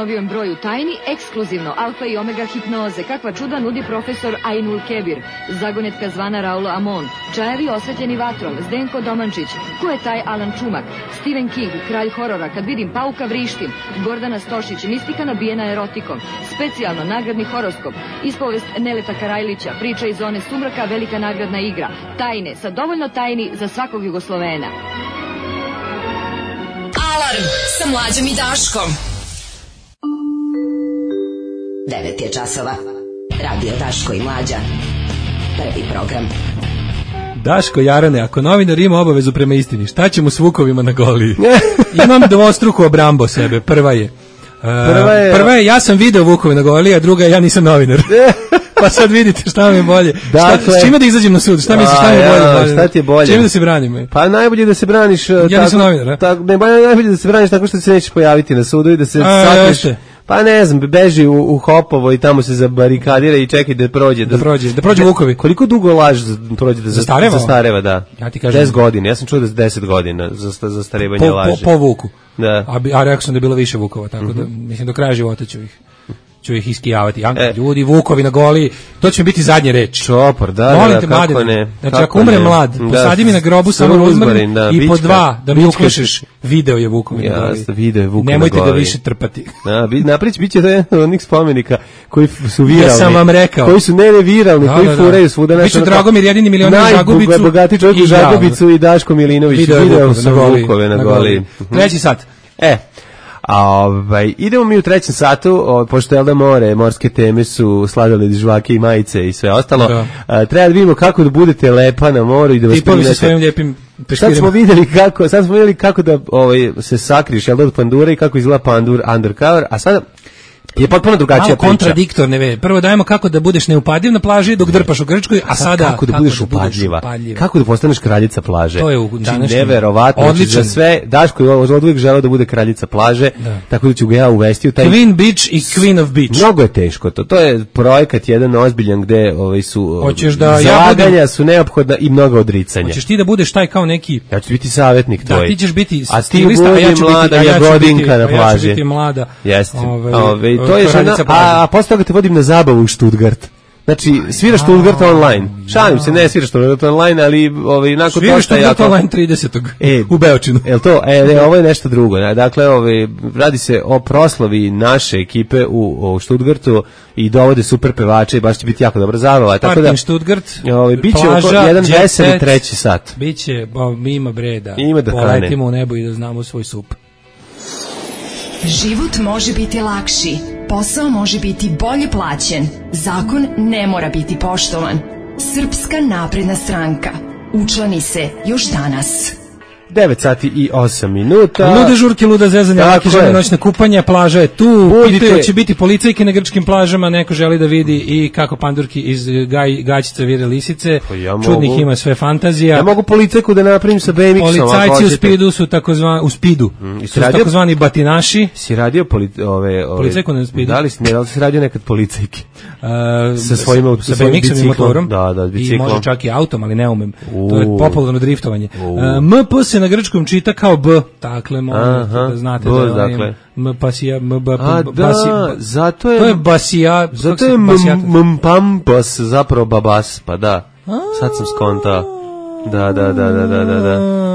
Speaker 12: najnovijem broju tajni, ekskluzivno alfa i omega hipnoze. Kakva čuda nudi profesor Ainul Kebir. Zagonetka zvana Raul Amon. Čajevi osvetljeni vatrom. Zdenko Domančić. Ko je taj Alan Čumak? Stephen King, kralj horora. Kad vidim pauka vrištim. Gordana Stošić, mistika nabijena erotikom. Specijalno nagradni horoskop. Ispovest Neleta Karajlića. Priča iz zone sumraka, velika nagradna igra. Tajne, sa dovoljno tajni za svakog Jugoslovena.
Speaker 2: Alarm sa Mlađom i Daškom. devet je časova. Radio Daško i Mlađa. Prvi program.
Speaker 5: Daško Jarane, ako novinar ima obavezu prema istini, šta ćemo s vukovima na Goliji? Imam dvostruku obrambo sebe. Prva je, uh, prva je, prva je ja sam video vukove na Goliji, a druga je ja nisam novinar. Pa sad vidite šta mi je bolje. Dakle, šta, s čime da izađem na sud? Šta misliš, šta mi je bolje?
Speaker 6: Ja, šta ti je bolje?
Speaker 5: Čime da se branim?
Speaker 6: Pa najbolje da se braniš.
Speaker 5: Ja
Speaker 6: tako,
Speaker 5: nisam novinar.
Speaker 6: Tako, ne, najbolje da se braniš tako što se nećeš pojaviti na sudu i da se a, sakriš. Pa ne znam, beži u, u Hopovo i tamo se zabarikadira i čekaj da prođe.
Speaker 5: Da, da prođe, da prođe vukovi.
Speaker 6: Koliko dugo laž prođe da
Speaker 5: zastareva?
Speaker 6: Zastareva, da.
Speaker 5: Ja ti kažem.
Speaker 6: deset godina, ja sam čuo da je deset godina za zastarevanje
Speaker 5: po,
Speaker 6: laži.
Speaker 5: Po, po vuku.
Speaker 6: Da.
Speaker 5: A, a rekao sam da je bilo više vukova, tako mm-hmm. da mislim do kraja života ću ih ću ih iskijavati. Janka, e. ljudi, vukovi na Goliji, to će mi biti zadnje reč.
Speaker 6: Čopor, da,
Speaker 5: molim
Speaker 6: da,
Speaker 5: te,
Speaker 6: kako
Speaker 5: mladen,
Speaker 6: ne.
Speaker 5: Znači, ako umre mlad, posadi mi na grobu samo rozmarin
Speaker 6: da,
Speaker 5: i
Speaker 6: bička,
Speaker 5: po dva, da mi
Speaker 6: bička.
Speaker 5: uključiš video je vukovi na Goliji.
Speaker 6: Jasno, video je vukovi
Speaker 5: Nemojte
Speaker 6: na Goliji.
Speaker 5: ga više trpati.
Speaker 6: Da, naprič, bit će to jedan od onih spomenika koji su viralni.
Speaker 5: Ja sam vam rekao.
Speaker 6: Koji su ne viralni, da, koji da, da. furaju svuda.
Speaker 5: Biće Dragomir jedini milioner Žagubicu.
Speaker 6: Najbogati čovjek u Žagubicu i Daško Milinović. Video su vukove na Goliji.
Speaker 5: Treći sat.
Speaker 6: E, a ovaj, idemo mi u trećem satu, o, pošto Elda more, morske teme su sladoled, žvake i majice i sve ostalo. Da. A, treba da vidimo kako da budete lepa na moru i da vas
Speaker 5: tipovi sa svojim lijepim peškirima.
Speaker 6: Sad smo vidjeli kako, sad smo vidjeli kako da ovaj, se sakriš Elda od pandura i kako izgleda pandur undercover, a sada je potpuno drugačija
Speaker 5: malo
Speaker 6: priča.
Speaker 5: Kontradiktorne ve. Prvo dajemo kako da budeš neupadljiv na plaži dok drpaš u Grčkoj, a sada
Speaker 6: kako da budeš upadljiva. Kako da postaneš kraljica plaže.
Speaker 5: To je u današnjem.
Speaker 6: Neverovatno. Odlično. Za sve Daško je oduvijek želeo da bude kraljica plaže, da. Tako da ću ga ja uvesti u taj
Speaker 5: Queen Beach i Queen of Beach.
Speaker 6: Mnogo je teško to. To je projekat jedan ozbiljan gde ovaj su
Speaker 5: hoćeš da
Speaker 6: zalaganja
Speaker 5: ja
Speaker 6: su neophodna i mnogo odricanja.
Speaker 5: Hoćeš ti da budeš taj kao neki
Speaker 6: ja ću biti savjetnik tvoj.
Speaker 5: Da, ti ćeš biti
Speaker 6: a stilista, a ja ću biti a ja ću biti na plaži.
Speaker 5: Ja ću biti mlada.
Speaker 6: Jeste. Ovaj to je žena. A posle toga te vodim na zabavu u Stuttgart. Znači, sviraš Stuttgart online. Šalim se, ne sviraš Stuttgart online, ali ovaj, nakon
Speaker 5: toga je Stuttgart jako... online tridesetog
Speaker 6: E,
Speaker 5: u Beočinu.
Speaker 6: Jel to? E, ne, ovo je nešto drugo. Dakle, ovaj, radi se o proslavi naše ekipe u, u Stuttgartu i dovode super pevače i baš će biti jako dobra zabava.
Speaker 5: Tako da, Stuttgart,
Speaker 6: ovaj, biće plaža, jedan veseli treći sat.
Speaker 5: Biće, bo, mi ima breda.
Speaker 6: Ima da
Speaker 5: poletimo u nebo i da znamo svoj sup.
Speaker 13: Život može biti lakši, posao može biti bolje plaćen, zakon ne mora biti poštovan. Srpska napredna stranka. Učlani se još danas.
Speaker 6: devet sati i osam minuta.
Speaker 5: Lude žurke, luda zezanja, laki žele noćne kupanja, plaža je tu. Budite. Pitaju, će biti policajke na grčkim plažama, neko želi da vidi i kako pandurki iz gaj, gaćica vire lisice.
Speaker 6: Ja
Speaker 5: čudnih
Speaker 6: mogu,
Speaker 5: ima sve fantazija.
Speaker 6: Ja mogu policajku da napravim sa B M X-om.
Speaker 5: Policajci u spidu su takozvani, u spidu, mm, su radio, takozvani batinaši.
Speaker 6: Si radio poli, ove, ove,
Speaker 5: policajku na spidu?
Speaker 6: Da li si, ne, da li si radio nekad policajke?
Speaker 5: Uh,
Speaker 6: sa svojim,
Speaker 5: sa B M X-om i motorom.
Speaker 6: Da, da,
Speaker 5: i može čak i autom, ali ne umem.
Speaker 6: Uh,
Speaker 5: to je popularno driftovanje. Uh, M P se na grčkom čita kao B, dakle, možete da znate
Speaker 6: B,
Speaker 5: da
Speaker 6: dakle.
Speaker 5: M pasija, M B,
Speaker 6: A,
Speaker 5: b,
Speaker 6: da,
Speaker 5: basi,
Speaker 6: zato je...
Speaker 5: To je basija...
Speaker 6: Zato je Mpampas, zapravo babas, pa da. Sad sam skontao. Da, da, da, da, da, da.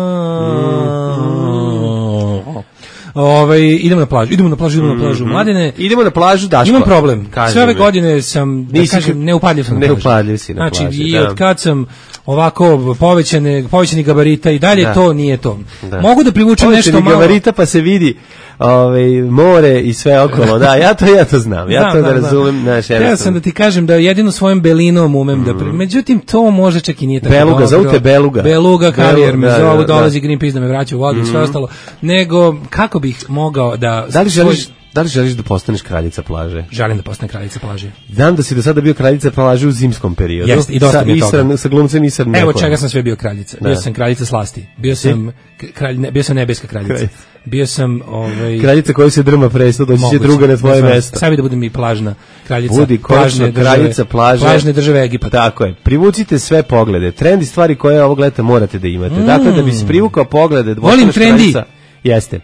Speaker 5: Ovaj idemo na plažu, idemo na plažu, idemo na plažu. Mm-hmm. Mladene,
Speaker 6: idemo na plažu, Daško.
Speaker 5: Imam problem. Sve ove godine sam, da
Speaker 6: Nisi,
Speaker 5: kažem, neupadljiv sam na plaži.
Speaker 6: Neupadljiv si na plaži.
Speaker 5: Znači, i od kad sam ovako povećane, povećani gabarita i dalje, da. To nije to. Da. Mogu da privučem
Speaker 6: povećani
Speaker 5: nešto malo.
Speaker 6: Gabarita pa se vidi ovaj more i sve okolo. Da, ja to ja to znam. Ja znam, to da znam, razumem, znači
Speaker 5: ja sam da ti kažem da jedino svojim belinom umem mm. da pri... međutim to može čak i nije tako.
Speaker 6: Beluga, zovu te Beluga.
Speaker 5: Beluga, kavijer me zovu, dolazi Greenpeace da me vraća u vodu i mm. sve ostalo. Nego kako bih mogao da
Speaker 6: Da li želiš svoj... Da li želiš da postaneš kraljica plaže?
Speaker 5: Želim da postanem kraljica plaže.
Speaker 6: Znam da si do sada bio kraljica plaže u zimskom periodu.
Speaker 5: Jeste, i dosta
Speaker 6: sa,
Speaker 5: mi je toga.
Speaker 6: Sa, sa glumcem Isar Nekon.
Speaker 5: Evo čega sam sve bio kraljica. Da. Bio sam kraljica slasti. Bio sam, kralj, ne, bio sam nebeska kraljica. Kralj. Bio sam... Ovaj,
Speaker 6: kraljica koja se drma presto, doći će druga na tvoje mesto.
Speaker 5: Sad bi da budem i plažna kraljica.
Speaker 6: Budi konačno kraljica plaže.
Speaker 5: Plažne države Egipat.
Speaker 6: Tako je. Privucite sve poglede. Trendi stvari koje ovog leta morate da imate. Mm. Dakle, da bi se privukao poglede...
Speaker 5: Volim trendi.
Speaker 6: Jeste.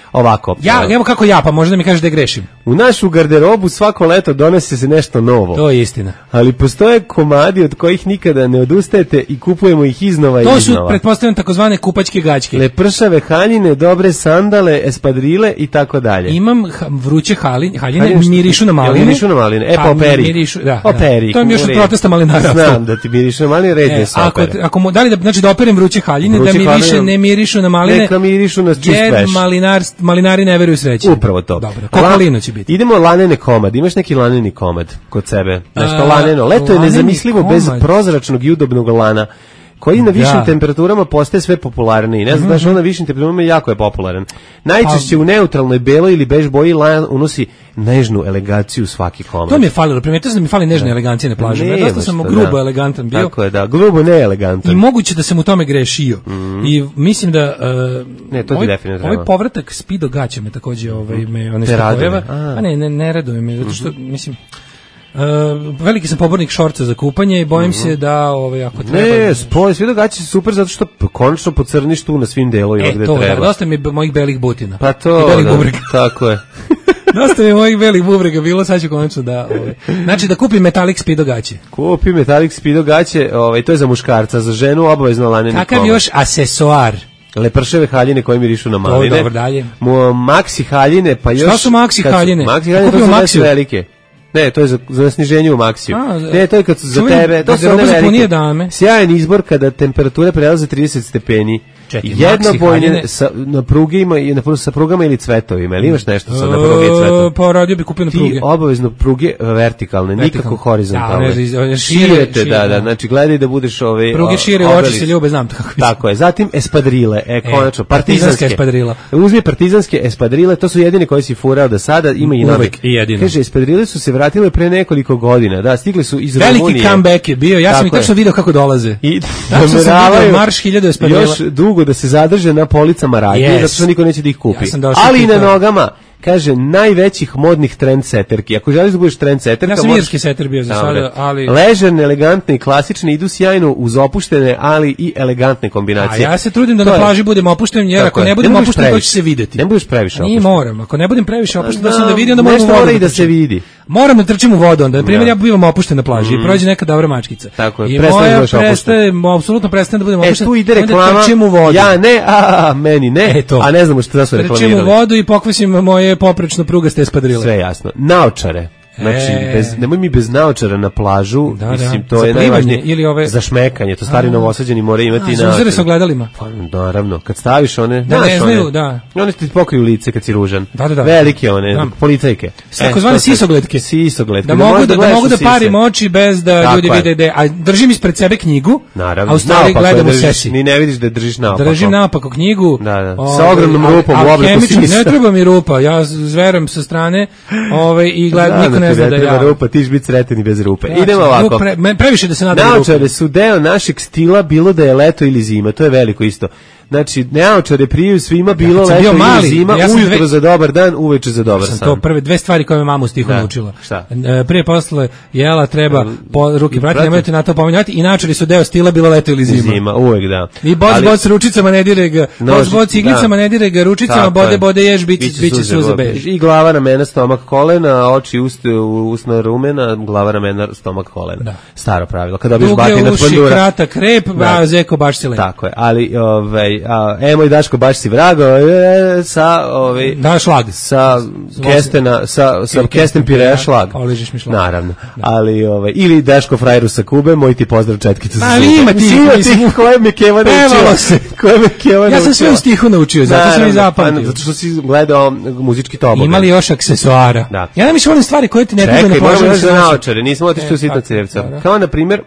Speaker 6: ovako.
Speaker 5: Ja, evo kako ja, pa možda mi kažeš da grešim.
Speaker 6: U našu garderobu svako leto donosi se nešto novo.
Speaker 5: To je istina.
Speaker 6: Ali postoje komadi od kojih nikada ne odustajete i kupujemo ih iznova i
Speaker 5: to
Speaker 6: iznova.
Speaker 5: To su, pretpostavljam, takozvane kupačke gaćke.
Speaker 6: Lepršave haljine, dobre sandale, espadrile i tako dalje.
Speaker 5: Imam vruće haljine, haljine mirišu na maline.
Speaker 6: Mirišu na maline, e pa operi.
Speaker 5: Mirišu, da,
Speaker 6: operi.
Speaker 5: Da. To mi još od protesta malinara.
Speaker 6: Znam da ti mirišu na maline, red je se
Speaker 5: ako, ako da li da, znači da operem vruće haljine, vruće da mi haljine, više ne mirišu na maline.
Speaker 6: Neka mirišu na čist
Speaker 5: jer malinar, malinari ne veruju sreći.
Speaker 6: Upravo to.
Speaker 5: Dobro, kokolino će biti.
Speaker 6: Idemo lanene komad. Imaš neki laneni komad kod sebe? Nešto laneno. Leto je nezamislivo komad. Bez prozračnog i udobnog lana, koji na višim da. temperaturama postaje sve popularniji. Ne znam, mm-hmm. znaš, on na višim temperaturama jako je popularan. Najčešće pa, u neutralnoj beloj ili bež boji lan unosi nežnu elegaciju svaki komad.
Speaker 5: To mi je falilo, primetio sam da mi fali nežne elegancije na plaži. Ja dosta sam grubo da. elegantan bio.
Speaker 6: Tako je, da, grubo ne elegantan.
Speaker 5: I moguće da sam u tome grešio. Mm-hmm. I mislim da uh,
Speaker 6: ne, to
Speaker 5: ovaj,
Speaker 6: definitivno
Speaker 5: ovaj povratak Spido gaća me takođe ovaj, me one spokojeva. A ne, ne, ne raduje me, zato što, mislim, Uh, veliki sam pobornik šorca za kupanje i bojim mm-hmm. se da ovaj, ako treba...
Speaker 6: Ne, spoj, svi događaće super zato što konačno pocrniš tu na svim delovima
Speaker 5: e,
Speaker 6: gde
Speaker 5: to,
Speaker 6: treba.
Speaker 5: Da, dosta mi je mojih belih butina.
Speaker 6: Pa to,
Speaker 5: i belih
Speaker 6: da,
Speaker 5: bubrega.
Speaker 6: Tako je.
Speaker 5: Dosta mi je mojih belih bubrega bilo, sad ću konačno da... Ovaj. Znači da kupim Metallic Speedo gaće.
Speaker 6: Kupi Metallic Speedo gaće, ovaj, to je za muškarca, za ženu obavezno laneni komad.
Speaker 5: Kakav još asesoar?
Speaker 6: Lepršave haljine koje mirišu na maline.
Speaker 5: To je dobro, dalje.
Speaker 6: Mo, maxi haljine, pa još...
Speaker 5: Šta su maxi haljine?
Speaker 6: Maxi haljine, to su maxi velike. Ne, to je za, za sniženje u maksiju. A, ne, to je kad su za tebe, to su one velike. Sjajan izbor kada temperatura prelazi trideset stepeni.
Speaker 5: Čekaj,
Speaker 6: jedno bojne sa, na prugima i na sa prugama ili cvetovima. Ili imaš nešto sa na pruge i cvetovima?
Speaker 5: Pa radio bi kupio na pruge.
Speaker 6: Ti obavezno pruge vertikalne, nikako horizontalne.
Speaker 5: Da,
Speaker 6: širete, da, da. Znači gledaj da budeš ove
Speaker 5: pruge šire, oči se ljube, znam tako.
Speaker 6: Tako je. Zatim espadrile, e konačno partizanske
Speaker 5: espadrila.
Speaker 6: Uzmi partizanske espadrile, to su jedine koje si furao do sada, ima i nove. Kaže espadrile su se vratile pre nekoliko godina. Da, stigli su iz Rumunije.
Speaker 5: Veliki comeback je bio. Ja sam i tačno video kako dolaze.
Speaker 6: I
Speaker 5: nameravaju marš hiljadu espadrila.
Speaker 6: Još dugo da se zadrže na policama radnje, yes. zato što niko neće da ih kupi.
Speaker 5: Ja
Speaker 6: ali i na nogama, kaže, najvećih modnih trendseterki. Ako želiš da budeš trendseterka...
Speaker 5: Ja sam možeš... irski seter bio za sada, ali...
Speaker 6: Ležerne, elegantne i klasične idu sjajno uz opuštene, ali i elegantne kombinacije.
Speaker 5: A ja se trudim da to na plaži je... budem opušten, jer ako ne budem ne opušten, to će se videti.
Speaker 6: Ne budeš previše opušten.
Speaker 5: Nije moram, ako ne budem previše opušten, da se onda vidi, onda moram u vodu.
Speaker 6: Nešto mora i da se vidi.
Speaker 5: Moram da trčim u vodu, onda. Na primjer, ja bivam opušten na plaži i prođe neka dobra mačkica.
Speaker 6: Tako je,
Speaker 5: i moja prestaje, apsolutno prestaje da budem opušten.
Speaker 6: E, tu ide reklama, ja ne, a meni ne, a ne znamo šta su reklamirali.
Speaker 5: Trčim u vodu i pokvasim moje poprečno prugaste espadrile.
Speaker 6: Sve jasno. Naočare. Znači, e... bez, nemoj mi bez naočara na plažu, da, mislim, to
Speaker 5: za
Speaker 6: je najvažnije,
Speaker 5: ili ove...
Speaker 6: za šmekanje, to stari novosađeni moraju imati
Speaker 5: naočare. Uzore sa ogledalima.
Speaker 6: Pa, naravno, kad staviš one,
Speaker 5: da, ne znaju, one, da.
Speaker 6: One ti pokriju lice kad si ružan.
Speaker 5: Da, da, da.
Speaker 6: Velike one, da. Policajke.
Speaker 5: Tako zvane sisogledke.
Speaker 6: Sisogledke.
Speaker 5: Da, da mogu da, da, mogu da parim oči bez da tako ljudi vide ide. A držim ispred sebe knjigu,
Speaker 6: naravno.
Speaker 5: A u stvari gledam u sesi.
Speaker 6: Ni ne vidiš da držiš naopako.
Speaker 5: Držim naopako knjigu.
Speaker 6: Da, da. Sa ogromnom rupom u obliku sisa.
Speaker 5: Ne treba mi rupa, ja zveram sa strane, ovaj i gledam, niko ne zna da ja.
Speaker 6: Ti ćeš biti sreteni bez rupe. Ja, idemo ovako.
Speaker 5: Pre, previše da se nadam.
Speaker 6: Naočare su deo našeg stila, bilo da je leto ili zima. To je veliko isto. Znači, naočare priju svima, bilo ja, leto ili zima, ja ujutro dve... za dobar dan, uveče za dobar san.
Speaker 5: To prve dve stvari koje me mama u stihu naučila.
Speaker 6: Šta?
Speaker 5: E, prije posle jela treba po ruke brati, nemojte na to pominjati. I naočari su deo stila, bilo leto ili zima.
Speaker 6: Zima, uvek da.
Speaker 5: I boc, ali... boc ručicama ne dire ga, boc, boc iglicama da. ne dire ga, ručicama tako bode, bode ješ, biće, biće suze bež.
Speaker 6: I glava ramena, stomak kolena, oči, usta, usna rumena, glava ramena, stomak kolena. Da. Staro pravilo. Kada dobiješ batina
Speaker 5: uši, pandura. Kratak rep, a zeko baš si lep.
Speaker 6: Tako je, ali ovaj, a, emo i Daško baš si vrago e, sa ovaj
Speaker 5: da šlag
Speaker 6: sa kestena sa sa kesten pireja šlag.
Speaker 5: Oližiš mi šlag.
Speaker 6: Naravno. Da. Ali ovaj ili Daško frajeru sa Kube, moj ti pozdrav četkicu.
Speaker 5: Ali ima ti,
Speaker 6: ti koje me Keva naučio. Koje me Keva naučio.
Speaker 5: Ja sam sve u stihu naučio, zato sam i zapamtio.
Speaker 6: Zato što si gledao muzički tobogan.
Speaker 5: Ima li još aksesoara?
Speaker 6: Da.
Speaker 5: Ja nam više volim stvari koje ti ne trebaju na plaži.
Speaker 6: Čekaj, možemo za naočare, nismo otišli u sitna crevca. Kao na primjer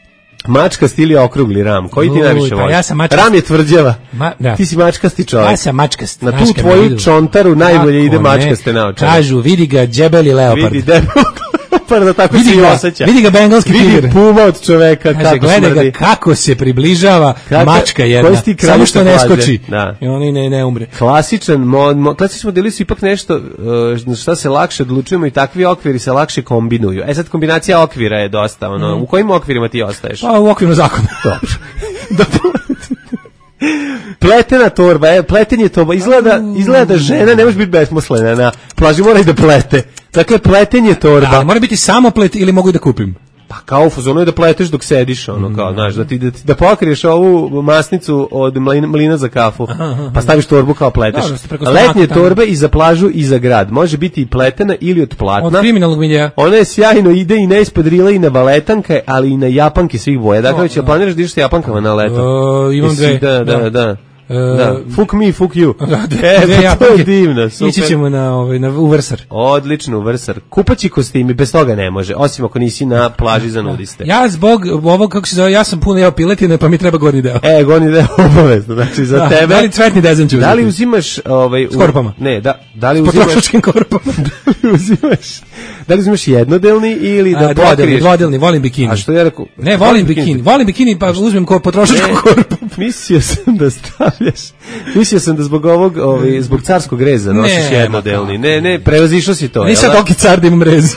Speaker 6: mačkast ili okrugli ram, koji ti najviše voliš?
Speaker 5: Ja sam
Speaker 6: ram je tvrđava,
Speaker 5: Ma, da.
Speaker 6: Ti si mačkasti čovjek.
Speaker 5: Ja sam mačkast.
Speaker 6: Na tu tvoju čontaru najbolje ide mačkaste naočare.
Speaker 5: Kažu, vidi ga džebeli leopard.
Speaker 6: Vidi debel leopard, da tako
Speaker 5: vidi
Speaker 6: se
Speaker 5: ga,
Speaker 6: osjeća.
Speaker 5: Vidi ga bengalski tiger.
Speaker 6: Vidi puma od čoveka,
Speaker 5: kaže,
Speaker 6: kako
Speaker 5: gleda
Speaker 6: smrdi.
Speaker 5: Ga kako se približava kako, mačka jedna, samo što ne skoči.
Speaker 6: Da.
Speaker 5: I on ne, ne umre.
Speaker 6: Klasičan, mo, mo, klasični modeli su ipak nešto uh, šta se lakše odlučujemo i takvi okviri se lakše kombinuju. E sad kombinacija okvira je dosta, ono, mm. u kojim okvirima ti ostaješ?
Speaker 5: Pa u okviru zakona.
Speaker 6: Dobro. Pletena torba, e, pletenje torba, izgleda, izgleda da žena ne može biti besmislena na plaži, mora i da plete. Dakle, pletenje torba.
Speaker 5: Da, mora biti samo plet ili mogu i da kupim?
Speaker 6: Pa kao u fazonu je da pleteš dok sediš, ono kao, znaš, da ti da, da pokriješ ovu masnicu od mlina, mlina za kafu, aha, aha. Pa staviš torbu kao pleteš. Da, letnje torbe i za plažu i za grad. Može biti i pletena ili od platna.
Speaker 5: Od kriminalnog miljeja.
Speaker 6: Ona je sjajno, ide i ne ispod rila i na valetanke, ali i na japanke svih boja. Dakle, će planiraš da ideš sa japankama na leto.
Speaker 5: Uh, imam dve.
Speaker 6: Da, da, da. da.
Speaker 5: Uh,
Speaker 6: da, fuck me, fuck you.
Speaker 5: E,
Speaker 6: pa ja, to je divno, super.
Speaker 5: Ići ćemo na, ovaj, na u Vrsar.
Speaker 6: Odlično, u Vrsar. Kupaći kostimi, bez toga ne može, osim ako nisi na plaži za nudiste.
Speaker 5: Ja zbog ovog, kako se zove, ja sam puno jeo piletine, pa mi treba gornji deo.
Speaker 6: E, gornji deo obavezno, znači za
Speaker 5: da,
Speaker 6: tebe.
Speaker 5: Da li cvetni dezem ću uzeti?
Speaker 6: Da li uzimaš... Ovaj,
Speaker 5: s korpama?
Speaker 6: Ne, da, da li
Speaker 5: s
Speaker 6: uzimaš...
Speaker 5: potrošačkim korpama.
Speaker 6: da li uzimaš... Da li uzimaš jednodelni ili da
Speaker 5: A,
Speaker 6: pokriješ?
Speaker 5: Dvodelni, dvodelni, volim bikini.
Speaker 6: A što ja rekao?
Speaker 5: Ne, volim bikini, volim bikini, pa uzmem ko potrošačku korpu.
Speaker 6: Mislio sam da stavljaš... Mislio sam da zbog ovog, ovaj, zbog carskog reza nosiš ne, jednodelni. Ne, ne, prevazišao si to.
Speaker 5: Nisam toki car da imam rez.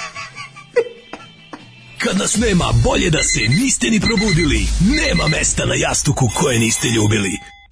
Speaker 7: Kad nas nema, bolje da se niste ni probudili. Nema mesta na jastuku koje niste ljubili.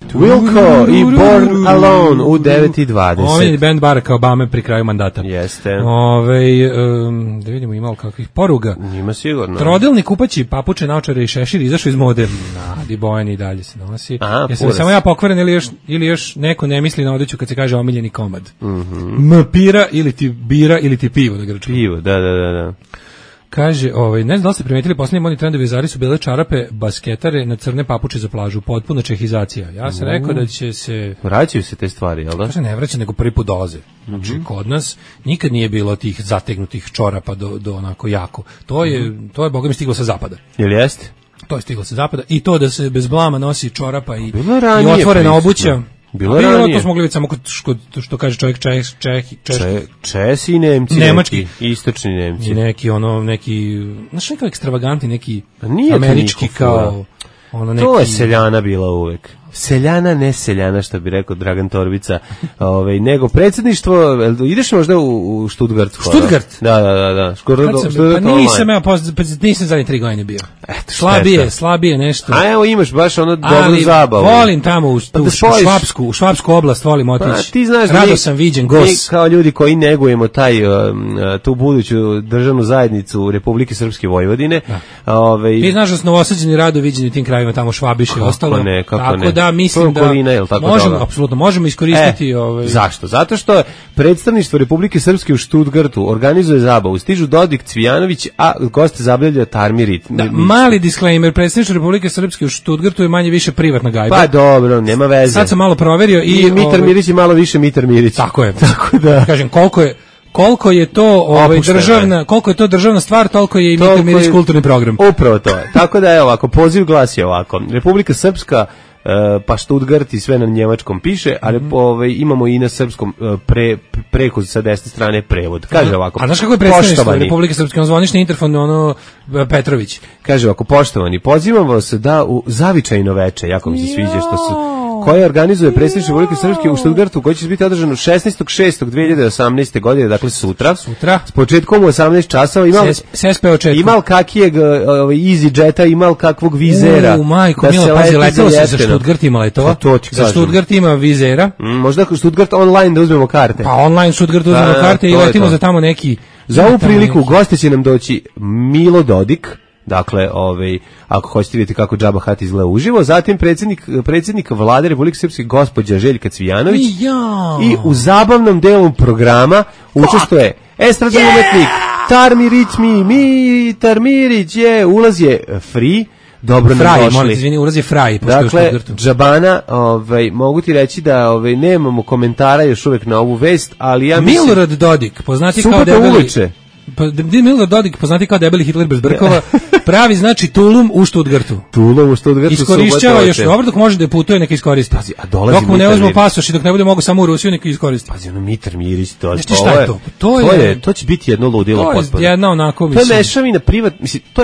Speaker 6: Wilco i Born Alone u devet i dvadeset.
Speaker 5: Omiljeni band Baracka Obame pri kraju mandata.
Speaker 6: Jeste.
Speaker 5: Ove, um, da vidimo imalo kakvih poruga.
Speaker 6: Ima sigurno.
Speaker 5: Trodelni kupaći, papuče, naočare i šešir izašao iz mode. Nadi Bojan i dalje se nosi.
Speaker 6: Aha,
Speaker 5: Jesam samo ja pokvaren ili još, ili još neko ne misli na odeću kad se kaže omiljeni komad.
Speaker 6: Mm-hmm.
Speaker 5: M pira ili ti bira ili ti pivo da grčimo.
Speaker 6: Pivo, da, da, da, da.
Speaker 5: Kaže, ovaj, ne znam da li ste primetili, posljednji modni trendovi Zari su bile čarape, basketare na crne papuče za plažu, potpuna čehizacija. Ja sam rekao da će se...
Speaker 6: Vraćaju se te stvari, jel da?
Speaker 5: Kaže, ne vraća, nego prvi put dolaze. Znači, mm-hmm. kod nas nikad nije bilo tih zategnutih čorapa do, do onako jako. To je, mm-hmm. to je, boga mi, stiglo sa zapada.
Speaker 6: Jel jeste?
Speaker 5: To je stiglo sa zapada. I to da se bez blama nosi čorapa i, i otvorena obuća.
Speaker 6: Bilo je ranije.
Speaker 5: To smo mogli vidjeti samo što, što kaže čovjek Čeh, Čeh,
Speaker 6: Čeh, Česi i Nemci,
Speaker 5: nemački,
Speaker 6: neki, istočni Nemci.
Speaker 5: I neki, ono, neki, znaš nekako ekstravagantni, neki
Speaker 6: nije
Speaker 5: američki kao, ono neki...
Speaker 6: To je seljana bila uvek. Seljana, ne seljana, što bi rekao Dragan Torbica, ovaj, nego predsjedništvo, ideš možda u, u Stuttgart?
Speaker 5: Stuttgart?
Speaker 6: Da, da, da. da. Skoro,
Speaker 5: sam,
Speaker 6: Stuttgart
Speaker 5: pa nisam, ja, nisam zadnje tri godine bio.
Speaker 6: Eto,
Speaker 5: slabije, slabije nešto.
Speaker 6: A evo imaš baš ono dobru zabavu.
Speaker 5: Volim tamo u, pa u, u, Švapsku, u Švapsku oblast, volim otići. Pa, ti znaš Rado mi, sam viđen, gos.
Speaker 6: Mi kao ljudi koji negujemo taj, um, tu buduću državnu zajednicu Republike Srpske Vojvodine.
Speaker 5: Ove, ti znaš da su novosađeni rado viđeni u tim krajevima, tamo Švabiš i ostalo.
Speaker 6: Ne, kako
Speaker 5: tako
Speaker 6: ne.
Speaker 5: Da, mislim da
Speaker 6: Kolina, tako
Speaker 5: možemo, apsolutno, možemo iskoristiti...
Speaker 6: E,
Speaker 5: ovaj...
Speaker 6: Zašto? Zato što predstavništvo Republike Srpske u Stuttgartu organizuje zabavu. Stižu Dodik, Cvijanović, a goste zabavlja Tarmi Rit.
Speaker 5: Da, mali disclaimer, predstavništvo Republike Srpske u Stuttgartu je manje više privatna gajba.
Speaker 6: Pa dobro, nema veze.
Speaker 5: Sad sam malo proverio i...
Speaker 6: I Mitar ovaj... Mirić je malo više Mitar Mirić.
Speaker 5: Tako je.
Speaker 6: Tako da...
Speaker 5: Kažem, koliko je... Koliko je to ovaj državna, koliko je to državna stvar, toliko je i Mitar Mirić kulturni program.
Speaker 6: Upravo to je. Tako da je ovako, poziv glasi ovako. Republika Srpska, Uh, pa Stuttgart i sve na njemačkom piše, ali mm-hmm. ovaj, imamo i na srpskom uh, pre, preko sa desne strane prevod. Kaže ovako.
Speaker 5: A znaš kako je predstavništvo Republike Srpske? On zvoniš na interfon, ono, Petrović.
Speaker 6: Kaže ovako, poštovani, pozivamo se da u zavičajno veče, jako mi se sviđa što su, koje organizuje predstavništvo Republike Srpske u Stuttgartu, koje će biti održano šesnaestog šestog dve hiljade osamnaeste. godine, dakle sutra.
Speaker 5: Sutra.
Speaker 6: S početkom u osamnaest časova. Imal,
Speaker 5: S S P očetkom.
Speaker 6: Imal kakijeg ovaj, EasyJeta, imal kakvog vizera.
Speaker 5: U, majko, da milo, pazi, letelo se za Stuttgart ima letova.
Speaker 6: To
Speaker 5: za Stuttgart ima vizera.
Speaker 6: Mm, možda Stuttgart online da uzmemo karte.
Speaker 5: Pa online Stuttgart uzmemo da, karte i letimo za tamo neki...
Speaker 6: Za ovu priliku neki. Goste će nam doći Milo Dodik, dakle, ovaj, ako hoćete vidjeti kako Džaba Hat izgleda uživo, zatim predsjednik, predsjednik vlade Republike Srpske gospođa Željka Cvijanović
Speaker 5: ja.
Speaker 6: I u zabavnom delu programa učestvuje estradni yeah. umetnik Tarmirić mi, mi Tarmirić je, ulaz je free. Dobro nam došli.
Speaker 5: Molim, izvini, ulaz je fraj.
Speaker 6: Dakle, Džabana, ovaj, mogu ti reći da ovaj, nemamo komentara još uvek na ovu vest, ali ja mislim...
Speaker 5: Milorad Dodik, poznati kao debeli...
Speaker 6: Uveče.
Speaker 5: Pa, Milorad Dodik, poznati kao debeli Hitler bez brkova, pravi znači Tulum u Stuttgartu.
Speaker 6: Tulum u Stuttgartu.
Speaker 5: Iskorišćava još dobro dok može da putuje, neka iskoristi.
Speaker 6: Pazi, a dolazi
Speaker 5: dok mu ne uzmu pasoš i dok ne bude mogu samo u Rusiju, neka iskoristi.
Speaker 6: Pazi, ono Mitar Mirić, to,
Speaker 5: to, šta je to? To je,
Speaker 6: to je, to će biti jedno ludilo potpuno.
Speaker 5: To je jedna onako,
Speaker 6: mislim. To je mešavina privat, mislim, to je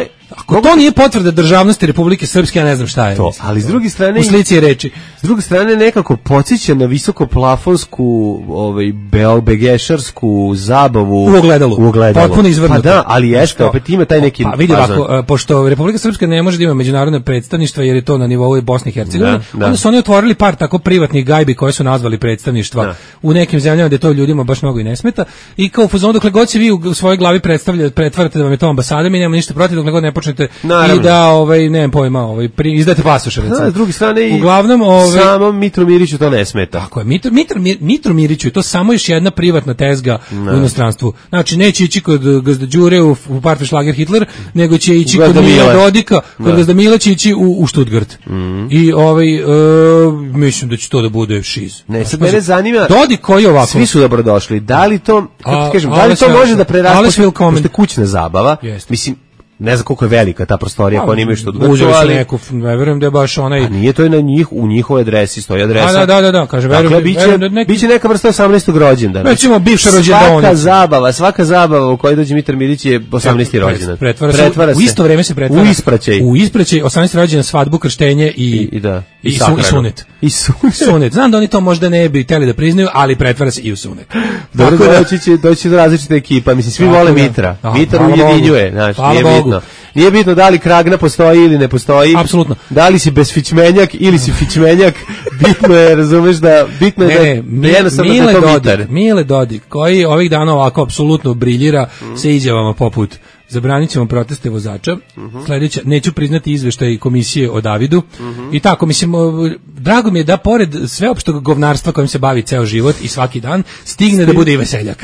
Speaker 5: Ako to nije potvrda državnosti Republike Srpske, ja ne znam šta je.
Speaker 6: To, ali s druge strane,
Speaker 5: u slici reči.
Speaker 6: S druge strane nekako podsjeća na visokoplafonsku, ovaj beogešarsku zabavu
Speaker 5: u ogledalu.
Speaker 6: U ogledalu.
Speaker 5: Potpuno izvrnuto.
Speaker 6: Pa da, ali jeste, opet ima taj neki.
Speaker 5: Pa vidi ovako, pošto Republika Srpska ne može da ima međunarodno predstavništva jer je to na nivou Bosne i Hercegovine, onda su oni otvorili par tako privatnih gajbi koje su nazvali predstavništva da. U nekim zemljama gde to ljudima baš mnogo i ne smeta. I kao u fazonu dokle god se vi u svojoj glavi predstavljate, pretvarate da vam je to ambasada, mi nemamo ništa protiv dokle god ne počnete naravno. I da ovaj nemam pojma, ovaj pri, izdate pasoše recimo.
Speaker 6: Da, s druge strane
Speaker 5: uglavnom ovaj
Speaker 6: samom Mitru Miriću to ne smeta.
Speaker 5: Tako je, Mitro Mitro Mitro Miriću je to samo još jedna privatna tezga no. U inostranstvu. Znači neće ići kod Gazda Đure u, u Party Schlager Hitler, nego će ići kod Mila Dodika, kod Gazda Mila će ići u, u Stuttgart. Mm. I ovaj e, mislim da će to da bude šiz.
Speaker 6: Ne, sad mene zanima.
Speaker 5: Dodik koji ovako.
Speaker 6: Svi su dobrodošli. Da li to, kako ti kažem, da li to može da preraste pošto kućna zabava?
Speaker 5: Jest.
Speaker 6: Mislim, ne znam koliko je velika ta prostorija, ako oni imaju što
Speaker 5: odvrtu, uzeli su neku, ne verujem da je baš onaj...
Speaker 6: A nije to je na njih, u njihove adresi, stoji adresa.
Speaker 5: Da, da, da, da, kaže, verujem,
Speaker 6: dakle, biće,
Speaker 5: verujem da neki...
Speaker 6: biće neka vrsta osamnaestog rođendana.
Speaker 5: Recimo, bivša rođendaonica.
Speaker 6: Svaka zabava, svaka zabava u kojoj dođe Mitar Milić je osamnaesti rođendan.
Speaker 5: Pretvara, pretvara se, u isto vreme se pretvara.
Speaker 6: U ispraćaj.
Speaker 5: U ispraćaj, osamnaesti rođendan, svadbu, krštenje i,
Speaker 6: I, i, da,
Speaker 5: i, i, su, i sunet.
Speaker 6: I sunet.
Speaker 5: Sunet. Znam da oni to možda ne bi hteli da priznaju, ali pretvara se i u sunet.
Speaker 6: Dobro, doći će, doći do različite ekipa, mislim, svi vole Mitra. Mitar ujedinjuje, znači, nije bitno. Nije bitno da li kragna postoji ili ne postoji.
Speaker 5: Apsolutno.
Speaker 6: Da li si bezfičmenjak ili si fičmenjak, bitno je, razumeš da bitno je ne, da, da jednostavno
Speaker 5: Mile
Speaker 6: da to
Speaker 5: Dodik,
Speaker 6: Mitar.
Speaker 5: Mile Dodik, koji ovih dana ovako apsolutno briljira mm. sa izjavama poput zabranit ćemo proteste vozača, mm-hmm. sledeća, neću priznati izveštaj komisije o Davidu, mm-hmm. i tako, mislim, drago mi je da pored sveopštog govnarstva kojim se bavi ceo život i svaki dan, stigne Stim. da bude i veseljak.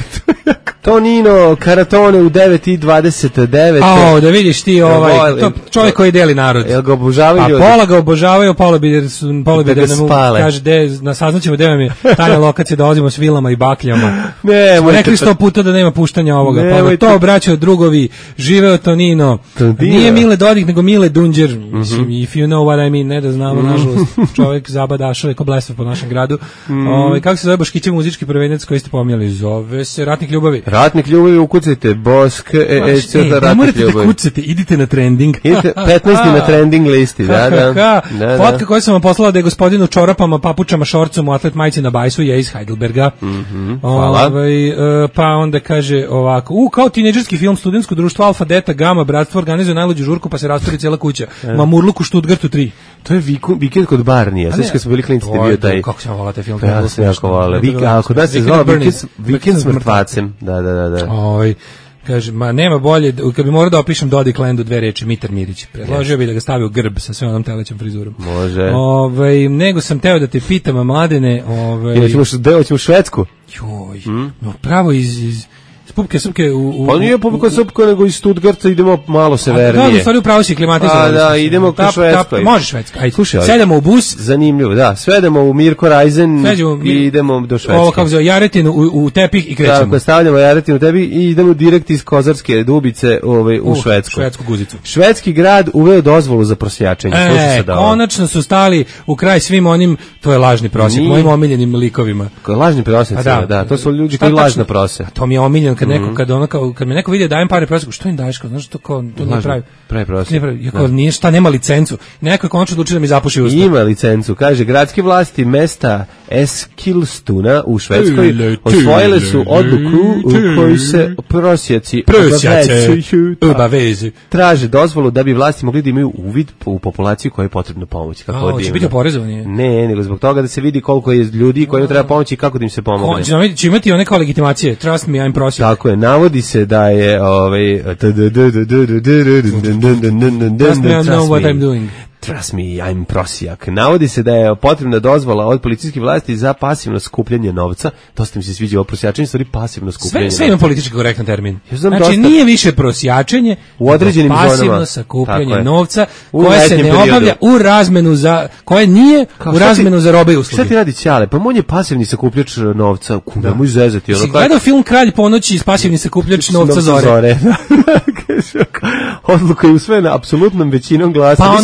Speaker 6: Tonino, Karatone u devet i dvadeset devet.
Speaker 5: A, da vidiš ti ovaj, to čovjek koji deli narod.
Speaker 6: Jel ga obožavaju ljudi?
Speaker 5: A pola ga obožavaju, pola bi, pola bi da, da nam kaže, de, na saznaćemo gde vam je tajna lokacija, da odimo s vilama i bakljama. Ne, smo rekli sto puta da nema puštanja ovoga, ne, pa da to obraćaju drugovi, živeo Tonino. Tonino. Nije Mile Dodik, nego Mile Dunđer. Mm-hmm. If you know what I mean, ne da znamo, mm-hmm. nažalost, čovjek zabadašao je ko blesav po našem gradu. Mm-hmm. Ove, kako se zove Boškićev muzički prvenec koji ste pomijali? Zove se Ratnik ljubavi.
Speaker 6: Ratnik ljubavi, ukucajte, Bosk, e, e, e, da
Speaker 5: ne morate da kucate, idite na trending.
Speaker 6: Idite, petnaesti na trending listi, da, da.
Speaker 5: da, da. Fotka koju sam vam poslala da je gospodin u čorapama, papučama, šorcom, u atlet majici na bajsu, je iz Heidelberga.
Speaker 6: Mm-hmm. Hvala.
Speaker 5: Ove, e, pa onda kaže ovako, u, kao tinejdžerski film, studentsko društvo Alfa, Deta, Gama, bratstvo organizuje najluđu žurku, pa se rasturi cijela kuća. Mamurluk u Stuttgartu tri.
Speaker 6: To je viku, vikend kod Barnija. Znači kad smo bili klinci je bio taj.
Speaker 5: Kako se volao taj film?
Speaker 6: Ja se jako volao. A kod nas se zvao Vikend s mrtvacem. Da, da, da, da.
Speaker 5: Oj, kaže, ma nema bolje, kad bi morao da opišem Dodik Landu dve reči, Mitar Mirić. Predložio yes. bi da ga stavi u grb sa sve onom telećom frizurom.
Speaker 6: Može.
Speaker 5: Ovaj, nego sam teo da te pitam, Mladene, ovaj.
Speaker 6: Ili ćemo deo ćemo u Švedsku.
Speaker 5: Joj. Hmm? No pravo iz iz Pupke srpke u, u
Speaker 6: pa nije Pupke srpke nego iz Stuttgarta idemo malo severnije.
Speaker 5: Da, u stvari upravo si klimatizovali.
Speaker 6: Da, da, idemo ka Švedskoj.
Speaker 5: Može Švedska. Ajde.
Speaker 6: Slušaj,
Speaker 5: sedemo u bus.
Speaker 6: Zanimljivo, da. Svedemo u Mirko Rajzen i idemo do Švedske.
Speaker 5: Ovo kako zove Jaretinu u, u tepih i krećemo.
Speaker 6: Tako, stavljamo Jaretinu u tepih i idemo direkt iz Kozarske Dubice ovaj, u uh, Švedsku.
Speaker 5: Švedsku guzicu.
Speaker 6: Švedski grad uveo dozvolu za prosjačenje.
Speaker 5: E, konačno su stali u kraj svim onim, to je lažni prosjek, Ni... mojim omiljenim likovima.
Speaker 6: Lažni prosjek, da. da. To su ljudi koji lažno prose.
Speaker 5: To mi je omiljen kad neko, kad ono kad me neko vidi dajem pare prosjeku, što im daješ, kao, znaš, to kao, to ne pravi.
Speaker 6: Pravi prosjek.
Speaker 5: Ja kao, nije šta, nema licencu. Neko je konačno odlučio da mi zapuši usta.
Speaker 6: Ima licencu, kaže, gradske vlasti mesta Eskilstuna u Švedskoj osvojile su odluku u kojoj se prosjeci
Speaker 5: obavezuju
Speaker 6: traže dozvolu da bi vlasti mogli da imaju uvid u populaciju kojoj je potrebna pomoć.
Speaker 5: Kako A, će biti oporezovanje?
Speaker 6: Ne, nego zbog toga da se vidi koliko je ljudi kojima treba pomoći i kako da im se pomogne.
Speaker 5: Ko, će imati one kao legitimacije, trust me, I'm prosjek.
Speaker 6: Tako je, navodi se da je ovaj
Speaker 5: trust me, I know what I'm doing.
Speaker 6: Trust me, I'm prosjak. Navodi se da je potrebna dozvola od policijskih vlasti za pasivno skupljanje novca. Dosta mi se sviđa ovo prosjačenje, stvari pasivno skupljanje.
Speaker 5: Sve, sve ima politički korektan termin.
Speaker 6: Ja
Speaker 5: znači
Speaker 6: dosta...
Speaker 5: nije više prosjačenje,
Speaker 6: u određenim
Speaker 5: pasivno
Speaker 6: zonama.
Speaker 5: sakupljanje novca koje se ne periodu. obavlja u razmenu za koje nije Kao, u razmenu ti, za robe i usluge.
Speaker 6: Šta ti radi Ćale? Pa on je pasivni sakupljač novca. Kuda da. mu izrezati ono.
Speaker 5: Si gledao film Kralj ponoći iz pasivni sakupljač novca zore.
Speaker 6: zore. Odluka je usvojena apsolutnom većinom glasa.
Speaker 5: Pa onda ona serija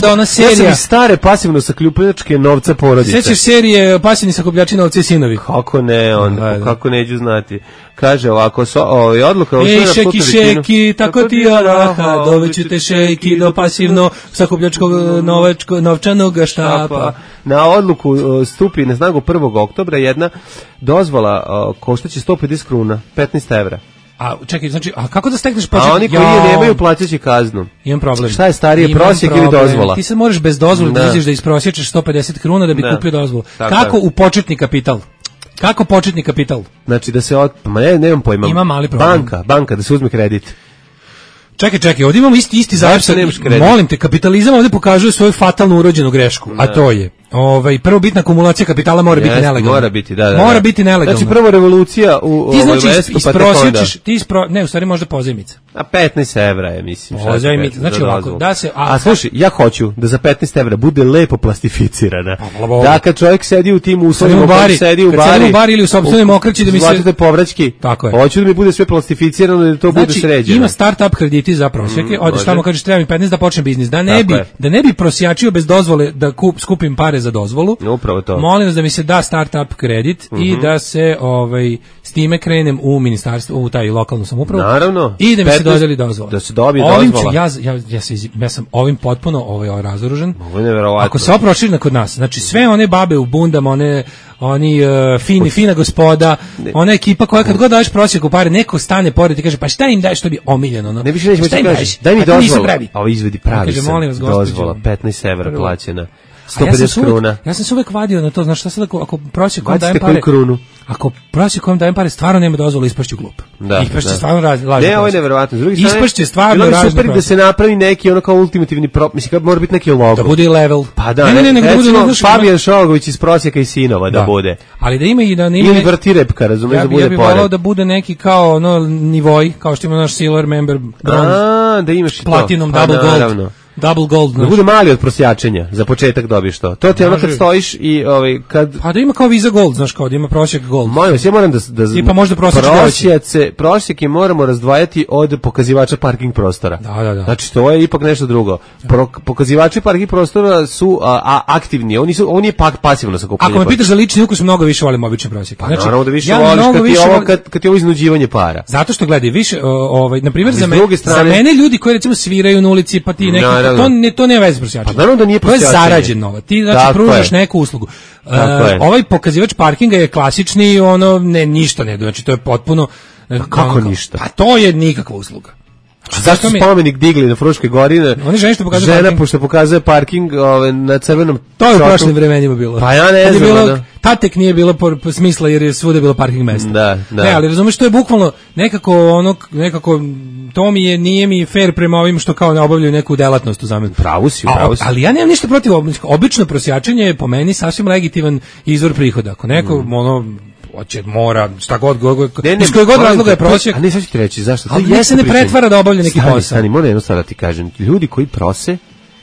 Speaker 5: serija.
Speaker 6: I stare pasivno sakupljačke novca porodice.
Speaker 5: Sećaš serije pasivni sakupljači novca i sinovi?
Speaker 6: Kako ne, onda, da, kako neću znati. Kaže ovako, so, ovaj, odluka...
Speaker 5: Ej, šeki, šeki, tako ti araha, doveću te šeki do pasivno sakupljačkog novačko, novčanog štapa.
Speaker 6: Na odluku stupi na snagu prvog oktobra jedna dozvola koštaće sto pedeset kruna, petnaest evra.
Speaker 5: A čekaj, znači, a kako da stekneš počet?
Speaker 6: A oni koji ja, nemaju plaćaće kaznu.
Speaker 5: Imam problem.
Speaker 6: Šta je starije, prosjek ili dozvola?
Speaker 5: Ti se možeš bez dozvole da izađeš da isprosječeš sto pedeset kruna da bi da. kupio dozvolu. Tako kako je. U početni kapital? Kako početni kapital?
Speaker 6: Znači da se od... Ma ne, nemam pojma.
Speaker 5: Ima mali problem.
Speaker 6: Banka, banka, da se uzme kredit.
Speaker 5: Čekaj, čekaj, ovdje imamo isti, isti zajedno. Molim te, kapitalizam ovdje pokazuje svoju fatalnu urođenu grešku, a to je... Ovaj prvobitna akumulacija kapitala mora biti nelegalna.
Speaker 6: Mora biti, da, da.
Speaker 5: Mora
Speaker 6: da.
Speaker 5: biti nelegalna.
Speaker 6: Znači prvo revolucija u
Speaker 5: ti znači
Speaker 6: Wesku,
Speaker 5: isprosječeš, ti ispro, ne, u stvari možda pozajmica.
Speaker 6: A petnaest evra je, mislim.
Speaker 5: Pozajmica, znači ovako, da se...
Speaker 6: A, a slušaj, ja hoću da za petnaest evra bude lepo plastificirana. Pa, da kad čovjek sedi u tim uslovima,
Speaker 5: kad
Speaker 6: sedi u bari,
Speaker 5: kad sedi u bari ili u sopstvenom okreći da mi se...
Speaker 6: Zlatite povraćki. Tako je. Hoću da mi bude sve plastificirano, da to
Speaker 5: znači,
Speaker 6: bude sređeno.
Speaker 5: Ima start-up krediti za prosjeke, mm, odeš tamo, kažeš treba mi petnaest da počnem biznis, da ne bi, da ne bi prosjačio bez dozvole da kup, skupim pare za dozvolu.
Speaker 6: Upravo to.
Speaker 5: Molim vas da mi se da start-up kredit mm-hmm. i da se ovaj s time krenem u ministarstvo, u taj lokalnu samoupravu.
Speaker 6: Naravno.
Speaker 5: I da mi se dodeli dozvola.
Speaker 6: Da se dobije
Speaker 5: ovim
Speaker 6: dozvola.
Speaker 5: Ću, ja, ja, ja, se, ja sam ovim potpuno ovaj, razoružan.
Speaker 6: Ovo je neverovatno.
Speaker 5: Ako se oproširi kod nas, znači sve one babe u bundama, one oni uh, fini, fina gospoda, ne. Ona ekipa koja kad god daješ prosjek u pare, neko stane pored i kaže, pa šta im daješ, to bi omiljeno. No?
Speaker 6: Ne više nećemo ti kažeš, daj mi dozvolu. A ovo izvedi pravi kaže, sam, vas, dozvola, petnaest evra plaćena. sto pedeset ja kruna.
Speaker 5: Ja sam se uvek vadio na to, znaš šta sad ako, ako prosjekom dajem pare,
Speaker 6: krunu.
Speaker 5: Ako prosjekom dajem pare, stvarno nema dozvole, ispašće glup.
Speaker 6: Da,
Speaker 5: ispašće
Speaker 6: da.
Speaker 5: stvarno lažno.
Speaker 6: Ne, ovo je neverovatno. S druge strane,
Speaker 5: ispašće stvarno lažno.
Speaker 6: Super da se napravi neki ono kao ultimativni prop, mislim kad mora biti neki logo.
Speaker 5: Da bude level.
Speaker 6: Pa da,
Speaker 5: ne, ne, ne, ne,
Speaker 6: recimo,
Speaker 5: da bude
Speaker 6: Fabijan Šogović iz Prosjeka i sinova da, da bude.
Speaker 5: Ali da ima i da ne
Speaker 6: ili vrtirepka, razumeš,
Speaker 5: ja,
Speaker 6: da bude
Speaker 5: ja bih volao da bude neki kao ono nivoj, kao što ima naš silver member bronze.
Speaker 6: A, da imaš i to.
Speaker 5: Platinum, double gold. Double gold.
Speaker 6: Da bude mali od prosjačenja, za početak dobiješ to. To ti je ono kad stojiš i ovaj kad
Speaker 5: pa da ima kao Visa Gold, znaš kao da ima prosjek gold.
Speaker 6: Molim vas, ja moram da da
Speaker 5: tipa možda
Speaker 6: prosjece, prosjeke moramo razdvajati od pokazivača parking prostora.
Speaker 5: Da, da, da.
Speaker 6: Znači to je ipak nešto drugo. Pro, pokazivači parking prostora su a, a, aktivni, oni su oni je pak pasivno sakupljanje.
Speaker 5: Ako me pitaš za lični ukus, mnogo više volim obične prosjeke.
Speaker 6: Znači, naravno da više ja voliš kad ti ovo kad kad ti ovo iznuđivanje para.
Speaker 5: Zato što gledaj više ovaj na primjer za mene za mene ljudi koji recimo sviraju na ulici pa ti neki to ne to ne veze prosjačenje.
Speaker 6: Pa naravno da nije prosjačenje.
Speaker 5: To je zarađen novac. Ti znači tako pružaš je. Neku uslugu. Uh, ovaj pokazivač parkinga je klasični, ono ne ništa ne, znači to je potpuno
Speaker 6: kako ono, ništa.
Speaker 5: Pa to je nikakva usluga.
Speaker 6: A zašto su spomenik digli na Fruškoj gori?
Speaker 5: Oni žene što pokazuje
Speaker 6: žena pošto pokazuje parking ove, na crvenom.
Speaker 5: To je u prošlim vremenima bilo.
Speaker 6: Pa ja ne znam.
Speaker 5: Bilo,
Speaker 6: da.
Speaker 5: Tatek nije bilo po, po smisla jer je svuda bilo parking mesta.
Speaker 6: Da, da.
Speaker 5: Ne, ali razumeš što je bukvalno nekako ono nekako to mi je nije mi fair prema ovim što kao ne obavljaju neku delatnost u zamenu.
Speaker 6: Pravo si, pravo si.
Speaker 5: Ali ja nemam ništa protiv obično prosjačenje je po meni sasvim legitiman izvor prihoda. Ako neko mm. ono hoće mora šta god god ne, ne, iz kojeg god razloga je prosjek.
Speaker 6: A ne sad ću ti reći zašto.
Speaker 5: Ali nek se ne pretvara da obavlja neki posao.
Speaker 6: Stani, moram jednostavno da ti kažem. Ljudi koji prose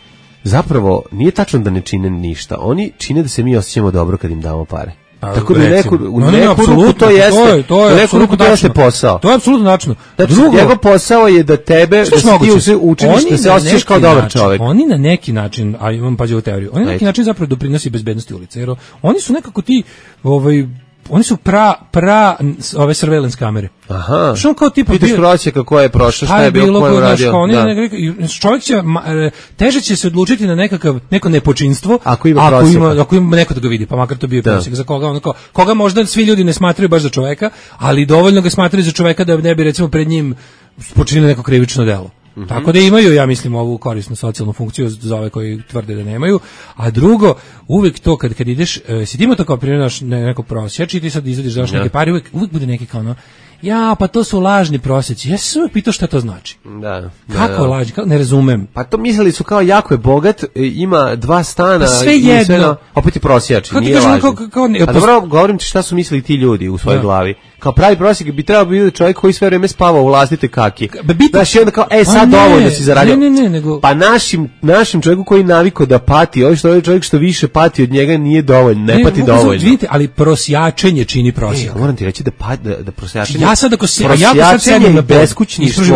Speaker 6: zapravo nije tačno da ne čine ništa. Oni čine da se mi osjećamo dobro kad im damo pare. A, tako da neku, u no, neku ruku to jeste, to je, to je neku ruku to jeste posao.
Speaker 5: To je apsolutno tačno.
Speaker 6: Znači, drugo, njegov posao je da tebe, da se ti učiniš, da se osjećaš kao dobar
Speaker 5: način,
Speaker 6: čovjek.
Speaker 5: Oni na neki način, a imam pađe u teoriju, oni na neki način zapravo doprinose bezbednosti ulice, jer oni su nekako ti, ovaj, oni su pra, pra ove surveillance kamere.
Speaker 6: Aha.
Speaker 5: Što kao tipa
Speaker 6: pitaš prosjeka ko je prošao, šta je bilo, ko je uradio.
Speaker 5: Da. Čovjek će, teže će se odlučiti na nekakav, neko nepočinstvo,
Speaker 6: ako ima,
Speaker 5: ako ima, ako ima neko da ga vidi, pa makar to bio prosjek, za koga, onako, koga možda svi ljudi ne smatraju baš za čoveka, ali dovoljno ga smatraju za čoveka da ne bi recimo pred njim počinili neko krivično delo. Mm-hmm. Tako da imaju, ja mislim, ovu korisnu socijalnu funkciju za ove koji tvrde da nemaju, a drugo, uvijek to kad, kad ideš, e, si ti imao to kao primjer naš ne, neko prosjeć i ti sad izvadiš daš ja. neke pare, uvijek, uvijek bude neki kao ono, ja, pa to su lažni prosjeci. Ja sam uvijek pitao šta to znači.
Speaker 6: Da, da,
Speaker 5: kako
Speaker 6: da.
Speaker 5: lažni? Kako, ne razumem.
Speaker 6: Pa to mislili su kao jako je bogat, ima dva stana.
Speaker 5: Pa sve jedno. Sve na,
Speaker 6: opet je prosjači, nije lažni. Kao, kao, ne, a dobro, govorim ti šta su mislili ti ljudi u svojoj da. glavi. Kao pravi prosjek bi trebao biti čovjek koji sve vreme spava u vlastite kake. Znaš, i onda kao, e, sad dovoljno si zaradio.
Speaker 5: Ne, ne, ne, nego...
Speaker 6: Pa našim, našim čovjeku koji naviko da pati, ovaj što ovaj čovjek što više pati od njega nije dovoljno, ne, ne pati dovoljno.
Speaker 5: Vidite, ali prosjačenje čini prosjek.
Speaker 6: E, moram ti reći da, pa, da, da prosjačenje...
Speaker 5: Ja sad ako se, a ja sad sedim na beskućništvo,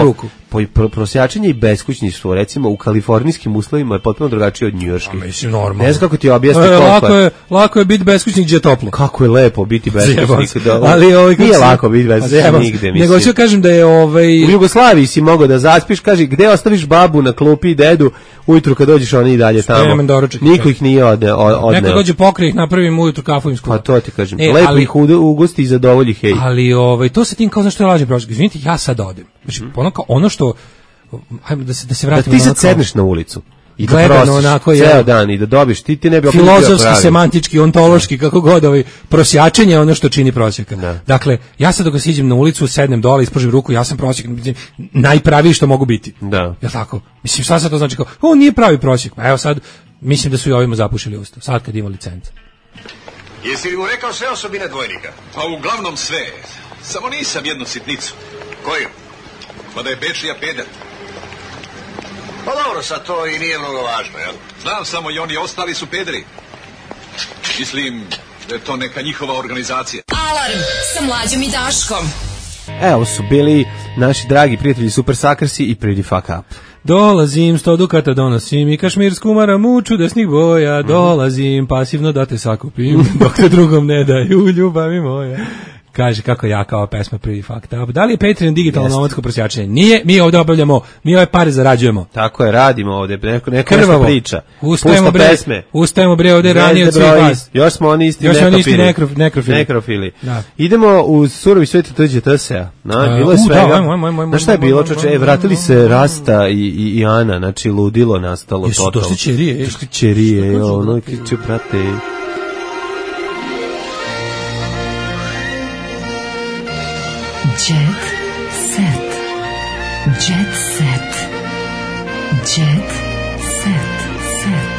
Speaker 6: prosjačenje i beskućništvo, recimo u kalifornijskim uslovima je potpuno drugačije od njujorških.
Speaker 5: Mislim, normalno.
Speaker 6: Ne znam kako ti objasni
Speaker 5: e,
Speaker 6: koliko
Speaker 5: lako je. Lako je biti beskućnik gdje je toplo.
Speaker 6: Kako je lepo biti beskućnik. Da,
Speaker 5: ali ovaj,
Speaker 6: nije lako biti beskućnik nigde, mislim.
Speaker 5: Nego ću kažem da je... Ovaj...
Speaker 6: U Jugoslaviji si mogao da zaspiš, kaži, gde ostaviš babu na klupi i dedu, ujutru kad dođeš oni i dalje tamo. Niko ih nije odne, odneo.
Speaker 5: Neko dođe pokrije ih, napravim ujutru kafu im skupa.
Speaker 6: Pa to ti kažem. E, lepo ali, ih ugosti i zadovolji, hej.
Speaker 5: Ali ovaj, to se tim kao znaš što je lažni prošli. Izvinite, ja sad odem. Znači, ono, kao, ono što... Hajde da se, da se vratimo...
Speaker 6: Da ti sad sedneš na ulicu. I da
Speaker 5: gledano onako je
Speaker 6: ceo dan i da dobiš ti ti ne bi
Speaker 5: filozofski, semantički, ontološki, kako god, ovaj prosjačenje ono što čini prosjeka. Da. Dakle, ja sad dok siđem na ulicu, sednem dole, ispržim ruku, ja sam prosjek, najpraviji što mogu biti.
Speaker 6: Da.
Speaker 5: Jel tako? Mislim, šta sad to znači kao, on nije pravi prosjek. Evo sad, mislim da su i ovima zapušili usta. Sad kad ima licenca.
Speaker 14: Jesi li mu rekao sve osobine dvojnika?
Speaker 15: Pa uglavnom sve. Samo nisam jednu sitnicu.
Speaker 14: Koju?
Speaker 15: Pa da je Bečija peder.
Speaker 14: Pa dobro, sad to i nije mnogo važno, jel?
Speaker 15: Znam samo i oni ostali su pederi. Mislim da je to neka njihova organizacija.
Speaker 13: Alarm sa Mlađom i Daškom.
Speaker 6: Evo su bili naši dragi prijatelji Super Suckersi i Pretty Fuck Up.
Speaker 5: Dolazim, sto dukata donosim i kašmirsku maramu čudesnih boja. Dolazim, pasivno da te sakupim, dok te drugom ne daju, ljubavi moja. Kaže kako jaka ova pesma Pretty Fucked Up. Da li je Patreon digitalno nomadsko prosjačenje? Nije, mi ovdje obavljamo, mi ove pare zarađujemo.
Speaker 6: Tako je, radimo ovdje, neko, neko nešto priča.
Speaker 5: Ustajemo bre, pesme. Ustajemo bre ovdje ranije od svih vas.
Speaker 6: Još smo oni isti
Speaker 5: Još
Speaker 6: nekrofili.
Speaker 5: Još oni isti nekrof, nekrofili.
Speaker 6: nekrofili. Da. Idemo u surovi svijet tuđe T S A. Na, bilo je uh, svega. Da, moj, moj, moj, Znaš šta je bilo, čoče? E, vratili se Rasta i, i, i Ana, znači ludilo nastalo.
Speaker 5: Jesu
Speaker 6: total.
Speaker 5: došli čerije.
Speaker 6: Došli čerije, ono, kiću prate.
Speaker 13: Jet set. Jet set. Jet set. Set.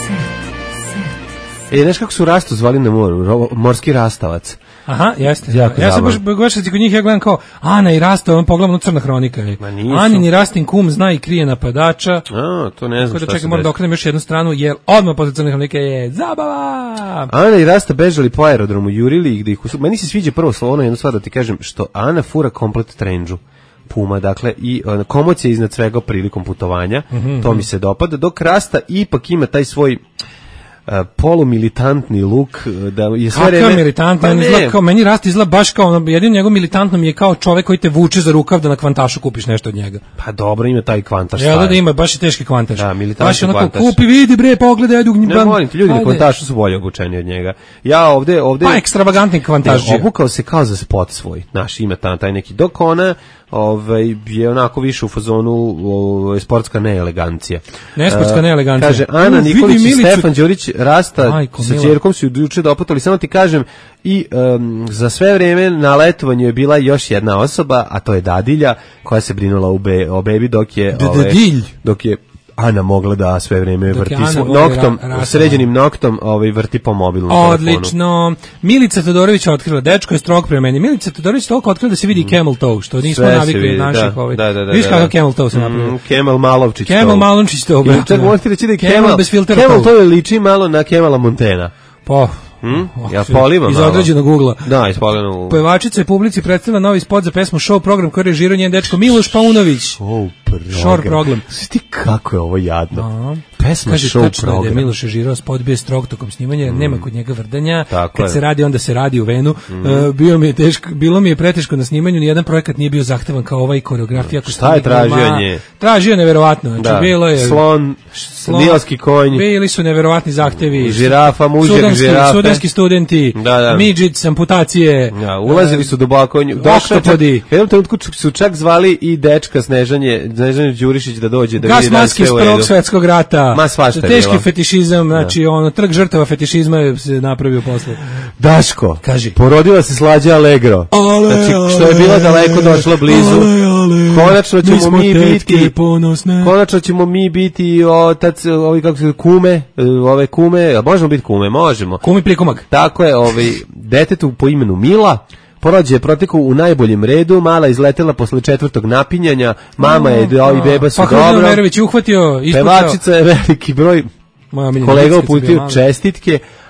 Speaker 13: Set.
Speaker 6: E, znaš kako su Rastu zvali na moru? Morski rastavac.
Speaker 5: Aha, jeste. Jako ja sam baš baš kod njih ja gledam kao Ana i Rasta, on pogledam crna hronika. Ani ni Rastin kum zna i krije napadača.
Speaker 6: A, to ne znam šta.
Speaker 5: Da čekam, moram da okrenem još jednu stranu jer odmah posle crne hronike je zabava.
Speaker 6: Ana i Rasta bežali po aerodromu, jurili ih da ih usu... Meni se sviđa prvo slovo, jednu stvar da ti kažem, što Ana fura komplet trendžu. Puma, dakle, i uh, komocija iznad svega prilikom putovanja, mm-hmm. to mi se dopada, dok Rasta ipak ima taj svoj Uh, polumilitantni luk, da je sve vreme...
Speaker 5: Kakav militantni, on izgleda kao, meni Rasta izgleda baš kao, ono, jedino njegov militantnom je kao čovek koji te vuče za rukav da na kvantašu kupiš nešto od njega.
Speaker 6: Pa dobro, ima taj kvantaš.
Speaker 5: Ja da, da ima, baš je teški kvantaš.
Speaker 6: Da, militantni kvantaš.
Speaker 5: Kupi, vidi bre, pogledaj, ajde u
Speaker 6: Ne molim ti, ljudi ajde. Na kvantašu su bolje obučeni od njega. Ja ovde... ovde
Speaker 5: pa ekstravagantni kvantaš.
Speaker 6: Obukao se kao za spot svoj, naš, ima ta, taj neki, dok ona ovaj je onako više u fazonu ovaj sportska neelegancija.
Speaker 5: Ne sportska neelegancija.
Speaker 6: Kaže Ana Nikolić i Stefan Đurić Rasta Majko, sa ćerkom su juče doputali, samo ti kažem i um, za sve vrijeme na letovanju je bila još jedna osoba, a to je dadilja koja se brinula u be, o bebi dok je
Speaker 5: ovaj,
Speaker 6: dok je Ana mogla da sve vrijeme vrti svoj noktom, ra, sređenim noktom, ovaj vrti po mobilnom telefonu.
Speaker 5: Odlično. Milica Todorović otkrila, dečko je strog prema meni. Milica Todorović toliko otkrila da se vidi mm. camel toe, što nismo sve navikli od naših da, ovaj. Da, da, da, viš kako camel toe se napravio. Mm,
Speaker 6: Kemal Malovčić.
Speaker 5: Kemal Malovčić to.
Speaker 6: Čak možete reći da je Kemal bez filtera. Kemal to liči malo na Kemala Montena.
Speaker 5: Pa
Speaker 6: Hmm? Ja polivam
Speaker 5: iz određenog ugla.
Speaker 6: Da, iz polivanog ugla.
Speaker 5: Pevačica je publici predstavila novi spot za pesmu Show program koji režirao njen dečko Miloš Paunović.
Speaker 6: Show program.
Speaker 5: Show program.
Speaker 6: Ti kako je ovo jadno.
Speaker 5: Aha.
Speaker 6: Pesma
Speaker 5: kaže,
Speaker 6: show program.
Speaker 5: Da je Miloš režirao spot, bio strog tokom snimanja, mm. nema kod njega vrdanja.
Speaker 6: Tako
Speaker 5: kad
Speaker 6: je.
Speaker 5: se radi, onda se radi u venu. Mm. Uh, bio mi je teško, bilo mi je preteško na snimanju, ni jedan projekat nije bio zahtevan kao ovaj koreografija.
Speaker 6: Šta je tražio nje?
Speaker 5: Tražio neverovatno. Znači,
Speaker 6: da.
Speaker 5: bilo je
Speaker 6: slon, slon nilski konj.
Speaker 5: Bili su neverovatni zahtevi.
Speaker 6: Žirafa, mužjak, žirafe.
Speaker 5: Studenski studenti.
Speaker 6: Da, da.
Speaker 5: Midžic, amputacije.
Speaker 6: Ja, ulazili su duboko.
Speaker 5: Oktopodi.
Speaker 6: U jednom trenutku su čak zvali i dečka Snežanje, Snežanje Đurišić da dođe da
Speaker 5: gas
Speaker 6: vidi da sve u redu.
Speaker 5: Gas maske iz Prvog svjetskog rata.
Speaker 6: Ma svašta je
Speaker 5: teški fetišizam, znači da. Ono trg žrtava fetišizma je se napravio posle.
Speaker 6: Daško,
Speaker 5: kaži.
Speaker 6: Porodila se Slađa Allegro.
Speaker 5: Ale,
Speaker 6: znači što je bila daleko došla blizu. Ale, ale, konačno ćemo mi, mi biti ponosne. Konačno ćemo mi biti otac, ovi kako se kume, ove kume, a možemo biti kume, možemo.
Speaker 5: Kumi prikomak.
Speaker 6: Tako je, ovaj detetu po imenu Mila. Porođaj je protekao u najboljem redu, mala izletela posle četvrtog napinjanja, mama je i beba su dobro.
Speaker 5: Pa Hrvino Merović je uhvatio,
Speaker 6: ispucao. Pevačica je veliki broj kolega uputio čestitke,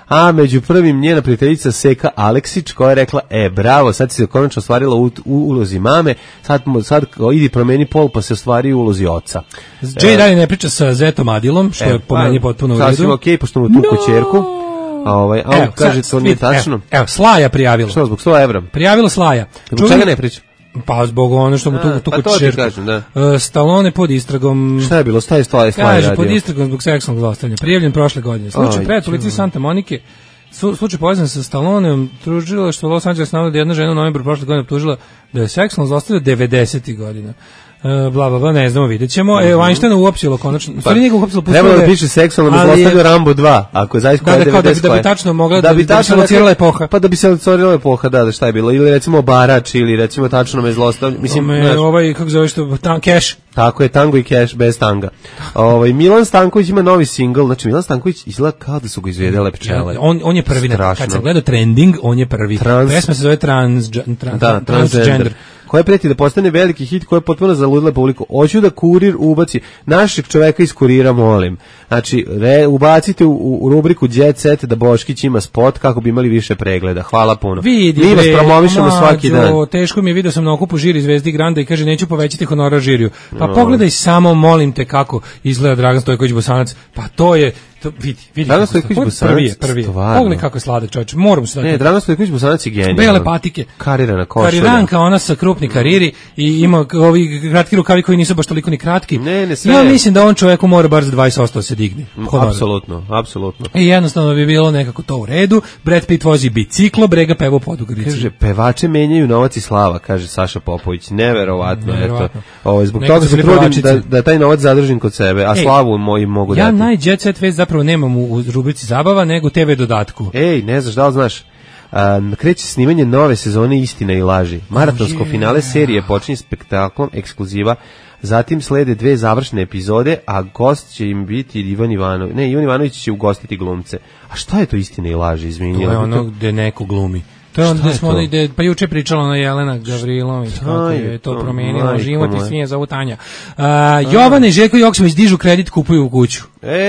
Speaker 6: a među prvim njena prijateljica Seka Aleksić, koja je rekla, e, bravo, sad si se konačno ostvarila u, u ulozi mame, sad, sad idi promeni pol, pa se ostvari u ulozi oca.
Speaker 5: Jay e, dalje ne priča sa Zetom Adilom, što e, je po pa, meni potpuno u redu.
Speaker 6: Sasvim okej, okay, pošto mu tuku no. čerku. A ovaj, a on kaže, to nije tačno.
Speaker 5: Evo, evo, Slaja prijavila.
Speaker 6: Što, zbog sto evra?
Speaker 5: Prijavila Slaja.
Speaker 6: Zbog čega ne priča?
Speaker 5: Pa zbog ono što mu tu tu
Speaker 6: kod čerku.
Speaker 5: Uh, Stallone pod istragom.
Speaker 6: Šta je bilo? Šta je Slaja radio?
Speaker 5: Kaže pod istragom zbog seksualnog zlostavljanja. Prijavljen prošle godine. Slučaj pred policijom Santa Monike. Slučaj povezan sa Stalloneom, tužilaštvo Los Angeles navodi da jedna žena u novembru prošle godine optužila da je seksualno zlostavljala devedesetih godina. Uh, bla bla bla, ne znamo, vidjet ćemo. Mm-hmm. E, Weinsteina uopćilo konačno. Pa, stvari njega uopćilo pustilo.
Speaker 6: Trebalo da piše seksualno zlostavljao Rambo dva, ako je zaista
Speaker 5: da, da, da, da bi tačno mogla da, da bi, da bi se locirala epoha.
Speaker 6: Pa da bi se locirala epoha, da, da, šta je bilo. Ili recimo Barač, ili recimo tačno me zlostavljao. Mislim,
Speaker 5: me, znaš, ovaj, kako zove što, tam, Cash.
Speaker 6: Tako je, Tango i Cash bez tanga. Ovaj Milan Stanković ima novi singl, znači Milan Stanković izgleda kao da su ga izvedele pčele.
Speaker 5: On on je prvi, na, kad se gleda trending, on je prvi. Trans, pesma se zove Trans, trans,
Speaker 6: da, Transgender. Koja preti da postane veliki hit, koja je potpuno zaludila publiku. Hoću da Kurir ubaci našeg čoveka iz Kurira, molim. Znači, re, ubacite u, u rubriku Jet Set da Boškić ima spot kako bi imali više pregleda. Hvala puno.
Speaker 5: Vidi,
Speaker 6: mi vas promovišemo svaki dan.
Speaker 5: Teško mi je, vidio sam na okupu žiri Zvezdi Granda i kaže neću povećati honorar žiriju. Pa no. Pogledaj samo, molim te, kako izgleda Dragan Stojković Bosanac. Pa to je to vidi, vidi.
Speaker 6: Dragan Stojković Bosanac,
Speaker 5: prvi je, prvi je. Pogledaj kako je sladak čovjek. Moram se dati.
Speaker 6: Ne, Dragan Stojković Bosanac je genijalan.
Speaker 5: Bele patike.
Speaker 6: Karirana košulja.
Speaker 5: Kariranka, ona sa krupni kariri i ima ovi kratki rukavi koji nisu baš toliko ni kratki.
Speaker 6: Ne, ne sve.
Speaker 5: Ja mislim da on čovjeku mora bar za dvadeset posto se digne.
Speaker 6: Apsolutno, apsolutno.
Speaker 5: I jednostavno bi bilo nekako to u redu. Brad Pitt vozi biciklo, Brega peva u Podugorici.
Speaker 6: Kaže, pevače menjaju novac i slava, kaže Saša Popović. Neverovatno, eto. Ovo, zbog Neka toga se trudim da, da taj novac zadržim kod sebe, a Ej, slavu moji mogu
Speaker 5: ja
Speaker 6: dati.
Speaker 5: Ja naj-jet set već zapravo nemam u, u rubrici zabava, nego te ve dodatku.
Speaker 6: Ej, ne znaš, da li znaš? A, kreće snimanje nove sezone Istina i laži. Maratonsko oh, yeah. finale serije počinje spektaklom ekskluziva. Zatim slede dve završne epizode, a gost će im biti Ivan Ivanović. Ne, Ivan Ivanović će ugostiti glumce. A šta je to Istina i laži, izvinite?
Speaker 5: To je ono gde neko glumi. To je ono gde smo, ide, pa juče pričala ona Jelena Gavrilović, kako je to promijenilo život i svijet za utanja. Uh, Jovana i Željko Joksimović dižu kredit, kupuju u kuću.
Speaker 6: E,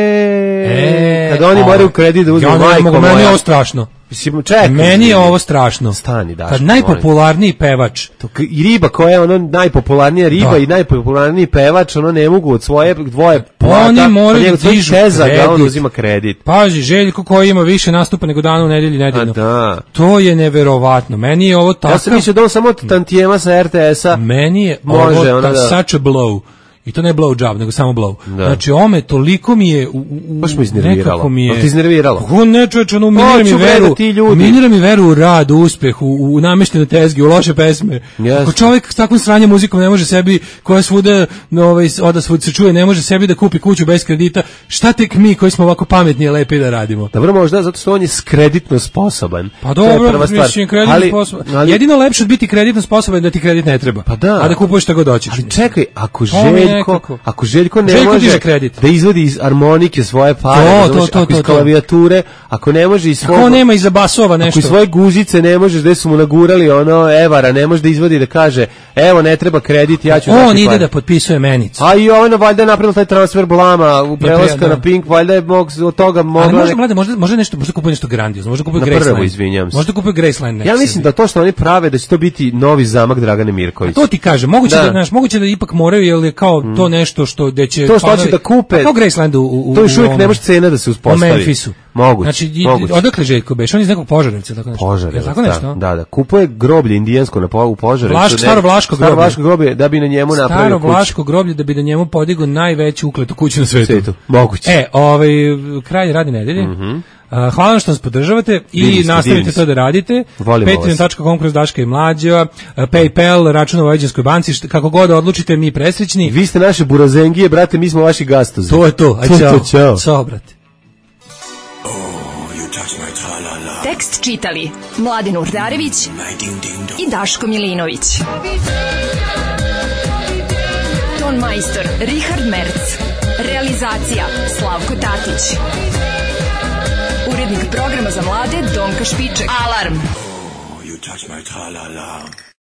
Speaker 6: e kad oni moraju kredit da uzmu ja majko moja.
Speaker 5: Meni je ovo strašno.
Speaker 6: Mislim, čekaj.
Speaker 5: Meni je ovo strašno.
Speaker 6: Stani, Daško.
Speaker 5: Kad najpopularniji pevač.
Speaker 6: To, I riba koja je ono najpopularnija riba da. I najpopularniji pevač, ono ne mogu od svoje dvoje plata.
Speaker 5: Oni moraju da dižu
Speaker 6: kredit. On uzima kredit.
Speaker 5: Pazi, Željko koji ima više nastupa nego dana u nedelji nedeljno.
Speaker 6: Da.
Speaker 5: To je neverovatno. Meni je ovo tako.
Speaker 6: Ja sam mislio da on samo tantijema sa er te esa.
Speaker 5: Meni je može, ovo ta, da. Such a blow. I to ne blow job, nego samo blow. Da. Znači, ome, toliko mi je... U, u,
Speaker 6: baš me iznerviralo.
Speaker 5: Mi je...
Speaker 6: ti iznerviralo?
Speaker 5: Kako ne, čovječ, ono, minira mi veru, minira mi veru u rad, u uspeh, u, u nameštene tezge, u loše pesme. Yes. Ako čovjek s takvom sranjem muzikom ne može sebi, koja svuda, no, ovaj, oda svud se čuje, ne može sebi da kupi kuću bez kredita, šta tek mi koji smo ovako pametni i lepi da radimo?
Speaker 6: Dobro, možda, zato što on je kreditno sposoban.
Speaker 5: Pa dobro, mislim, kreditno ali, sposoban. Ali, jedino lepše od biti kreditno sposoban da ti kredit ne treba.
Speaker 6: Pa da.
Speaker 5: A da kupuješ šta god hoćeš.
Speaker 6: Ali čekaj, ako Željko, ako Željko ne
Speaker 5: Željko
Speaker 6: može
Speaker 5: kredit.
Speaker 6: Da izvodi iz armonike svoje pare,
Speaker 5: to, to, to,
Speaker 6: ako iz
Speaker 5: to,
Speaker 6: klavijature, ako ne može iz svog...
Speaker 5: Ako nema iza basova nešto.
Speaker 6: Ako iz svoje guzice ne možeš, gde su mu nagurali ono evara, ne može da izvodi da kaže, evo ne treba kredit, ja ću...
Speaker 5: On ide pare. Da potpisuje menicu.
Speaker 6: A i ono valjda je napravila taj transfer blama u prelaska na Pink, valjda je mog, od toga mogla...
Speaker 5: Ali možda, mlade, možda, možda nešto, možda kupuje nešto grandiozno, možda kupuje Graceland.
Speaker 6: Na prvo, izvinjam se.
Speaker 5: Možda kupuje Graceland.
Speaker 6: Ja mislim da to što oni prave, da će to biti novi zamak Dragane Mirković.
Speaker 5: A to ti kaže, moguće da, da, znaš, moguće da ipak moraju, jer je kao mm. to nešto što da će
Speaker 6: to što hoće da kupe.
Speaker 5: Kao Graceland u, u
Speaker 6: to još uvijek ne može cena da se uspostavi.
Speaker 5: U Memphisu.
Speaker 6: Moguće.
Speaker 5: Znači,
Speaker 6: moguće.
Speaker 5: Odakle Željko beš? On iz nekog Požarevca, tako nešto.
Speaker 6: Požarevac,
Speaker 5: tako nešto.
Speaker 6: Da, da, da. Kupuje groblje indijansko na u Požarevcu.
Speaker 5: Vlaško, staro vlaško groblje.
Speaker 6: Staro vlaško groblje da bi na njemu napravio kuću.
Speaker 5: Staro vlaško groblje da bi na njemu podigao najveću ukletu kuću na svetu.
Speaker 6: Svetu. Moguće.
Speaker 5: E, ovaj kraj radne nedelje. Mhm. Mm Uh, hvala vam što nas podržavate i divni nastavite to da radite. patreon dot com kroz Daška i Mlađa, uh, PayPal, račun u Vojvođanskoj banci, št, kako god odlučite, mi presrećni.
Speaker 6: Vi ste naše burazengije, brate, mi smo vaši gastozi.
Speaker 5: To je to. Aj, čao.
Speaker 6: Ćao.
Speaker 5: Ćao, brate.
Speaker 7: Oh, you touch my tra-la-la.
Speaker 13: Tekst čitali Mladin Urdarević i Daško Milinović. Ton majstor Richard Merc. Realizacija Slavko Tatić. Urednik programa za mlade Donka Špiček. Alarm!
Speaker 7: Oh, you touch my tra-la-la.